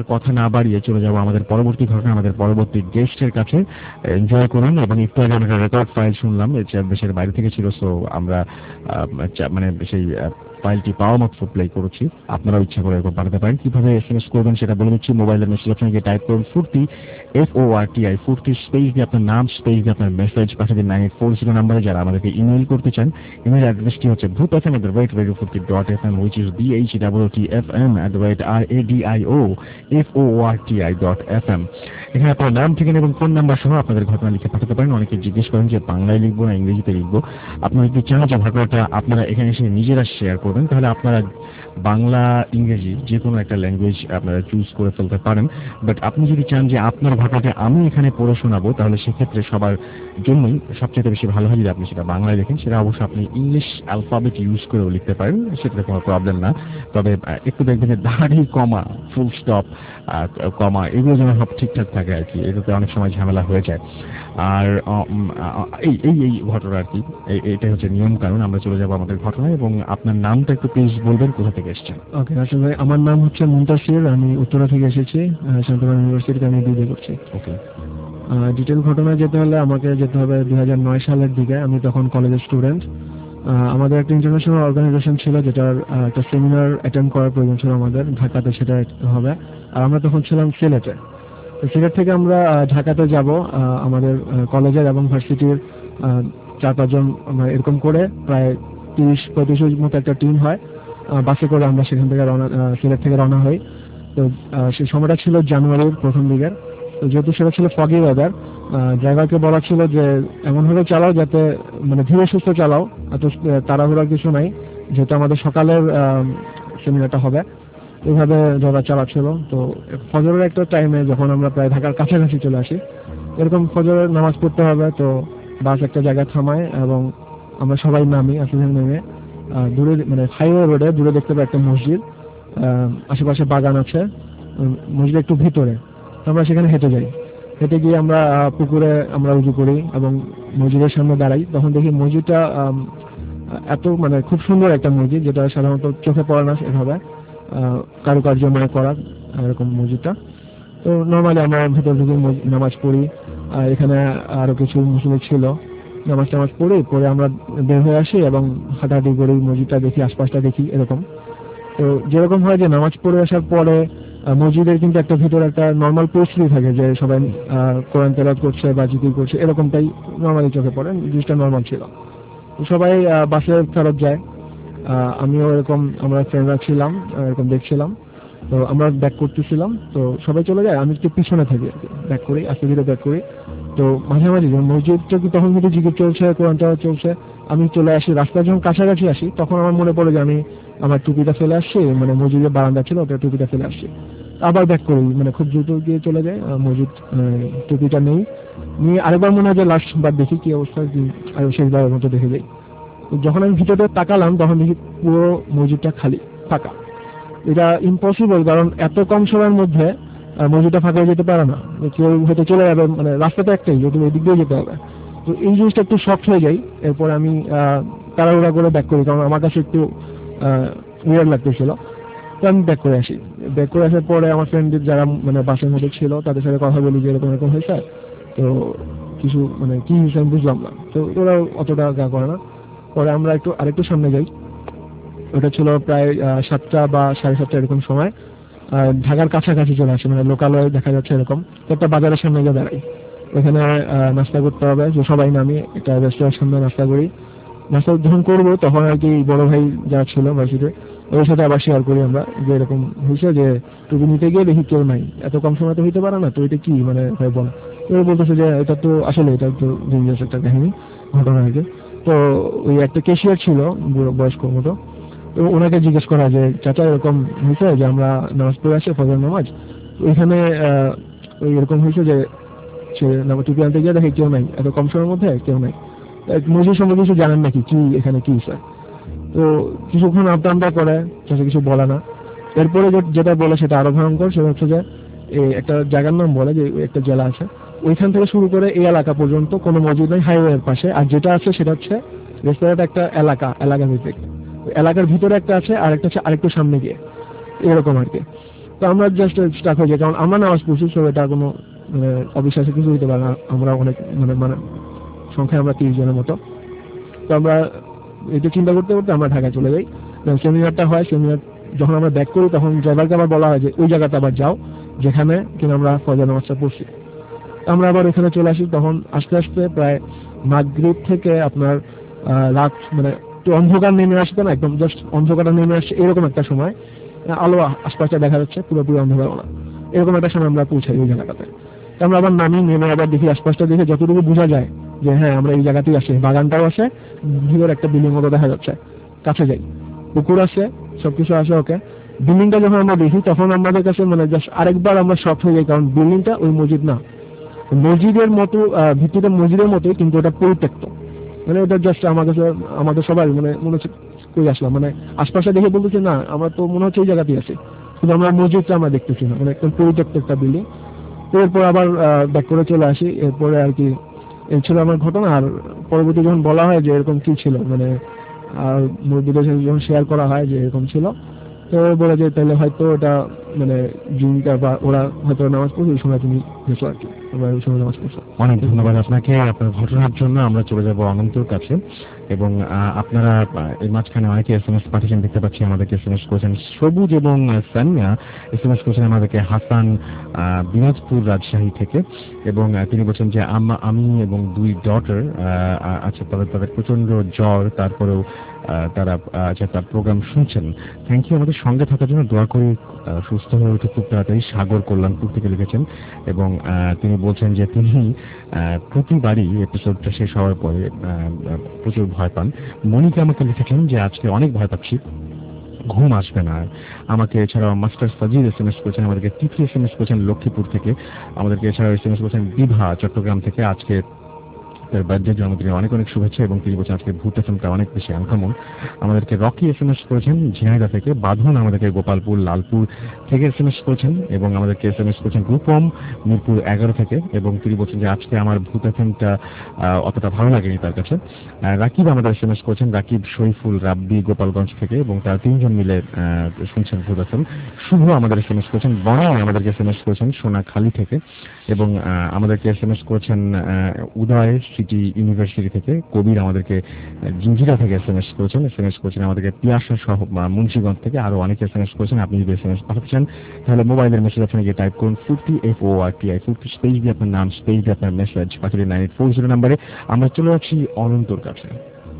কথা না বাড়িয়ে চলে যাব আমাদের পরবর্তী ঘটনা, আমাদের পরবর্তী গেস্টের কাছে। এনজয় করুন। এবং একটু আগে আমরা রেকর্ড ফাইল শুনলাম, দেশের বাইরে থেকে ছিল, সো আমরা মানে সেই ফাইলটি পাওয়া মাত্র প্লে করেছি। আপনারাও ইচ্ছা করে এরকম পাঠাতে পারেন। কিভাবে এসএমএস করবেন সেটা বলে দিচ্ছি। মোবাইলের মেসেজ অপশনে গিয়ে টাইপ করুন Foorti, F O R T I, Foorti space দিয়ে আপনার নাম, স্পেস দিয়ে আপনার মেসেজ পাঠিয়ে দিন নাইন এইট ফোর জিরো নাম্বারে। যারা আমাদেরকে ইমেইল করতে চান, ইমেইল অ্যাড্রেসটি হচ্ছে Bhoot F M at the rate radio Foorti dot F M, which is B H double T F M at the rate R A D I O F O R T I dot F M. এখানে আপনার নাম, ঠিকানা এবং ফোন নাম্বার সহ আপনাদের ঘটনা লিখে পাঠাতে পারেন। অনেকে জিজ্ঞেস করেন যে বাংলায় লিখবো না ইংরেজিতে লিখবো। আপনারা যদি চান যে ঘটনাটা আপনারা এখানে এসে নিজেরা শেয়ার করবেন, তাহলে আপনারা বাংলা ইংরেজি যে কোনো একটা ল্যাঙ্গুয়েজ আপনারা চুজ করে ফেলতে পারেন। বাট আপনি যদি চান যে আপনার ঘটনাটা আমি এখানে পড়ে শোনাবো, তাহলে সেক্ষেত্রে সবার জন্যই সবচেয়ে বেশি ভালো হয় যদি আপনি সেটা বাংলায় লেখেন। সেটা অবশ্য আপনি ইংলিশ অ্যালফাবেট ইউজ করেও লিখতে পারেন, সেটাতে কোনো প্রবলেম না। তবে একটু দেখবেন যে দাড়ি, কমা, ফুল স্টপ, কমা এগুলো যেন সব ঠিকঠাক থাকে আর কি, এটাতে অনেক সময় ঝামেলা হয়ে যায়। আর এই এই এই ঘটনা আর কি, এটাই হচ্ছে নিয়ম কানুন। আমরা চলে যাবো আমাদের ঘটনায়, এবং আপনার নামটা একটু প্লিজ বলবেন, কোথা থেকে এসেছেন? ওকে আসলে ভাই, আমার নাম হচ্ছে মুন্তাসির, আমি উত্তরা থেকে এসেছি, শান্তমান ইউনিভার্সিটিতে আমি বিএ করছি। ওকে। ডিটেল ঘটনায় যেতে হলে আমাকে যেতে হবে দুই হাজার নয় সালের দিকে। আমি তখন কলেজের স্টুডেন্ট। আমাদের একটা ইন্টারন্যাশনাল অর্গানাইজেশন ছিল, যেটার একটা সেমিনার অ্যাটেন্ড করার প্রয়োজন ছিল আমাদের ঢাকাতে, সেটা হবে। আর আমরা তখন ছিলাম সিলেটে। তো সিলেট থেকে আমরা ঢাকাতে যাব, আমাদের কলেজের এবং ভার্সিটির চার পাঁচজন এরকম করে প্রায় তিরিশ পঁয়ত্রিশের মতো একটা টিম হয়। বাসে করে আমরা সেখান থেকে রওনা, সিলেট থেকে রওনা হই। তো সেই সময়টা ছিল জানুয়ারির প্রথম দিকের। তো যেহেতু সেটা ছিল ফগি ওয়েদার, ড্রাইভারকে বলা ছিল যে এমনভাবে চালাও যাতে মানে ধীরে সুস্থ চালাও, এত তাড়াহুড়ার কিছু নাই, যেহেতু আমাদের সকালের সেমিনারটা হবে। এইভাবে ড্রাইভার চালাচ্ছিল। তো ফজরের একটা টাইমে যখন আমরা প্রায় ঢাকার কাছাকাছি চলে আসি, এরকম ফজরের নামাজ পড়তে হবে, তো বাস একটা জায়গায় থামায় এবং আমরা সবাই নামি। আসলে নেমে দূরে মানে হাইওয়ে রোডে দূরে দেখতে পাই একটা মসজিদ, আশেপাশে বাগান আছে, মসজিদ একটু ভিতরে। আমরা সেখানে হেঁটে যাই। হেঁটে গিয়ে আমরা পুকুরে আমরা উজু করি এবং মসজিদের সামনে দাঁড়াই। তখন দেখি মসজিদটা এত মানে খুব সুন্দর একটা মসজিদ, যেটা সাধারণত চোখে পড়ে না এভাবে কারুকার্য মানে করা এরকম মসজিদটা। তো নর্মালি আমরা ভেতর ঢুকে নামাজ পড়ি। এখানে আরো কিছু মুসলিম ছিল, নামাজ টামাজ পড়ি, পরে আমরা বের হয়ে আসি এবং হাঁটাহাঁটি করি, মসজিদটা দেখি, আশপাশটা দেখি এরকম। তো যেরকম হয় যে নামাজ পড়ে আসার পরে মসজিদের কিন্তু একটা ভিতরে একটা নর্মাল পরিস্থিতি থাকে, যে সবাই কোরআন তেলাওয়াত করছে বা জিকির করছে, এরকমটাই নর্মালি চোখে পড়ে, জিনিসটা নর্মাল ছিল। সবাই বাসে ফেরত যায়, আমিও এরকম, আমরা ফ্রেন্ডরা ছিলাম এরকম দেখছিলাম। তো আমরা ব্যাক করতেছিলাম, তো সবাই চলে যায়, আমি একটু পিছনে থাকি, ব্যাক করি, আস্তে ধীরে ব্যাক করি। তো মাঝামাঝি যখন মসজিদটা তখন কিন্তু জিকির চলছে, কোরআনটা চলছে, আমি চলে আসি। রাস্তায় যখন কাছাকাছি আসি তখন আমার মনে পড়ে যে আমি আমার টুপিটা ফেলে আসছি, মানে মসজিদের বারান্দা ছিল, ওটা টুপিটা ফেলে আসছি। আবার ব্যাক করি, মানে খুব দ্রুত গিয়ে চলে যায়, মসজিদ টুপিটা নেই, নিয়ে আরেকবার মনে হয় যে লাস্ট বার দেখি কি অবস্থা, আর শেষবারের মতো দেখে যাই। যখন আমি ভিতরে তাকালাম তখন দেখি পুরো মসজিদটা খালি, ফাঁকা। এটা ইম্পসিবল, কারণ এত কম সময়ের মধ্যে মসজিদটা ফাঁকা হয়ে যেতে পারে না, কেউ হয়তো চলে যাবে, মানে রাস্তাটা একটাই, যদি এদিক দিয়ে যেতে হবে। তো এই জিনিসটা একটু শক্ট হয়ে যাই। এরপর আমি তাড়াহুড়া করে ব্যাক করি, কারণ আমার কাছে একটু উইয়ার্ড লাগতেছিল। তো আমি ব্যাক করে আসি। ব্যাক করে আসার পরে আমার ফ্রেন্ডদের যারা মানে বাসের মধ্যে ছিল তাদের সাথে কথা বলি যে এরকম এরকম হয়েছে, তো কিছু মানে কি হয়েছে আমি বুঝলাম না। তো ওরা অতটা গা করে না। পরে আমরা একটু আরেকটু সামনে যাই, ওটা ছিল প্রায় সাতটা বা সাড়ে সাতটা এরকম সময়, ঢাকার কাছাকাছি চলে আসে, মানে লোকালয়ে দেখা যাচ্ছে এরকম। তো একটা বাজারের সামনে গিয়ে দাঁড়াই, ওখানে নাস্তা করতে হবে, যে সবাই নামি একটা রেস্টুরেন্টের সামনে নাস্তা করি। নাস্তা যখন করবো তখন আর কি বড় ভাই যারা ছিল ভার্সিটির, ওদের সাথে আবার শেয়ার করি আমরা যে এরকম হয়েছে, যে টুপি নিতে গিয়ে দেখি কেউ নাই, এত কম সময় তো হইতে পারে না, তো এটা কি মানে হয় বল। তো বলতেছে যে এটা তো আসলে এটা তো ডেঞ্জারাস একটা কাহিনী, ঘটনা হয়েছে। তো ওই একটা ক্যাশিয়ার ছিল বয়স্ক মতো, তো ওনাকে জিজ্ঞেস করা যে চাচা এরকম হয়েছে যে আমরা নামাজ পড়ে আসি ফজর নামাজ, ওইখানে ওই এরকম হয়েছে যে টুপি আনতে গিয়ে দেখে কেউ নাই, এত কম সময়ের মধ্যে কেউ নাই, মসজিদ সম্বন্ধে কিছু জানেন নাকি, কি এখানে কি স্যার। তো কিছুক্ষণ আমতা আমতা করে, চাচা কিছু বলে না। এরপরে যেটা বলে সেটা আরো ভয়ঙ্কর, সেটা হচ্ছে যে একটা জায়গার নাম বলে, যে একটা জেলা আছে, ওইখান থেকে শুরু করে এই এলাকা পর্যন্ত কোনো মসজিদ নেই, হাইওয়ের পাশে। আর যেটা আছে সেটা হচ্ছে রেস্তোরাঁটা একটা এলাকা, এলাকা ভিত্তিক, এলাকার ভিতরে একটা আছে, আর একটা হচ্ছে আরেকটু সামনে গিয়ে, এরকম আর কি। তো আমরা জাস্ট স্টাক হয়ে যাই, কারণ আমরা নামাজ পড়ছি, সো এটা কোনো মানে অবিশ্বাসের কিছু হইতে পারে না। আমরা অনেক মানে মানে সংখ্যায় আমরা তিরিশ জনের মতো। তো আমরা এটা চিন্তা করতে করতে আমরা ঢাকায় চলে যাই। সেমিনারটা হয়, সেমিনার যখন আমরা ব্যাক করি তখন ড্রাইভারকে আবার বলা হয় যে ওই জায়গাতে আবার যাও যেখানে কিনা আমরা ফজর নামাজটা পড়ছি। আমরা আবার এখানে চলে আসি। তখন আস্তে আস্তে প্রায় মাগরিব থেকে আপনার রাত মানে একটু অন্ধকার নেমে আসতো না, একদম জাস্ট অন্ধকারটা নেমে আসছে এরকম একটা সময়, আলো আশপাশটা দেখা যাচ্ছে, পুরোপুরি অন্ধকার না, এরকম একটা সময় আমরা পৌঁছাই ওই জায়গাটাতে। আমরা আবার নামি, নেমে আবার দেখি আশপাশটা দেখে যতটুকু বোঝা যায় যে হ্যাঁ আমরা এই জায়গাতেই আসি, বাগানটাও আছে, ভিতরে একটা বিল্ডিং মতো দেখা যাচ্ছে, কাছে যাই, পুকুর আছে, সবকিছু আছে। ওকে, বিল্ডিংটা যখন আমরা দেখি তখন আমাদের কাছে মানে জাস্ট আরেকবার আমরা শক হয়ে যাই, কারণ বিল্ডিংটা ওই মসজিদ না, মসজিদের মতো ভিত্তিটা মসজিদের মতোই, কিন্তু ওটা পরিত্যক্ত। মানে ওটা জাস্ট আমার কাছে আমাদের সবাই মানে মনে হচ্ছে কই আসলাম, মানে আশপাশে দেখে বলতেছে না আমরা তো মনে হচ্ছে এই জায়গাতেই আছে, কিন্তু আমরা মসজিদটা আমরা দেখতেছি না, মানে একদম পরিত্যক্ত একটা বিল্ডিং। এরপর আবার ব্যাক করে চলে আসি। এরপরে আর কি এই ছিল আমার ঘটনা। আর পরবর্তী যখন বলা হয় যে এরকম কি ছিল, মানে আর মুরব্বীদের সাথে যখন শেয়ার করা হয় যে এরকম ছিল, তো বলে যে তাহলে হয়তো এটা মানে জিনটা বা ওরা হয়তো নামাজ পড়ছে ওই সময় তুমি গেছো আর কি, তোমরা ওই সময় নামাজ পড়ছো। অনেক ধন্যবাদ আপনাকে আপনার ঘটনার জন্য। আমরা চলে যাব অনন্তর কাছে, এবং আপনারা এই মাঝখানে অনেকে এস এম এস পাঠিয়েছেন দেখতে পাচ্ছি, আমাদেরকে এস এম এস করেছেন সবুজ এবং সানিয়া এস এম এস করেছেন আমাদেরকে হাসান দিনাজপুর রাজশাহী থেকে, এবং তিনি বলছেন যে আমি এবং দুই ডটার আছে, তাদের তাদের প্রচন্ড জ্বর, তারপরেও তারা তার প্রোগ্রাম শুনছেন। থ্যাংক ইউ আমাদের সঙ্গে থাকার জন্য, দোয়া করি সুস্থ হয়ে উঠে খুব তাড়াতাড়ি। সাগর কল্যাণপুর থেকে লিখেছেন, এবং তিনি বলছেন যে তিনি প্রতিবারই এপিসোডটা শেষ হওয়ার পরে প্রচুর ভয় পান। মনিকা আমাকে লিখেছেন যে আজকে অনেক ভয় পাচ্ছি, ঘুম আসবে না আমাকে। এছাড়াও master Sajid S M S করেছেন আমাদেরকে, তিথি এস এম এস করেছেন লক্ষ্মীপুর থেকে আমাদেরকে, এছাড়াও এস এম এস করেছেন বিভা চট্টগ্রাম থেকে, আজকে তার বার্থডে জন্মদিনের অনেক অনেক শুভেচ্ছা, এবং তিনি বলছেন আজকে ভূত এফএমটা অনেক বেশি আনকমন। আমাদেরকে রকি এস এম এস করেছেন ঝিনাইদহ থেকে, বাঁধন আমাদেরকে গোপালপুর লালপুর থেকে এস এম এস করেছেন, এবং আমাদেরকে এস এম এস করেছেন রূপম মিরপুর এগারো থেকে, এবং তিনি বলছেন যে আজকে আমার ভূত এফএমটা অতটা ভালো লাগেনি তার কাছে। রাকিব আমাদের এস এম এস করেছেন, রাকিব শরীফুল রাব্বি গোপালগঞ্জ থেকে, এবং তারা তিনজন মিলে শুনছেন ভূত এফএম। শুভ আমাদের এস এম এস করেছেন, বনাই আমাদেরকে এস এম এস করেছেন সোনাখালী থেকে, এবং আমাদেরকে এস এম এস করেছেন উদয় সিটি ইউনিভার্সিটি থেকে। কবির আমাদেরকে জিঞ্জিরা থেকে এস এম এস করেছেন, এস এম এস করেছেন আমাদেরকে পিয়াসা সহ মুন্সিগঞ্জ থেকে, আরো অনেকে এস এম এস করেছেন। আপনি যদি এস এম এস পাঠাচ্ছেন তাহলে মোবাইলের মেসেজ অপশনে গিয়ে টাইপ করুন Foorti F O R T I Foorti, space দিয়ে আপনার নাম, স্পেস দিয়ে আপনার মেসেজ পাঠিয়ে নাইন এইট ফোর জিরো নাম্বারে। আমরা চলে যাচ্ছি অনন্তর কাছে।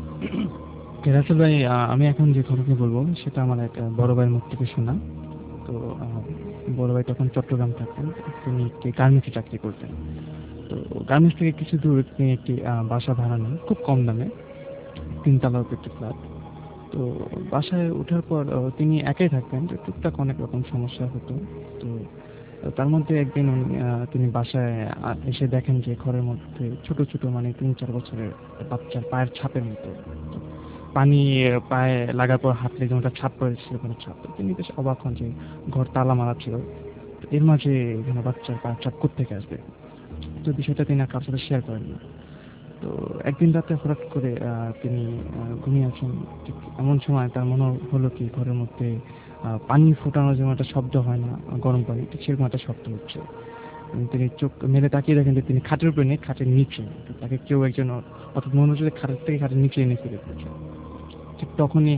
রাসেল ভাই, আমি এখন যে খবরকে বলবো সেটা আমার এক বড় ভাইয়ের মুখ থেকে শোনা। তো বড় ভাই তখন চট্টগ্রাম থাকতেন, তিনি একটি গার্মেন্টসে চাকরি করতেন। তো গার্মেন্টস থেকে কিছু দূর তিনি একটি বাসা ভাড়া নেন খুব কম দামে, তিনতলা একটি ফ্ল্যাট। তো বাসায় ওঠার পর তিনি একাই থাকতেন, যে টুকটাক অনেক রকম সমস্যা হতো। তো তার মধ্যে একদিন তিনি বাসায় এসে দেখেন যে ঘরের মধ্যে ছোট ছোট মানে তিন চার বছরের বাচ্চার পায়ের ছাপের মতো, পানি পায়ে লাগার পর হাঁটলে যেমনটা ছাপ পড়েছিল ওখানে ছাপ। তিনি বেশ অবাক হন যে ঘর তালা মারা ছিল, এর মাঝে এখানে বাচ্চার পায়ের ছাপ কোত্থেকে আসবে। তো বিষয়টা তিনি আর কারোর সাথে শেয়ার করেন না। তো একদিন রাতে হঠাৎ করে তিনি ঘুমিয়ে আছেন, ঠিক এমন সময় তার মনে হলো কি ঘরের মধ্যে পানি ফোটানোর যেমন একটা শব্দ হয় না গরম পানি, ঠিক সেরকম একটা শব্দ হচ্ছে। তিনি চোখ মেলে তাকিয়ে দেখেন যে তিনি খাটের উপরে নেই, খাটের নিচে, তাকে কেউ একজন অর্থাৎ মনে হচ্ছে খাটের থেকে খাটের নিচে এনে ফেলে দিয়েছে। ঠিক তখনই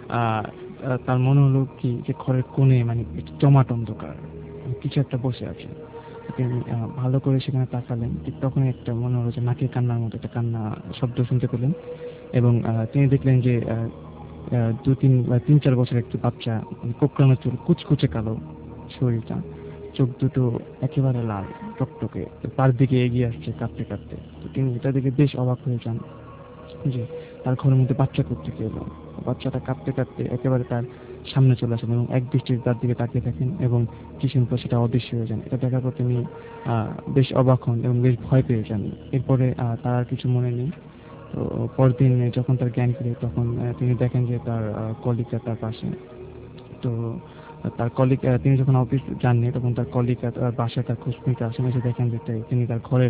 তার মনে হলো কি যে ঘরের কোণে মানে জমাট অন্ধকার কিছু একটা বসে আছে। তিনি ভালো করে সেখানে তাকালেন, ঠিক তখনই একটা মনে হলো যে নাকে কান্নার মতো একটা কান্না শব্দ শুনতে পেলেন, এবং তিনি দেখলেন যে দু তিন বা তিন চার বছর একটি বাচ্চা, কোকড়ানো চুল, কুচকুচে কালো শরীরটা, চোখ দুটো একেবারে লাল টকটকে, তার দিকে এগিয়ে আসছে কাঁদতে কাঁদতে। তো তিনি এটা দেখে বেশ অবাক হয়ে যান যে তার ঘরের মধ্যে বাচ্চা কোত্থেকে এলো। বাচ্চাটা কাঁদতে কাঁদতে একেবারে তার সামনে চলে আসেন, এবং এক দৃষ্টিতে তার দিকে তাকিয়ে থাকেন, এবং কিছুক্ষণ পর সেটা অদৃশ্য হয়ে যান। এটা দেখার পর তিনি বেশ অবাক হন এবং বেশ ভয় পেয়ে যান। এরপরে তার আর কিছু মনে নেই। তো পরদিন যখন তার জ্ঞান ফিরে তখন তিনি দেখেন যে তার কলিগরা তার পাশে। তো তার কলিগ তিনি যখন অফিস যাননি তখন তার কলিগ তার বাসায় তার খোঁজ নিতে আসেন, এসে দেখেন যে তিনি তার ঘরের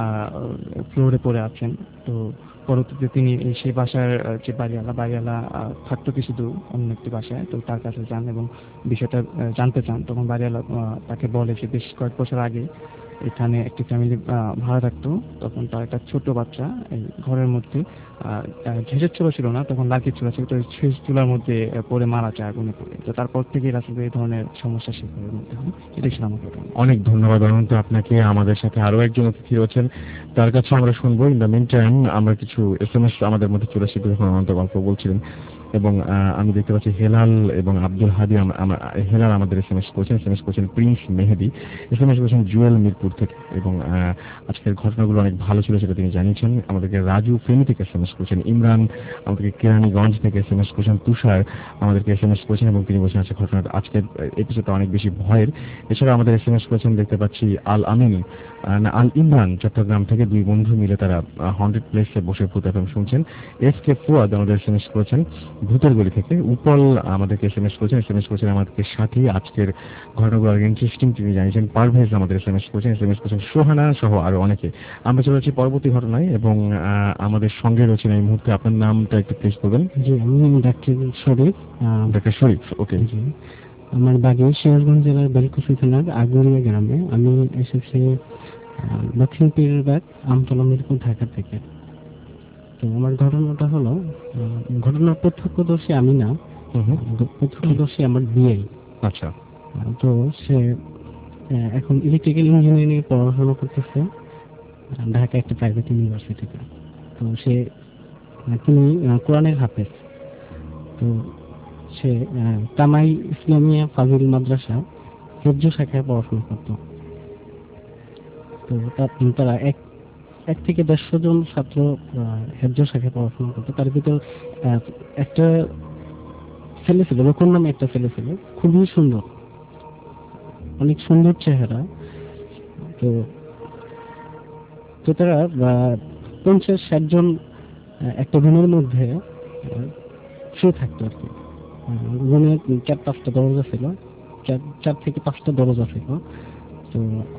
ফ্লোরে পড়ে আছেন। তো পরবর্তীতে তিনি সেই বাসার যে বাড়িওয়ালা বাড়িওয়ালা থাকতো কিছু দূর অন্য একটি বাসায়, তো তার কাছে যান এবং বিষয়টা জানতে চান। তখন বাড়িওয়ালা তাকে বলে যে বেশ কয়েক বছর আগে এখানে একটি ফ্যামিলি ভাড়া থাকতো, তখন তার একটা ছোট বাচ্চা এই ঘরের মধ্যে ঘেঁষের চুলা ছিল না, তখন লাঠির চুলা ছিল, তো সেই চুলার মধ্যে পড়ে মারা যায় আগুনে পড়ে। তো তারপর থেকে রাসেল ভাই এই ধরনের সমস্যার শিকারের মধ্যে হয়। এটাই ছিল আমার ঘটনা। অনেক ধন্যবাদ অনন্ত আপনাকে। আমাদের সাথে আরো একজন অতিথি রয়েছেন, তার কাছে আমরা শুনবো। ইন দ্য মিন টাইম আমরা কিছু এস এম এস আমাদের মধ্যে চলে এসেছে যখন অনন্ত গল্প বলছিলেন, এবং আমি দেখতে পাচ্ছি হেলাল এবং আব্দুল হাদি। হেলাল আমাদের এস এম এস করেছেন, এস এম এস করেছেন Prince Mehedi, S M S করেছেন জুয়েল মিরপুর থেকে, এবং আজকের ঘটনাগুলো অনেক ভালো ছিল সেটা তিনি জানিয়েছেন। আমাদেরকে রাজু ফেনী থেকে এস এম এস করেছেন, ইমরান আমাদেরকে কেরানীগঞ্জ থেকে এস এম এস করেছেন, তুষার আমাদেরকে এস এম এস করেছেন এবং তিনি বলছেন আজকে ঘটনাটা আজকের এপিসোডটা অনেক বেশি ভয়ের। এছাড়া আমাদের এস এম এস করেছেন দেখতে পাচ্ছি আল আমিন আল ইমরান চট্টগ্রাম থেকে, দুই বন্ধু মিলে তারা হন্টেড প্লেসে বসে ভূত এফএম শুনছেন। এস কে ফুয়াদ আমাদের এস এম এস করেছেন ভূতের গলি থেকে। উপল আমাদেরকে এস এম এস করেছেন, এস এম এস করেছেন আমাদেরকে সাথী, আজকের ঘটনাগুলো ইন্টারেস্টিং তিনি জানিয়েছেন। পারভেজ আমাদের এস এম এস করেছেন, এস এম এস করেছেন সোহানা সহ আরো অনেকে। আমরা চলে যাচ্ছি পরবর্তী ঘটনায়, এবং আমাদের সঙ্গে রয়েছেন এই মুহূর্তে, আপনার নামটা একটু প্লিজ করবেন। জি, আমি ডাক্তার শরীফ। ডাক্তার শরীফ, ওকে। আমার বাড়ি সিরাজগঞ্জ জেলার বেলকুচি থানার আগুরিয়া গ্রামে। আমি এসেছি দক্ষিণ পীরবাগ আমতলা মিরপুর ঢাকা থেকে। তো আমার ঘটনাটা হলো, ঘটনার প্রত্যক্ষদর্শী আমি না, প্রত্যক্ষদর্শী আমার বিয়ে। আচ্ছা। তো সে এখন ইলেকট্রিক্যাল ইঞ্জিনিয়ারিং পড়াশোনা করতেছে ঢাকা একটা প্রাইভেট ইউনিভার্সিটিতে। তো সে তিনি কোরআনের হাফেজ। তো সে কামাই ইসলামিয়া ফাজিল মাদ্রাসা হেফজ শাখায় পড়াশোনা করত। তো তারা এক এক থেকে দেড়শো জন ছাত্র হেফজ শাখায় পড়াশোনা করতো। তার ভিতর একটা ছেলে ছিল, রকম নামে একটা ছেলে ছিল, খুবই সুন্দর, অনেক সুন্দর চেহারা। তো তো তারা পঞ্চাশ ষাট জন একটা রুমের মধ্যে শুয়ে থাকতো আর কি। রুমে চার পাঁচটা দরজা ছিল, চার থেকে পাঁচটা দরজা ছিল। তো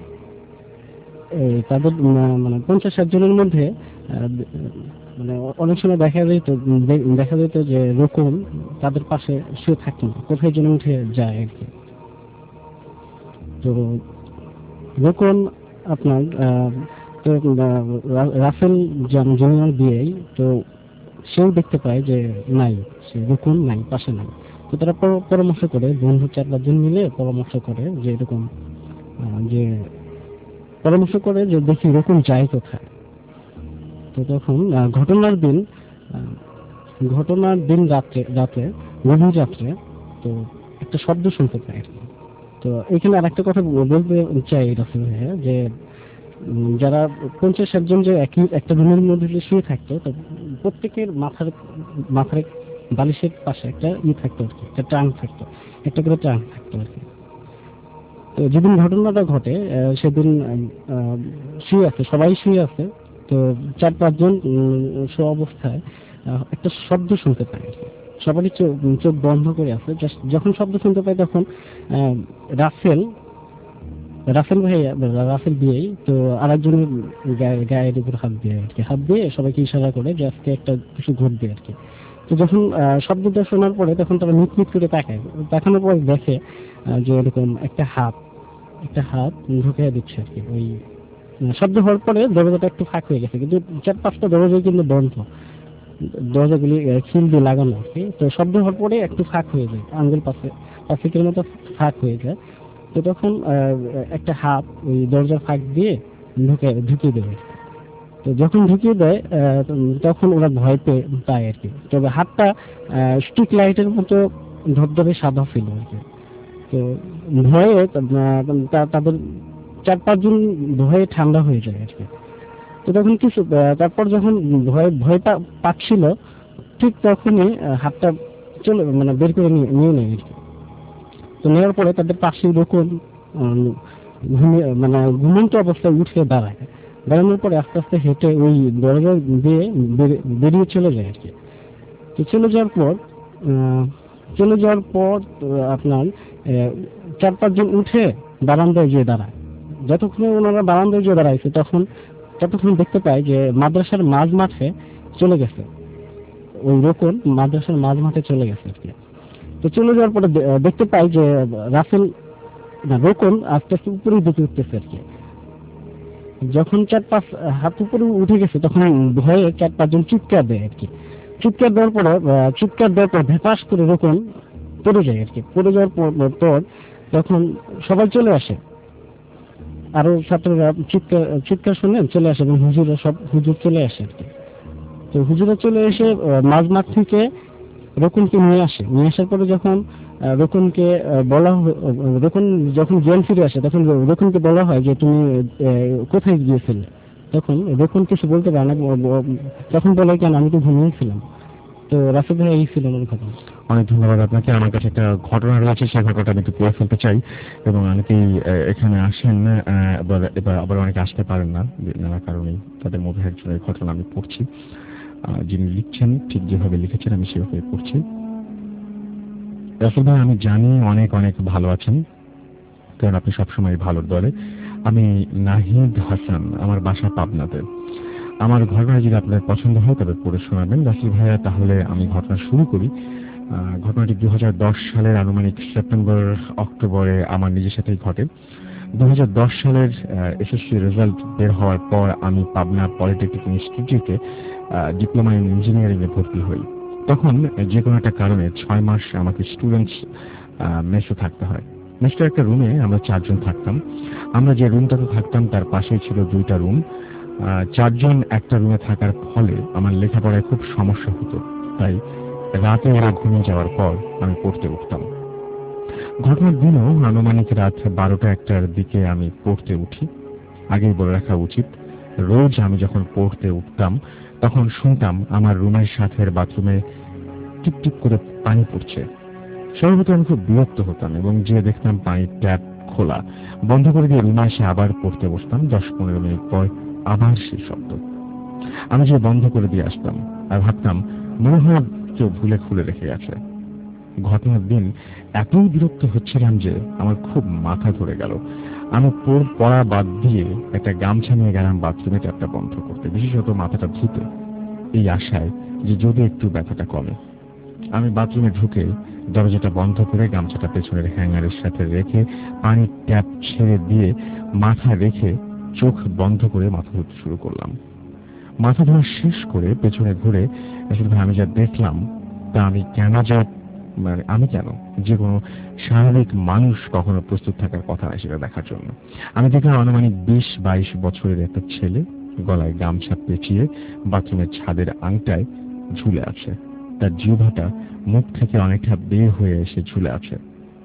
তাদের মানে পঞ্চাশ ষাট জনের মধ্যে মানে অনেক সময় দেখা যেত দেখা যেত যে রকম তাদের পাশে শুয়ে থাকতো না, কোথায় যেন উঠে যায় আর কি। তো রকম আপনার তো রাসেল জুনিয়র বিয়ে, তো সেও দেখতে পায় যে নাই, সে রকম নাই, পাশে নাই। তো তারা পরামর্শ করে, বন্ধু চার পাঁচজন মিলে পরামর্শ করে যে এরকম যে পরামর্শ করে যে দেখি এরকম যায় কোথায়। তো তখন ঘটনার দিন ঘটনার দিন রাত্রে রাতে গভীর রাত্রে তো একটা শব্দ শুনতে পায়। তো এখানে আর একটা কথা বলতে চাই রাসেল ভাইয়া, যে যারা পঞ্চাশ ষাট জন যে একই একটা রুমের মধ্যে শুয়ে থাকতো, তো প্রত্যেকের মাথার মাথার বালিশের পাশে একটা ইয়ে থাকতো আর কি, একটা ট্রাঙ্ক থাকতো, একটা করে ট্রাঙ্ক থাকতো আর কি। তো যেদিন ঘটনাটা ঘটে সেদিন শুয়ে আছে, সবাই শুয়ে আছে। তো চার পাঁচজন শো অবস্থায় একটা শব্দ শুনতে পায় আর কি। সবারই চোখ বন্ধ করে আছে। যখন শব্দ শুনতে পায় তখন রাসেল রাসেল ভাইয়া রাসেল দিয়েই তো আরেকজনের গায়ের উপর হাত দিয়ে আর কি, হাত দিয়ে সবাইকে ইশারা করে যে আজকে একটা কিছু ঘটবে আর কি। তো যখন শব্দটা শোনার পরে তখন তারা মিট মিট করে তাকায়, তাকানোর পরে দেখে যে এরকম একটা হাত একটা হাত ঢুকিয়ে দিচ্ছে আর কি। ওই শব্দ হওয়ার পরে দরজাটা একটু ফাঁক হয়ে গেছে, কিন্তু চার পাঁচটা দরজাই কিন্তু বন্ধ, দরজাগুলি খিল দিয়ে লাগানো আর কি। তো শব্দ হওয়ার পরে একটু ফাঁক হয়ে যায়, আঙ্গুল পাশে পাঁচ ফিটের মতো ফাঁক হয়ে যায়। তো তখন একটা হাত ওই দরজার ফাঁক দিয়ে ঢুকে ঢুকিয়ে দেয়। তো যখন ঢুকিয়ে দেয় তখন ওরা ভয় পেয়ে পায় আর কি। তবে হাতটা স্ট্রিট লাইটের মতো ধবধবে সাদা ছিল আর কি। তো ভয়ে তাদের চার পাঁচজন ভয়ে ঠান্ডা হয়ে যায় আর কি। তো তখন কিছু তারপর যখন ভয় ভয় পাচ্ছিল ঠিক তখনই হাতটা চলে মানে বের করে নিয়ে নেয় আর কি। তো নেওয়ার পরে তাদের পাশে এরকম ঘুমিয়ে মানে ঘুমন্ত অবস্থায় উঠে দাঁড়ায়, দাঁড়ানোর পরে আস্তে আস্তে হেঁটে ওই দরজা দিয়ে বেরিয়ে চলে যায় আর কি। তো চলে যাওয়ার পর চলে যাওয়ার পর আহ, আপনার আহ, চার পাঁচজন উঠে বারান্দায় গিয়ে দাঁড়ায়। যতক্ষণ ওনারা বারান্দায় গিয়ে দাঁড়াইছে তখন ততক্ষণ দেখতে পাই যে মাদ্রাসার মাঝ মাঠে চলে গেছে, ওই রোকন মাদ্রাসার মাঝ মাঠে চলে গেছে আর কি। তো চলে যাওয়ার পরে দে- দেখতে পাই যে রাসেল না রোকন আস্তে আস্তে উপরের দিকে উঠতেছে আর কি। যখন চার পাঁচ হাত উপরে উঠে গেছে তখন ভয়ে চার পাঁচজন চিৎকার দেয় আর কি। চিৎকার দেওয়ার পরে আহ, চিৎকার দেওয়ার পর ভেপাস করে রোকন পড়ে যায় আর কি। পড়ে যাওয়ার পর- পর তখন সবাই চলে আসে, আরো ছাত্ররা চিৎকার চিৎকার শুনে চলে আসে এবং হুজুরা সব হুজুর চলে আসে আর কি। তো হুজুরা চলে এসে আহ, মাঝ মাঠ থেকে রকুনকে নিয়ে আসে। নিয়ে আসার পরে যখন আহ, রকুনকে আহ, বলা হ- আহ, রকুন যখন জ্ঞান ফিরে আসে তখন রকুনকে বলা হয় যে তুমি আহ, কোথায় গিয়েছিলে। তখন রকুন কিছু বলতে পারে না, ব- ব- তখন বলে কেন আমি তো ঘুমিয়েছিলাম। তো রাসেল ভাই এই ছিল আমার ঘটনা। অনেক ধন্যবাদ আপনাকে। আমার কাছে একটা ঘটনা রয়েছে, সেই ঘটনাটা আমি একটু পড়ে ফেলতে চাই। এবং অনেকেই আহ, এখানে আসেন, আহ, এবার এবার আবার অনেকে আসতে পারেন না নানা কারণেই। তাদের মধ্যে একজনের ঘটনা আমি পড়ছি। আহ, যিনি লিখছেন ঠিক যেভাবে লিখেছেন আমি সেভাবে পড়ছি। রাসেল ভাই, আমি জানি অনেক অনেক ভালো আছেন, কারণ আপনি সবসময় ভালোর দলে। আমি নাহিদ হাসান, আমার বাসা পাবনাতে। আমার ঘটনা যদি আপনার পছন্দ হয় তবে পড়ে শোনাবেন রাসেল ভাইয়া। তাহলে আমি ঘটনা শুরু করি। আহ, ঘটনাটি দুই হাজার দশ সালের আনুমানিক সেপ্টেম্বর অক্টোবরে আমার নিজের সাথেই ঘটে। দুই হাজার দশ সালের এসএসসি রেজাল্ট বের হওয়ার পর আমি পাবনা পলিটেকনিক ইনস্টিটিউটে ডিপ্লোমা ইন ইঞ্জিনিয়ারিং এ ভর্তি হই। তখন যে কোনো একটা কারণে ছয় মাস আমাকে স্টুডেন্টস মেসে থাকতে হয়। মেসটার একটা রুমে আমরা চারজন থাকতাম। আমরা যে রুমটাতে থাকতাম তার পাশেই ছিল দুইটা রুম। আহ, চারজন একটা রুমে থাকার ফলে আমার লেখাপড়ায় খুব সমস্যা হতো। তাই রাতে ওরা ঘুমিয়ে যাওয়ার পর আমি পড়তে উঠতাম। ঘটনার দিনও আনুমানিক রাত বারোটা একটার দিকে আমি পড়তে উঠি। আগেই বলে রাখা উচিত, রোজ আমি যখন পড়তে উঠতাম তখন শুনতাম আমার রুমের সাথের বাথরুমে টিপ টিপ করে পানি পড়ছে। স্বভাবত আমি খুব বিরক্ত হতাম এবং যে দেখতাম পানির ট্যাপ খোলা, বন্ধ করে দিয়ে রুমে এসে আবার পড়তে বসতাম। দশ পনেরো মিনিট পর আবার সেই শব্দ। আমি যে বন্ধ করে দিয়ে আসতাম আর ভাবতাম মনে হয় কেউ ভুলে খুলে রেখে গেছে। ঘটনার দিন এতই বিরক্ত হচ্ছিলাম যে আমার খুব মাথা ধরে গেল। আমি পড়া বাদ দিয়ে একটা গামছা নিয়ে গেলাম বাথরুমে ট্যাপটা বন্ধ করতে, বিশেষত মাথাটা ধুতে, এই আশায় যে যদি একটু ব্যথাটা কমে। আমি বাথরুমে ঢুকে দরজাটা বন্ধ করে গামছাটা পেছনের হ্যাঙ্গারের সাথে রেখে পানির ট্যাপ ছেড়ে দিয়ে মাথা রেখে চোখ বন্ধ করে মাথা ধুতে শুরু করলাম। মাথা ধোয়া শেষ করে পেছনে ঘুরে আসলে আমি যা দেখলাম তা আমি কেন যা মানে আমি কেন যে কোনো স্বাভাবিক মানুষ কখনো প্রস্তুত থাকার কথা নয় সেটা দেখার জন্য। আমি দেখলাম আনুমানিক বিশ বাইশ বছরের একটা ছেলে গলায় গামছা পেঁচিয়ে বাথরুমের ছাদের আংটায় ঝুলে আছে। তার জিহ্বাটা মুখ থেকে অনেকটা বের হয়ে এসে ঝুলে আছে।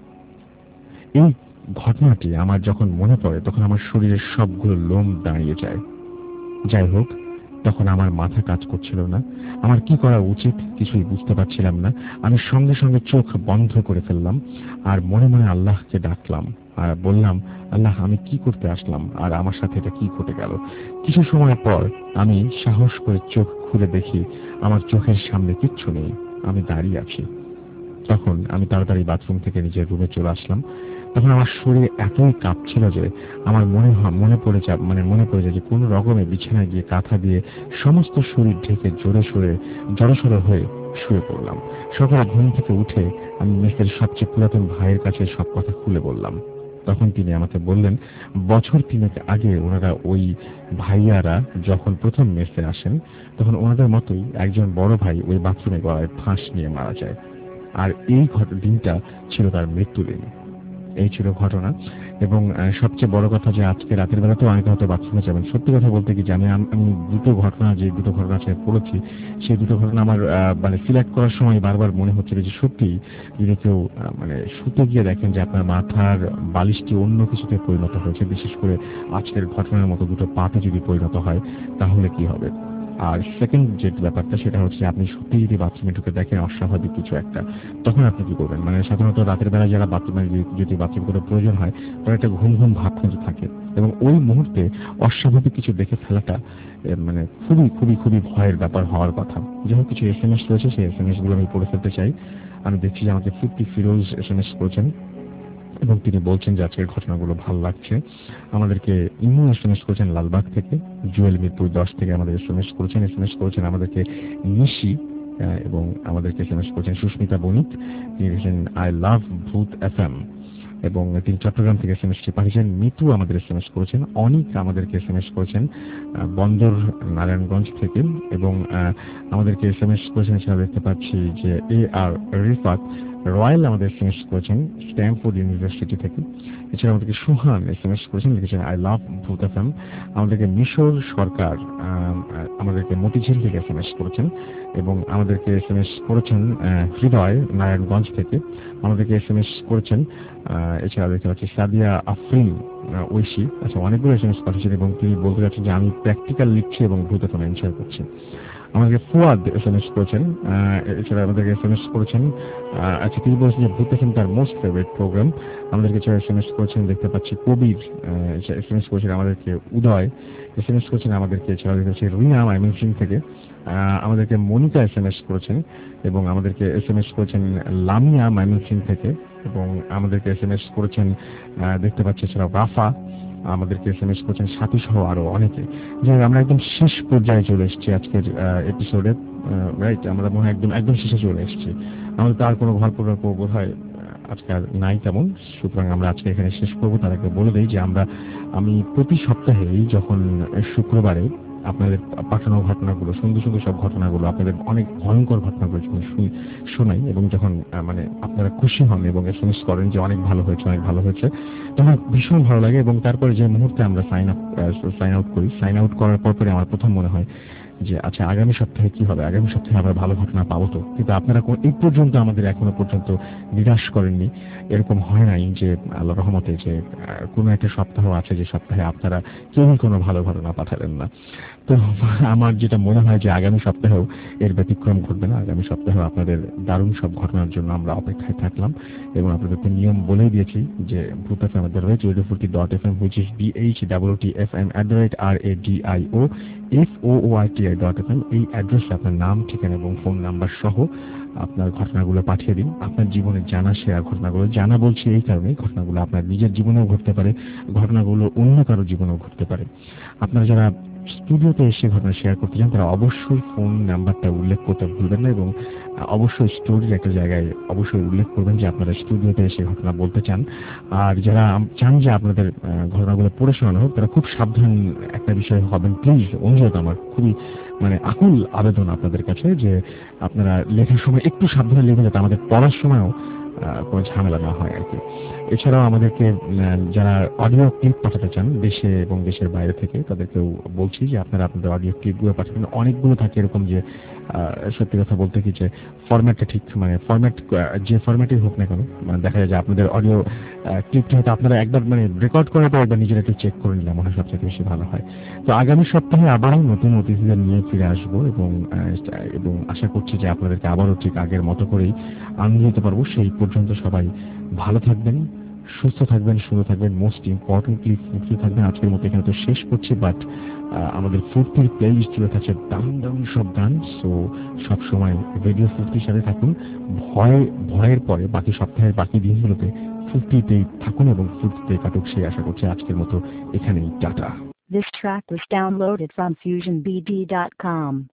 এই ঘটনাটি আমার যখন মনে পড়ে তখন আমার শরীরের সবগুলো লোম দাঁড়িয়ে যায়। যাই হোক, তখন আমার মাথা কাজ করছিল না। আমার কি করা উচিত কিছুই বুঝতে পারছিলাম না। আমি সঙ্গে সঙ্গে চোখ বন্ধ করে ফেললাম আর মনে মনে আল্লাহকে ডাকলাম আর বললাম, আল্লাহ, আমি কি করতে আসলাম আর আমার সাথে এটা কি ঘটে গেল। কিছু সময় পর আমি সাহস করে চোখ খুলে দেখি আমার চোখের সামনে কিচ্ছু নেই, আমি দাঁড়িয়ে আছি। তখন আমি তাড়াতাড়ি বাথরুম থেকে নিজের রুমে চলে আসলাম। তখন আমার শরীর এতই কাঁপছিল যে আমার মনে মনে পড়ে যা মানে মনে পড়ে যায় যে কোনো রকমে বিছানায় গিয়ে কাঁথা দিয়ে সমস্ত শরীর ঢেকে জোরে সোরে জড়সড় হয়ে শুয়ে পড়লাম। সকালে ঘুম থেকে উঠে আমি মেসের সবচেয়ে পুরাতন ভাইয়ের কাছে সব কথা খুলে বললাম। তখন তিনি আমাকে বললেন, বছর তিনেক আগে ওনারা ওই ভাইয়ারা যখন প্রথম মেসে আসেন তখন ওনাদের মতোই একজন বড় ভাই ওই বাথরুমে গলায় ফাঁস নিয়ে মারা যায়। আর এই দিনটা ছিল তার মৃত্যু দিন। এই ছিল ঘটনা। এবং সবচেয়ে বড় কথা যে আজকে রাতের বেলা তো অনেকে হয়তো বাথরুমে যাবেন। সত্যি কথা বলতে কি জানি আমি দুটো ঘটনা যে দুটো ঘটনা আছে পড়েছি সেই দুটো ঘটনা আমার মানে সিলেক্ট করার সময় বারবার মনে হচ্ছিল যে সত্যি যদি কেউ মানে শুতে গিয়ে দেখেন যে আপনার মাথার বালিশটি অন্য কিছুতে পরিণত হয়েছে, বিশেষ করে আজকের ঘটনার মতো দুটো পাতে যদি পরিণত হয় তাহলে কি হবে। আর সেকেন্ড যে ব্যাপারটা সেটা হচ্ছে আপনি সত্যি যদি বাথরুমে ঢুকে দেখেন অস্বাভাবিক কিছু একটা, তখন আপনি কি করবেন। মানে সাধারণত রাতের বেলা যারা বাথরুমে যদি বাথরুম করার প্রয়োজন হয় তার একটা ঘুম ঘুম ভাব কিন্তু থাকে এবং ওই মুহূর্তে অস্বাভাবিক কিছু দেখে ফেলাটা মানে খুবই খুবই খুবই ভয়ের ব্যাপার হওয়ার কথা। যেমন কিছু এস এম এস রয়েছে সেই এস এম এস গুলো আমি পড়ে ফেলতে চাই। আমি দেখছি যে আমাকে ফুর্তি ফিরোজ এস এম এস করেছেন এবং তিনি বলছেন যে আজকের ঘটনাগুলো ভালো লাগছে। আমাদেরকে ইমু এস এম এস করেছেন লালবাগ থেকে, জুয়েল মিরপুর দশ থেকে আমাদের এস এম এস করেছেন এস এম এস করেছেন আমাদেরকে নিশি এবং আমাদেরকে এস এম এস করেছেন সুস্মিতা বণিক, তিনি লিখেছেন আই লাভ ভূত এফ এম এবং তিনি চট্টগ্রাম থেকে এস এম এসটি পাঠিয়েছেন। মিতু আমাদের এস এম এস করেছেন, অনিক আমাদেরকে এস এম এস করেছেন বন্দর নারায়ণগঞ্জ থেকে এবং আমাদেরকে এস এম এস করেছেন। এছাড়া দেখতে পাচ্ছি যে এ আর রিফাত রয়্যাল আমাদের এস এম এস করেছেন স্ট্যামফোর্ড ইউনিভার্সিটি থেকে। এছাড়া আমাদেরকে সুহান এস এম এস করেছেন, লিখেছেন আই লাভ ভূত এফ এম। আমাদেরকে মিশর সরকার আমাদেরকে মতিঝিল থেকে এস এম এস করেছেন এবং আমাদেরকে এস এম এস করেছেন হৃদয় নারায়ণগঞ্জ থেকে, আমাদেরকে এস এম এস করেছেন। এছাড়া দেখতে পাচ্ছি সাদিয়া আফরিন ঐশী, আচ্ছা অনেকগুলো এস এম এস পাঠিয়েছেন এবং তিনি বলতে চাচ্ছেন যে আমি প্র্যাকটিক্যাল লিখছি এবং ভূত এফ এম এনজয় করছি। আমাদেরকে ফুয়াদ এস এম এস করেছেন, এছাড়া আমাদেরকে এস এম এস করেছেন। আচ্ছা তিনি বলেছেন যে ভূত এফ এম তার মোস্ট ফেভারিট প্রোগ্রাম। আমাদেরকে এছাড়া এস এম এস করেছেন দেখতে পাচ্ছি কবির, এস এম এস করেছেন আমাদেরকে উদয়, এস এম এস করেছেন আমাদেরকে এছাড়া দেখতে পাচ্ছি রিনা ময়মনসিংহ থেকে, আমাদেরকে মনিকা এস এম এস করেছেন এবং আমাদেরকে এস এম এস করেছেন লামিয়া ময়মনসিংহ থেকে এবং আমাদেরকে এস এম এস করেছেন দেখতে পাচ্ছি এছাড়া রাফা, আমাদেরকে এস এম এস করছেন সাথী সহ আরো অনেকে। যাই আমরা একদম শেষ পর্যায়ে চলে এসেছি আজকের এপিসোডে, রাইট? আমরা মনে হয় একদম একদম শেষে চলে এসেছি, আমাদের তো আর কোনো গল্প গল্প বোধ হয় আজকে আর নাই তেমন, সুতরাং আমরা আজকে এখানে শেষ করবো। তার আগে বলে দিই যে আমরা আমি প্রতি সপ্তাহেই যখন শুক্রবারে আপনাদের পাঠানো ঘটনাগুলো, সুন্দর সুন্দর সব ঘটনাগুলো, আপনাদের অনেক ভয়ঙ্কর ঘটনাগুলো যখন শোনাই এবং যখন মানে আপনারা খুশি হন এবং এস এম এস করেন যে অনেক ভালো হয়েছে অনেক ভালো হয়েছে, তখন ভীষণ ভালো লাগে। এবং তারপরে যে মুহূর্তে আমরা সাইন আপ সাইন আউট করি, সাইন আউট করার পর পরে আমার প্রথম মনে হয় যে আচ্ছা আগামী সপ্তাহে কি হবে, আগামী সপ্তাহে আমরা ভালো ঘটনা পাবো তো। কিন্তু আপনারা এই পর্যন্ত আমাদের এখনো পর্যন্ত নিরাশ করেননি, এরকম হয় নাই যে আল্লাহ রহমতে যে কোনো একটা সপ্তাহ আছে যে সপ্তাহে আপনারা কেউই কোনো ভালো ঘটনা পাঠালেন না। তো আমার যেটা মনে হয় যে আগামী সপ্তাহেও এর ব্যতিক্রম ঘটবে না, আগামী সপ্তাহেও আপনাদের দারুণ সব ঘটনার জন্য আমরা অপেক্ষায় থাকলাম এবং আপনাদেরকে নিয়ম বলেই দিয়েছি যে ভূত এফ এম আমাদের রয়েছে radio Foorti dot F M which is B H double T F M at the rate R A D I O F O O I T I dot F M. এই অ্যাড্রেসে আপনার নাম, ঠিকানা এবং ফোন নাম্বার সহ আপনার ঘটনাগুলো পাঠিয়ে দিন। আপনার জীবনে জানা শেয়ার ঘটনাগুলো, জানা বলছি এই কারণে ঘটনাগুলো আপনার নিজের জীবনেও ঘটতে পারে, ঘটনাগুলো অন্য কারো জীবনেও ঘটতে পারে। আপনারা যারা স্টুডিওতে এসে ঘটনা শেয়ার করতে চান তারা অবশ্যই ফোন নাম্বারটা উল্লেখ করতে ভুলবেন না এবং অবশ্যই স্টোরির একটা জায়গায় অবশ্যই উল্লেখ করবেন যে আপনারা স্টুডিওতে এসে ঘটনা বলতে চান। আর যারা চান যে আপনাদের ঘটনাগুলো পড়ে শোনানো হোক তারা খুব সাবধান একটা বিষয় হবেন প্লিজ, অনুরোধ আমার, খুবই মানে আকুল আবেদন আপনাদের কাছে যে আপনারা লেখার সময় একটু সাবধানে লিখবেন যাতে আমাদের পড়ার সময়ও কোনো ঝামেলা না হয় আর কি। এছাড়াও আমাদেরকে যারা অডিও ক্লিপ পাঠাতে চান দেশে এবং দেশের বাইরে থেকে তাদেরকেও বলছি যে আপনারা আপনাদের অডিও ক্লিপগুলো পাঠাবেন। অনেকগুলো থাকে এরকম যে সত্যি কথা বলতে কি যে ফরম্যাটটা ঠিক মানে ফরম্যাট যে ফরম্যাটই হোক না কেন মানে দেখা যায় যে আপনাদের অডিও ক্লিপটা হয়তো আপনারা একবার মানে রেকর্ড করার পর একবার নিজেরা একটু চেক করে নিলে মনে হয় সবচেয়ে বেশি ভালো হয়। তো আগামী সপ্তাহে আবারও নতুন অতিথিদের নিয়ে ফিরে আসবো এবং এবং আশা করছি যে আপনাদেরকে আবারও ঠিক আগের মতো করেই আনন্দ দিতে পারবো। সেই পর্যন্ত সবাই ভালো থাকবেন, সুস্থ থাকবেন, সুন্দর থাকবেন, মোস্ট ইম্পর্টেন্টলি ফুর্তি থাকবেন। আজকের মতো এখানে তো শেষ করছি, বাট আমাদের ফুর্তির প্লে লিস্ট চলে থাকছে দারুণ দারুণ সব গান। সো সবসময় রেডিও ফুর্তির সাথে থাকুন, ভয় ভয়ের পরে বাকি সপ্তাহের বাকি দিনগুলোতে ফুর্তিতেই থাকুন এবং ফুর্তিতে কাটুক সেই আশা করছি। আজকের মতো এখানেই tata. This track was downloaded from fusion b d dot com.